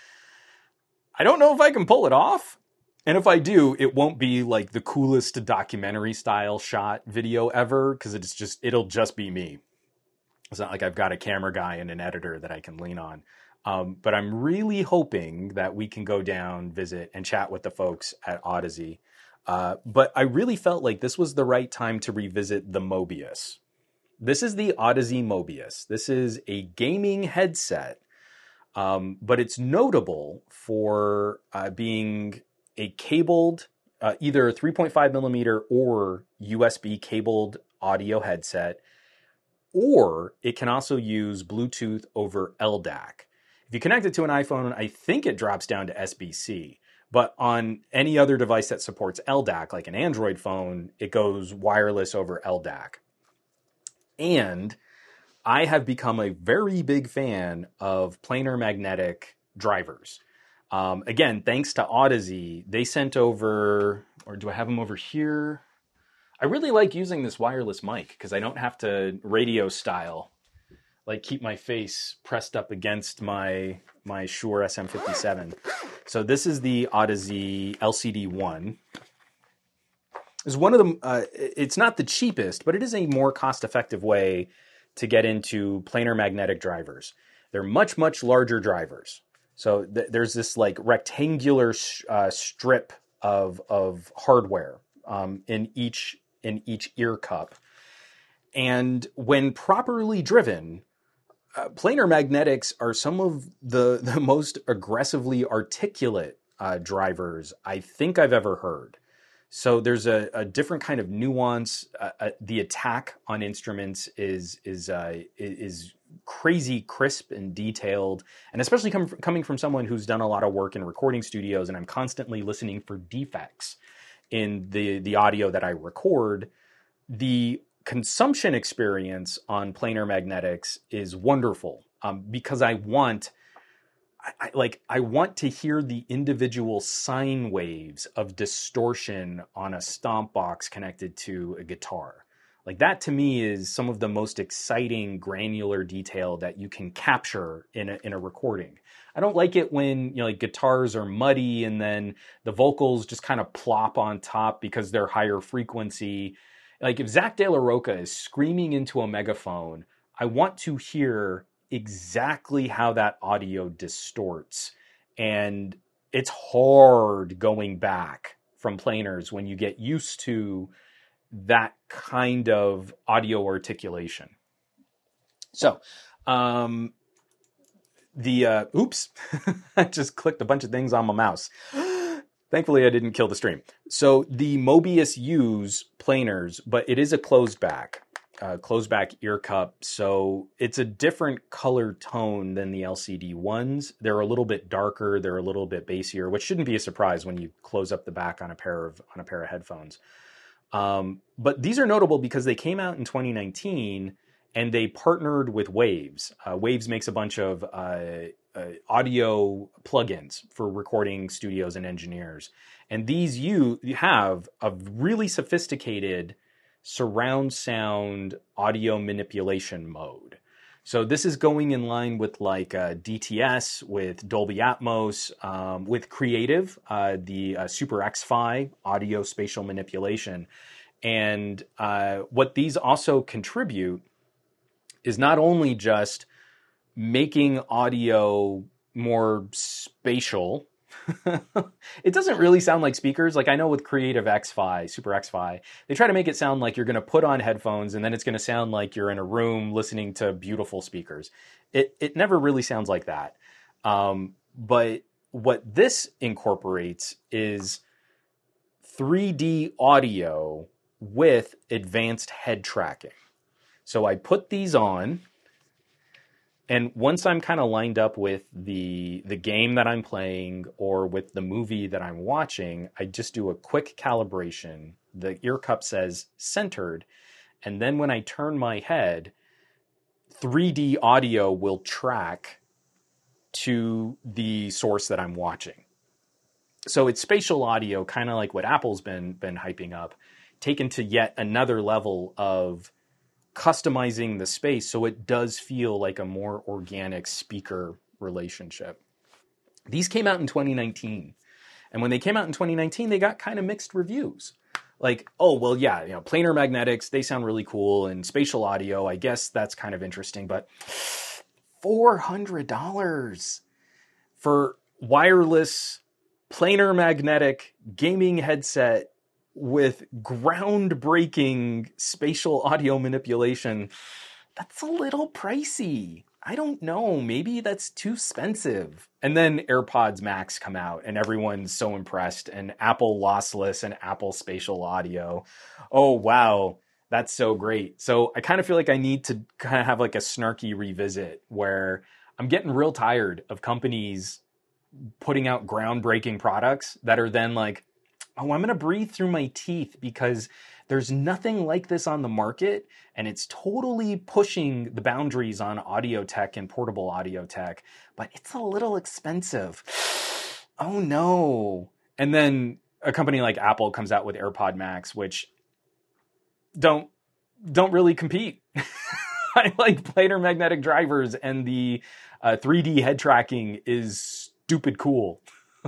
I don't know if I can pull it off. And if I do, it won't be like the coolest documentary style shot video ever, because it's just, it'll just be me. It's not like I've got a camera guy and an editor that I can lean on. Um, but I'm really hoping that we can go down, visit, and chat with the folks at Odyssey. Uh, but I really felt like this was the right time to revisit the Mobius. This is the Odyssey Mobius. This is a gaming headset, um, but it's notable for uh, being a cabled, uh, either three point five millimeter or U S B cabled audio headset, or it can also use Bluetooth over L D A C. If you connect it to an iPhone, I think it drops down to S B C, but on any other device that supports L D A C, like an Android phone, it goes wireless over L D A C. And I have become a very big fan of planar magnetic drivers. Um, again, thanks to Odyssey, they sent over, or do I have them over here? I really like using this wireless mic because I don't have to radio style, like keep my face pressed up against my my Shure S M fifty-seven. So this is the Odyssey L C D one. It's one of them. Uh, it's not the cheapest, but it is a more cost-effective way to get into planar magnetic drivers. They're much, much larger drivers. So th- there's this like rectangular sh- uh, strip of of hardware um, in each in each ear cup, and when properly driven, uh, planar magnetics are some of the the most aggressively articulate uh, drivers I think I've ever heard. So there's a, a different kind of nuance. Uh, uh, the attack on instruments is is uh, is crazy crisp and detailed, and especially com- coming from someone who's done a lot of work in recording studios, and I'm constantly listening for defects in the the audio that I record. The consumption experience on planar magnetics is wonderful um, because I want. I, I, like I want to hear the individual sine waves of distortion on a stomp box connected to a guitar. Like that to me is some of the most exciting granular detail that you can capture in a, in a recording. I don't like it when, you know, like guitars are muddy and then the vocals just kind of plop on top because they're higher frequency. Like if Zach De La Rocha is screaming into a megaphone, I want to hear exactly how that audio distorts. And it's hard going back from planars when you get used to that kind of audio articulation. So, um, the, uh, oops, I just clicked a bunch of things on my mouse. Thankfully, I didn't kill the stream. So the Mobius use planars, but it is a closed back, uh, closed back ear cup. So it's a different color tone than the L C D ones. They're a little bit darker. They're a little bit bassier, which shouldn't be a surprise when you close up the back on a pair of, on a pair of headphones. Um, but these are notable because they came out in twenty nineteen and they partnered with Waves. Uh, Waves makes a bunch of uh, uh, audio plugins for recording studios and engineers. And these you, you have a really sophisticated surround sound audio manipulation mode. So this is going in line with like uh, D T S, with Dolby Atmos, um, with Creative, uh, the uh, Super X-Fi audio spatial manipulation. And uh, what these also contribute is not only just making audio more spatial, it doesn't really sound like speakers. Like I know with Creative X-Fi, Super X-Fi, they try to make it sound like you're going to put on headphones and then it's going to sound like you're in a room listening to beautiful speakers. It it never really sounds like that. Um, but what this incorporates is three D audio with advanced head tracking. So I put these on, and once I'm kind of lined up with the the game that I'm playing or with the movie that I'm watching, I just do a quick calibration. The ear cup says centered, and then when I turn my head, three D audio will track to the source that I'm watching. So it's spatial audio, kind of like what Apple's been been hyping up, taken to yet another level of customizing the space so it does feel like a more organic speaker relationship. These came out in twenty nineteen. And when they came out in twenty nineteen, they got kind of mixed reviews. Like, oh, well, yeah, you know, planar magnetics, they sound really cool. And spatial audio, I guess that's kind of interesting. But four hundred dollars for wireless planar magnetic gaming headset with groundbreaking spatial audio manipulation, that's a little pricey. I don't know, maybe that's too expensive. And then AirPods Max come out and everyone's so impressed, and Apple lossless and Apple spatial audio. Oh, wow, that's so great. So I kind of feel like I need to kind of have like a snarky revisit where I'm getting real tired of companies putting out groundbreaking products that are then like, oh, I'm going to breathe through my teeth because there's nothing like this on the market, and it's totally pushing the boundaries on audio tech and portable audio tech, but it's a little expensive. Oh no. And then a company like Apple comes out with AirPod Max, which don't don't really compete. I like planar magnetic drivers, and the uh, three D head tracking is stupid cool.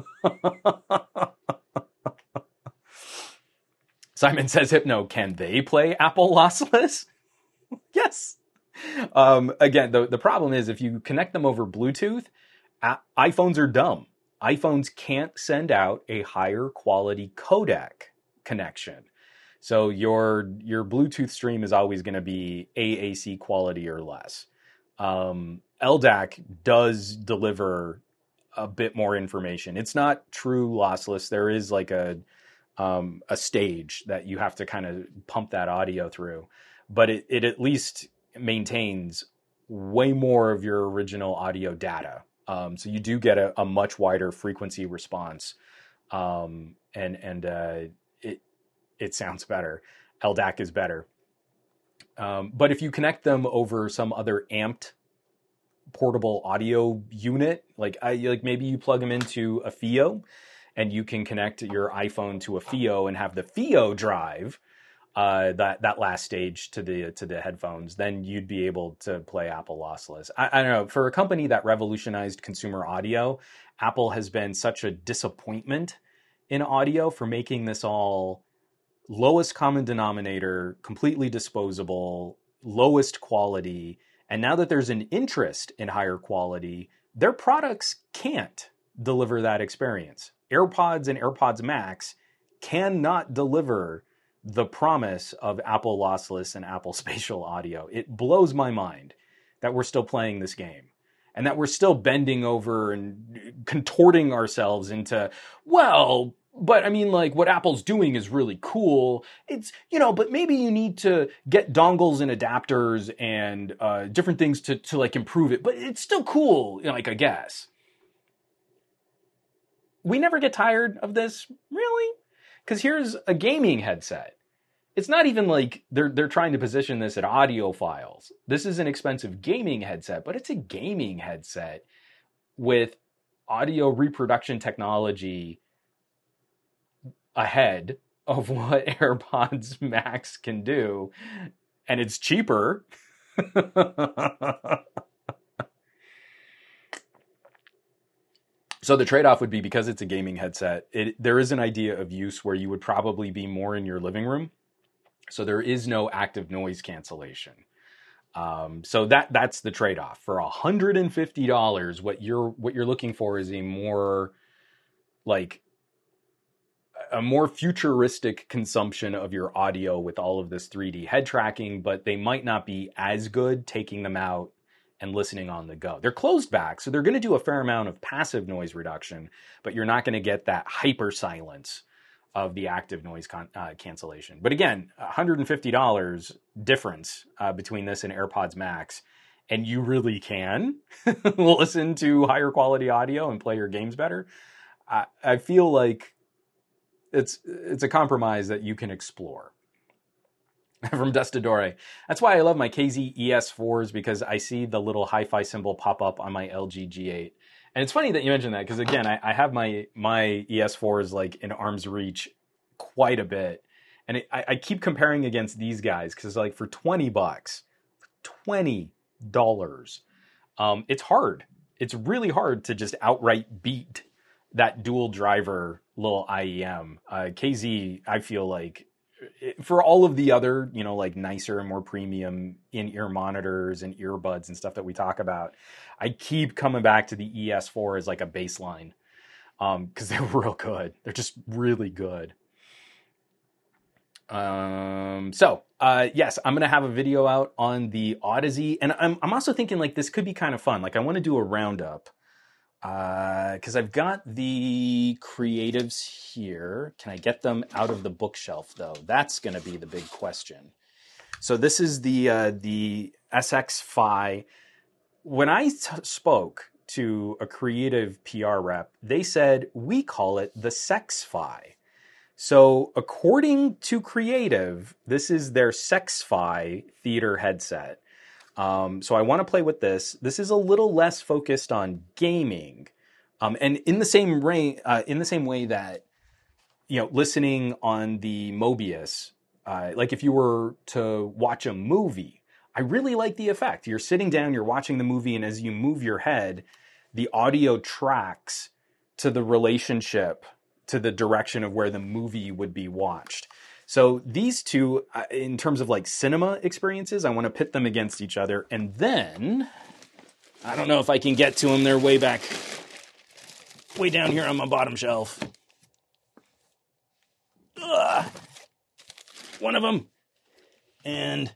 Simon says, Hypno, can they play Apple lossless? Yes. Um, again, the, the problem is if you connect them over Bluetooth, a- iPhones are dumb. iPhones can't send out a higher quality codec connection. So your your Bluetooth stream is always going to be A A C quality or less. Um, L D A C does deliver a bit more information. It's not true lossless. There is like a um, a stage that you have to kind of pump that audio through, but it, it at least maintains way more of your original audio data. Um, so you do get a, a much wider frequency response, um, and and uh, it it sounds better. L D A C is better. Um, but if you connect them over some other amped portable audio unit, like I like maybe you plug them into a Fio, and you can connect your iPhone to a Fio and have the Fio drive uh, that that last stage to the to the headphones, then you'd be able to play Apple lossless. I, I don't know. For a company that revolutionized consumer audio, Apple has been such a disappointment in audio for making this all lowest common denominator, completely disposable, lowest quality. And now that there's an interest in higher quality, their products can't deliver that experience. AirPods and AirPods Max cannot deliver the promise of Apple lossless and Apple spatial audio. It blows my mind that we're still playing this game and that we're still bending over and contorting ourselves into, well, but I mean, like, what Apple's doing is really cool. It's, you know, but maybe you need to get dongles and adapters and uh, different things to, to like improve it, but it's still cool, you know, like, I guess. We never get tired of this, really? Because here's a gaming headset. It's not even like they're they're trying to position this at audiophiles. This is an expensive gaming headset, but it's a gaming headset with audio reproduction technology ahead of what AirPods Max can do, and it's cheaper. So the trade-off would be, because it's a gaming headset, it, there is an idea of use where you would probably be more in your living room. So there is no active noise cancellation. Um, so that that's the trade-off. For one hundred fifty dollars, what you're what you're looking for is a more like a more futuristic consumption of your audio with all of this three D head tracking, but they might not be as good taking them out and listening on the go. They're closed back, so they're going to do a fair amount of passive noise reduction, but you're not going to get that hyper silence of the active noise con- uh, cancellation. But again, one hundred fifty dollars difference uh, between this and AirPods Max, and you really can listen to higher quality audio and play your games better. I, I feel like it's it's a compromise that you can explore. From Destadore. That's why I love my K Z E S fours, because I see the little hi-fi symbol pop up on my L G G eight. And it's funny that you mentioned that, because again, I, I have my my E S fours like in arm's reach quite a bit. And it, I, I keep comparing against these guys, because like for twenty bucks, twenty dollars, um, it's hard. It's really hard to just outright beat that dual driver little I E M. Uh, K Z, I feel like, for all of the other, you know, like nicer and more premium in-ear monitors and earbuds and stuff that we talk about, I keep coming back to the E S four as like a baseline, um, because they're real good. They're just really good. Um, so, uh, yes, I'm going to have a video out on the Audeze, and I'm, I'm also thinking like this could be kind of fun. Like I want to do a roundup. Because uh, I've got the creatives here. Can I get them out of the bookshelf, though? That's going to be the big question. So this is the uh, the S X Fi. When I t- spoke to a creative P R rep, they said, we call it the Sex-Fi. So according to creative, this is their Sex-Fi theater headset. Um, so I want to play with this. This is a little less focused on gaming, um, and in the same way, uh, in the same way that, you know, listening on the Mobius, uh, like if you were to watch a movie, I really like the effect. You're sitting down, you're watching the movie, and as you move your head, the audio tracks to the relationship, to the direction of where the movie would be watched. So these two, in terms of like cinema experiences, I want to pit them against each other. And then, I don't know if I can get to them. They're way back, way down here on my bottom shelf. Ugh. One of them. And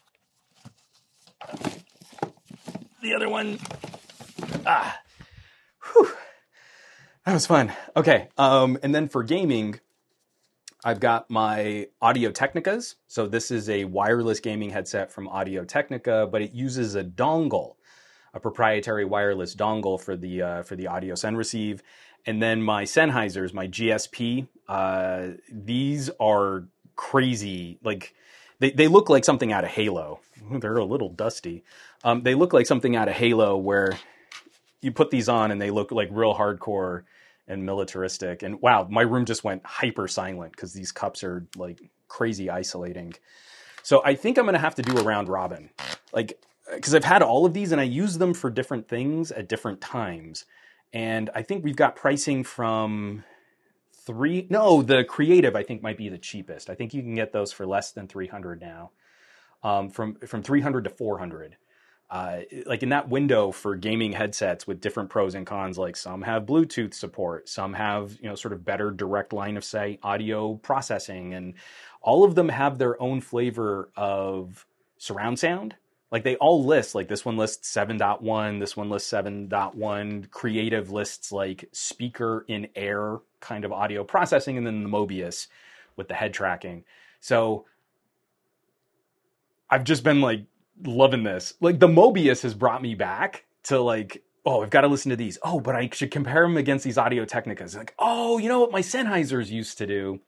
the other one. Ah. Whew. That was fun. Okay. Um, and then for gaming, I've got my Audio Technicas. So this is a wireless gaming headset from Audio Technica, but it uses a dongle, a proprietary wireless dongle for the uh, for the audio send receive. And then my Sennheisers, my G S P. Uh, these are crazy. Like they they look like something out of Halo. They're a little dusty. Um, they look like something out of Halo, where you put these on and they look like real hardcore and militaristic. And wow, my room just went hyper silent because these cups are like crazy isolating. So I think I'm going to have to do a round robin. Like, because I've had all of these and I use them for different things at different times. And I think we've got pricing from three, no, the Creative I think might be the cheapest. I think you can get those for less than three hundred now. Um, from, from three hundred to four hundred. Uh, like in that window for gaming headsets with different pros and cons, like some have Bluetooth support, some have, you know, sort of better direct line of sight audio processing, and all of them have their own flavor of surround sound. Like they all list, like this one lists seven point one, this one lists seven point one, Creative lists like speaker in air kind of audio processing, and then the Mobius with the head tracking. So I've just been like, loving this. Like the Mobius has brought me back to like, oh, I've got to listen to these. Oh, but I should compare them against these Audio Technicas. Like, oh, you know what my Sennheisers used to do?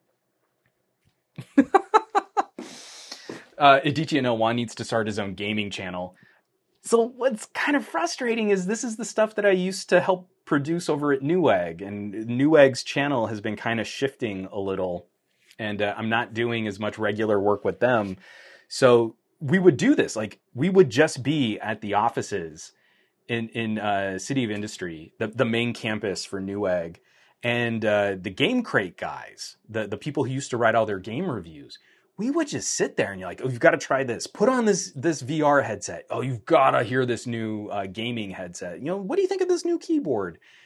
uh, Adichie Noah needs to start his own gaming channel. So what's kind of frustrating is this is the stuff that I used to help produce over at Newegg, and Newegg's channel has been kind of shifting a little, and uh, I'm not doing as much regular work with them. So we would do this, like we would just be at the offices in in uh, City of Industry, the, the main campus for Newegg, and uh, the Game Crate guys, the, the people who used to write all their game reviews, we would just sit there and you're like, oh, you've got to try this. Put on this this V R headset. Oh, you've got to hear this new uh, gaming headset. You know, what do you think of this new keyboard?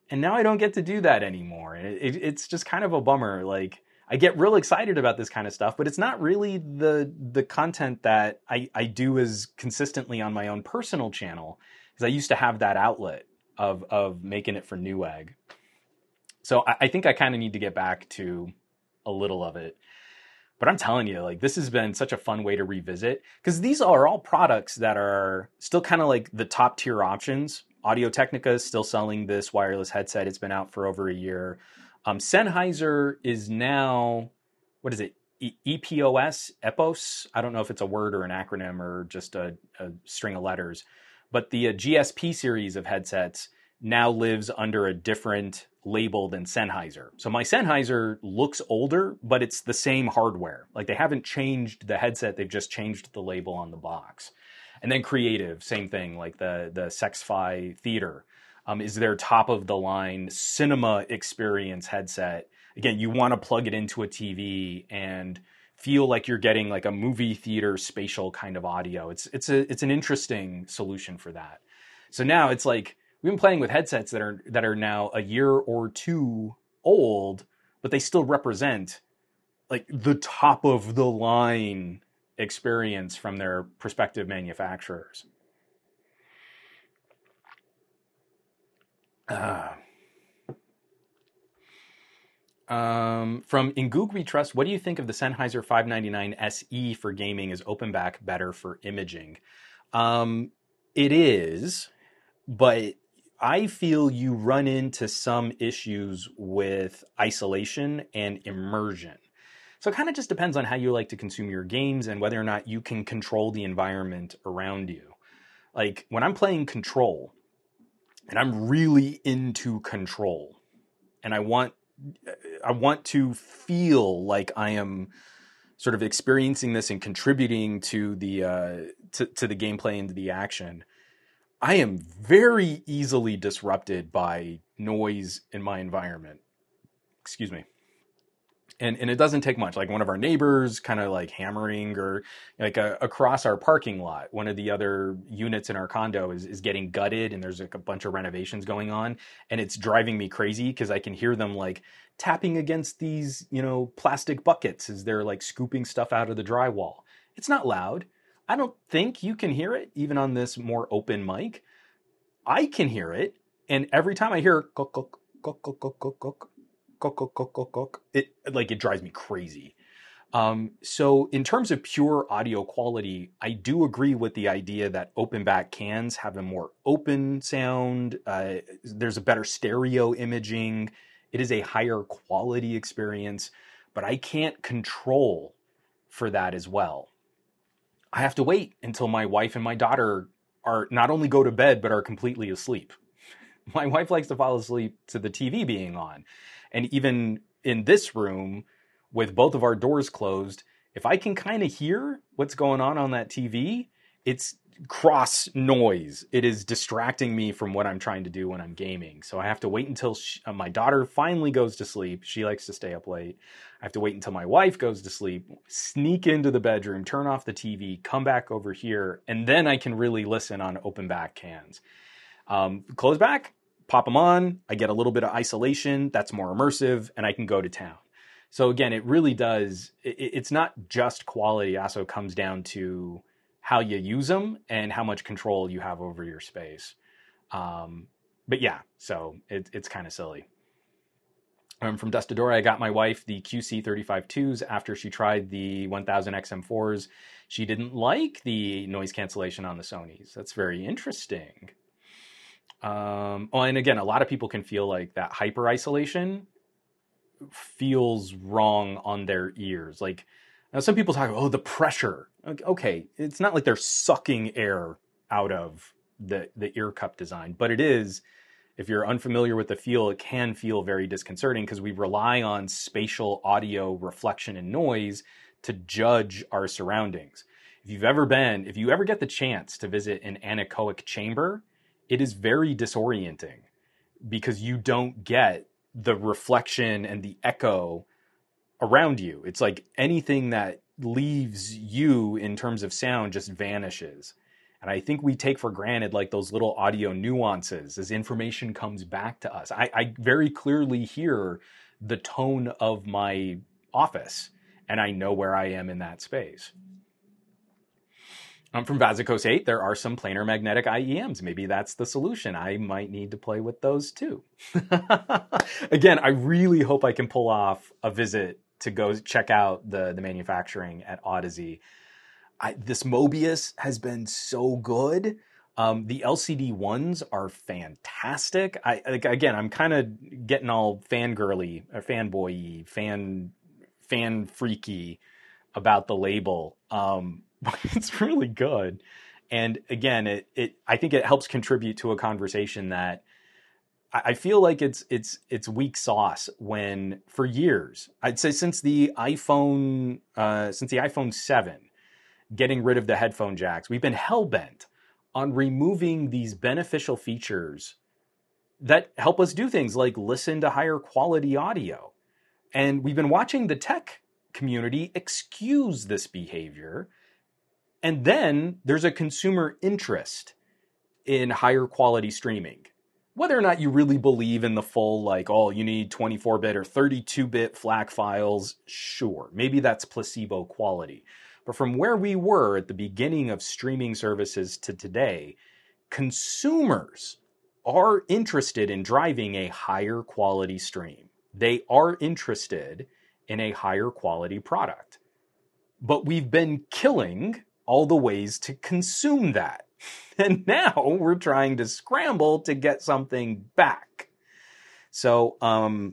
And now I don't get to do that anymore. And it, it, it's just kind of a bummer. Like, I get real excited about this kind of stuff, but it's not really the the content that I, I do as consistently on my own personal channel, because I used to have that outlet of of making it for Newegg. So I, I think I kind of need to get back to a little of it. But I'm telling you, like, this has been such a fun way to revisit, because these are all products that are still kind of like the top tier options. Audio-Technica is still selling this wireless headset. It's been out for over a year. Um, Sennheiser is now, what is it? E- EPOS, EPOS. I don't know if it's a word or an acronym or just a, a string of letters. But the uh, G S P series of headsets now lives under a different label than Sennheiser. So my Sennheiser looks older, but it's the same hardware. Like, they haven't changed the headset, they've just changed the label on the box. And then Creative, same thing, like the, the Sexfi Theater um, is their top of the line cinema experience headset. Again, you want to plug it into a T V and feel like you're getting like a movie theater spatial kind of audio. It's it's a it's an interesting solution for that. So now it's like, we've been playing with headsets that are that are now a year or two old, but they still represent like the top of the line experience from their prospective manufacturers. Uh, um, from In Goog We Trust, what do you think of the Sennheiser five ninety-nine S E for gaming? Is open back better for imaging? Um, it is, but I feel you run into some issues with isolation and immersion. So it kind of just depends on how you like to consume your games and whether or not you can control the environment around you. Like, when I'm playing Control, and I'm really into Control, and I want I want to feel like I am sort of experiencing this and contributing to the uh, to, to the gameplay and to the action, I am very easily disrupted by noise in my environment. Excuse me. And and it doesn't take much. Like, one of our neighbors kind of like hammering, or like a, across our parking lot, one of the other units in our condo is, is getting gutted, and there's like a bunch of renovations going on, and it's driving me crazy because I can hear them like tapping against these, you know, plastic buckets as they're like scooping stuff out of the drywall. It's not loud. I don't think you can hear it even on this more open mic. I can hear it, and every time I hear cook cook cook cook cook cook cook cook cook cook cook cook, it like it drives me crazy. Um, so in terms of pure audio quality, I do agree with the idea that open back cans have a more open sound. Uh, there's a better stereo imaging. It is a higher quality experience, but I can't control for that as well. I have to wait until my wife and my daughter are not only go to bed, but are completely asleep. My wife likes to fall asleep to the T V being on. And even in this room, with both of our doors closed, if I can kind of hear what's going on on that T V, it's cross noise. It is distracting me from what I'm trying to do when I'm gaming. So I have to wait until she, uh, my daughter finally goes to sleep. She likes to stay up late. I have to wait until my wife goes to sleep, sneak into the bedroom, turn off the T V, come back over here, and then I can really listen on open back cans. Um, close back, pop them on. I get a little bit of isolation. That's more immersive, and I can go to town. So again, it really does. It, it's not just quality. It also comes down to how you use them and how much control you have over your space. Um, but yeah, so it, it's kind of silly. Um, from Dustadora, I got my wife the Q C thirty-five twos after she tried the one thousand X M fours. She didn't like the noise cancellation on the Sonys. That's very interesting. Um, oh, and again, a lot of people can feel like that hyper isolation feels wrong on their ears. Like, now some people talk about, oh, the pressure. Okay, it's not like they're sucking air out of the, the ear cup design, but it is, if you're unfamiliar with the feel, it can feel very disconcerting because we rely on spatial audio reflection and noise to judge our surroundings. If you've ever been, if you ever get the chance to visit an anechoic chamber, it is very disorienting because you don't get the reflection and the echo around you. It's like anything that leaves you in terms of sound just vanishes. And I think we take for granted like those little audio nuances as information comes back to us. I, I very clearly hear the tone of my office, and I know where I am in that space. Um, from Vazikos eight, there are some planar magnetic I E Ms. Maybe that's the solution. I might need to play with those too. Again, I really hope I can pull off a visit to go check out the, the manufacturing at Audeze. I, this Mobius has been so good. Um, the L C D ones are fantastic. I like, again, I'm kind of getting all fangirly, or fanboy-y, fan, fan freaky about the label. Um, but it's really good. And again, it, it, I think it helps contribute to a conversation that I, I feel like it's, it's, it's weak sauce when for years, I'd say since the iPhone, uh, since the iPhone seven, getting rid of the headphone jacks, we've been hell-bent on removing these beneficial features that help us do things like listen to higher quality audio. And we've been watching the tech community excuse this behavior. And then there's a consumer interest in higher quality streaming. Whether or not you really believe in the full, like, oh, you need twenty-four bit or thirty-two bit FLAC files, sure, maybe that's placebo quality. But from where we were at the beginning of streaming services to today, consumers are interested in driving a higher quality stream. They are interested in a higher quality product. But we've been killing all the ways to consume that. And now we're trying to scramble to get something back. So, um,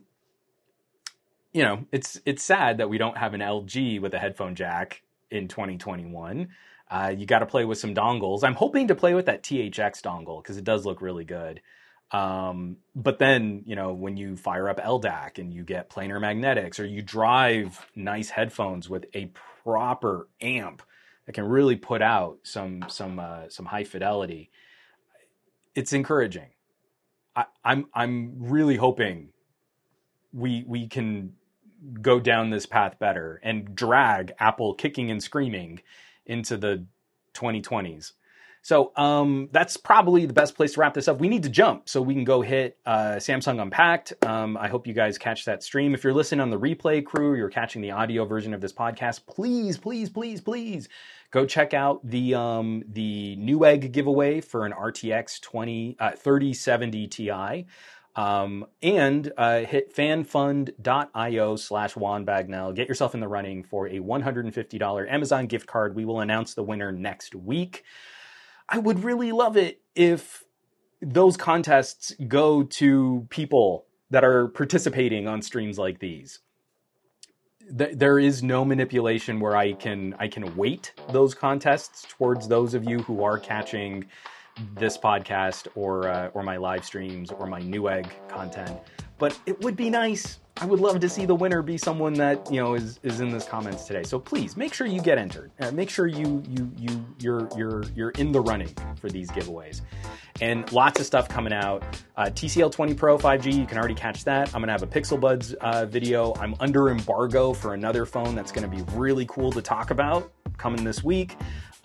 you know, it's it's sad that we don't have an L G with a headphone jack in twenty twenty-one. Uh, you got to play with some dongles. I'm hoping to play with that T H X dongle because it does look really good. Um, but then, you know, when you fire up L D A C and you get planar magnetics, or you drive nice headphones with a proper amp that can really put out some some uh, some high fidelity, it's encouraging. I, I'm I'm really hoping we we can go down this path better and drag Apple kicking and screaming into the twenty twenties. So um, that's probably the best place to wrap this up. We need to jump so we can go hit uh, Samsung Unpacked. Um, I hope you guys catch that stream. If you're listening on the replay crew, you're catching the audio version of this podcast, please, please, please, please go check out the um, the Newegg giveaway for an R T X thirty seventy Ti. Um, and uh, hit fanfund.io slash Juan Bagnell. Get yourself in the running for a one hundred fifty dollars Amazon gift card. We will announce the winner next week. I would really love it if those contests go to people that are participating on streams like these. Th- there is no manipulation where I can I can weight those contests towards those of you who are catching this podcast or uh, or my live streams or my Newegg content. But it would be nice. I would love to see the winner be someone that, you know, is, is in this comments today. So please make sure you get entered. Uh, make sure you you you you're you're you're in the running for these giveaways. And lots of stuff coming out. Uh, T C L twenty Pro five G, you can already catch that. I'm gonna have a Pixel Buds uh, video. I'm under embargo for another phone that's gonna be really cool to talk about coming this week.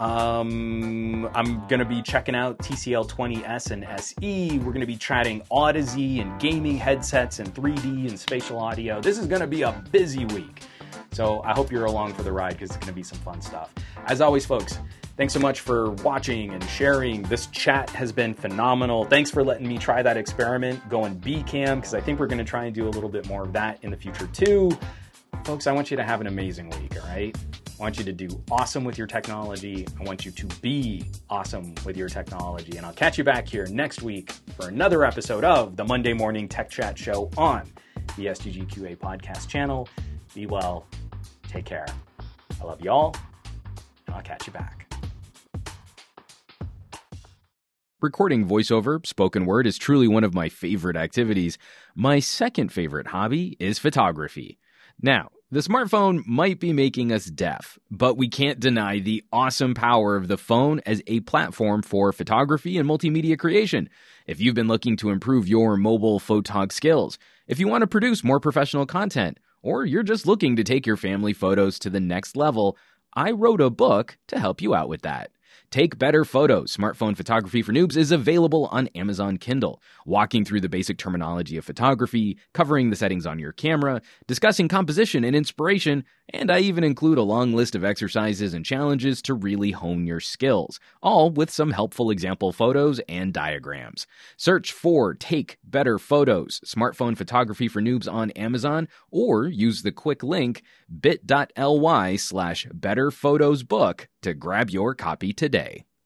Um, I'm going to be checking out T C L twenty S and S E. We're going to be chatting Audeze and gaming headsets and three D and spatial audio. This is going to be a busy week. So I hope you're along for the ride because it's going to be some fun stuff. As always, folks, thanks so much for watching and sharing. This chat has been phenomenal. Thanks for letting me try that experiment, going B-Cam, because I think we're going to try and do a little bit more of that in the future too. Folks, I want you to have an amazing week, all right? I want you to do awesome with your technology. I want you to be awesome with your technology. And I'll catch you back here next week for another episode of the Monday Morning Tech Chat Show on the S T G Q A podcast channel. Be well. Take care. I love y'all, and I'll catch you back. Recording voiceover, spoken word, is truly one of my favorite activities. My second favorite hobby is photography. Now, the smartphone might be making us deaf, but we can't deny the awesome power of the phone as a platform for photography and multimedia creation. If you've been looking to improve your mobile photog skills, if you want to produce more professional content, or you're just looking to take your family photos to the next level, I wrote a book to help you out with that. Take Better Photos, Smartphone Photography for Noobs, is available on Amazon Kindle, walking through the basic terminology of photography, covering the settings on your camera, discussing composition and inspiration, and I even include a long list of exercises and challenges to really hone your skills, all with some helpful example photos and diagrams. Search for Take Better Photos, Smartphone Photography for Noobs on Amazon, or use the quick link bit.ly slash betterphotosbook to grab your copy today.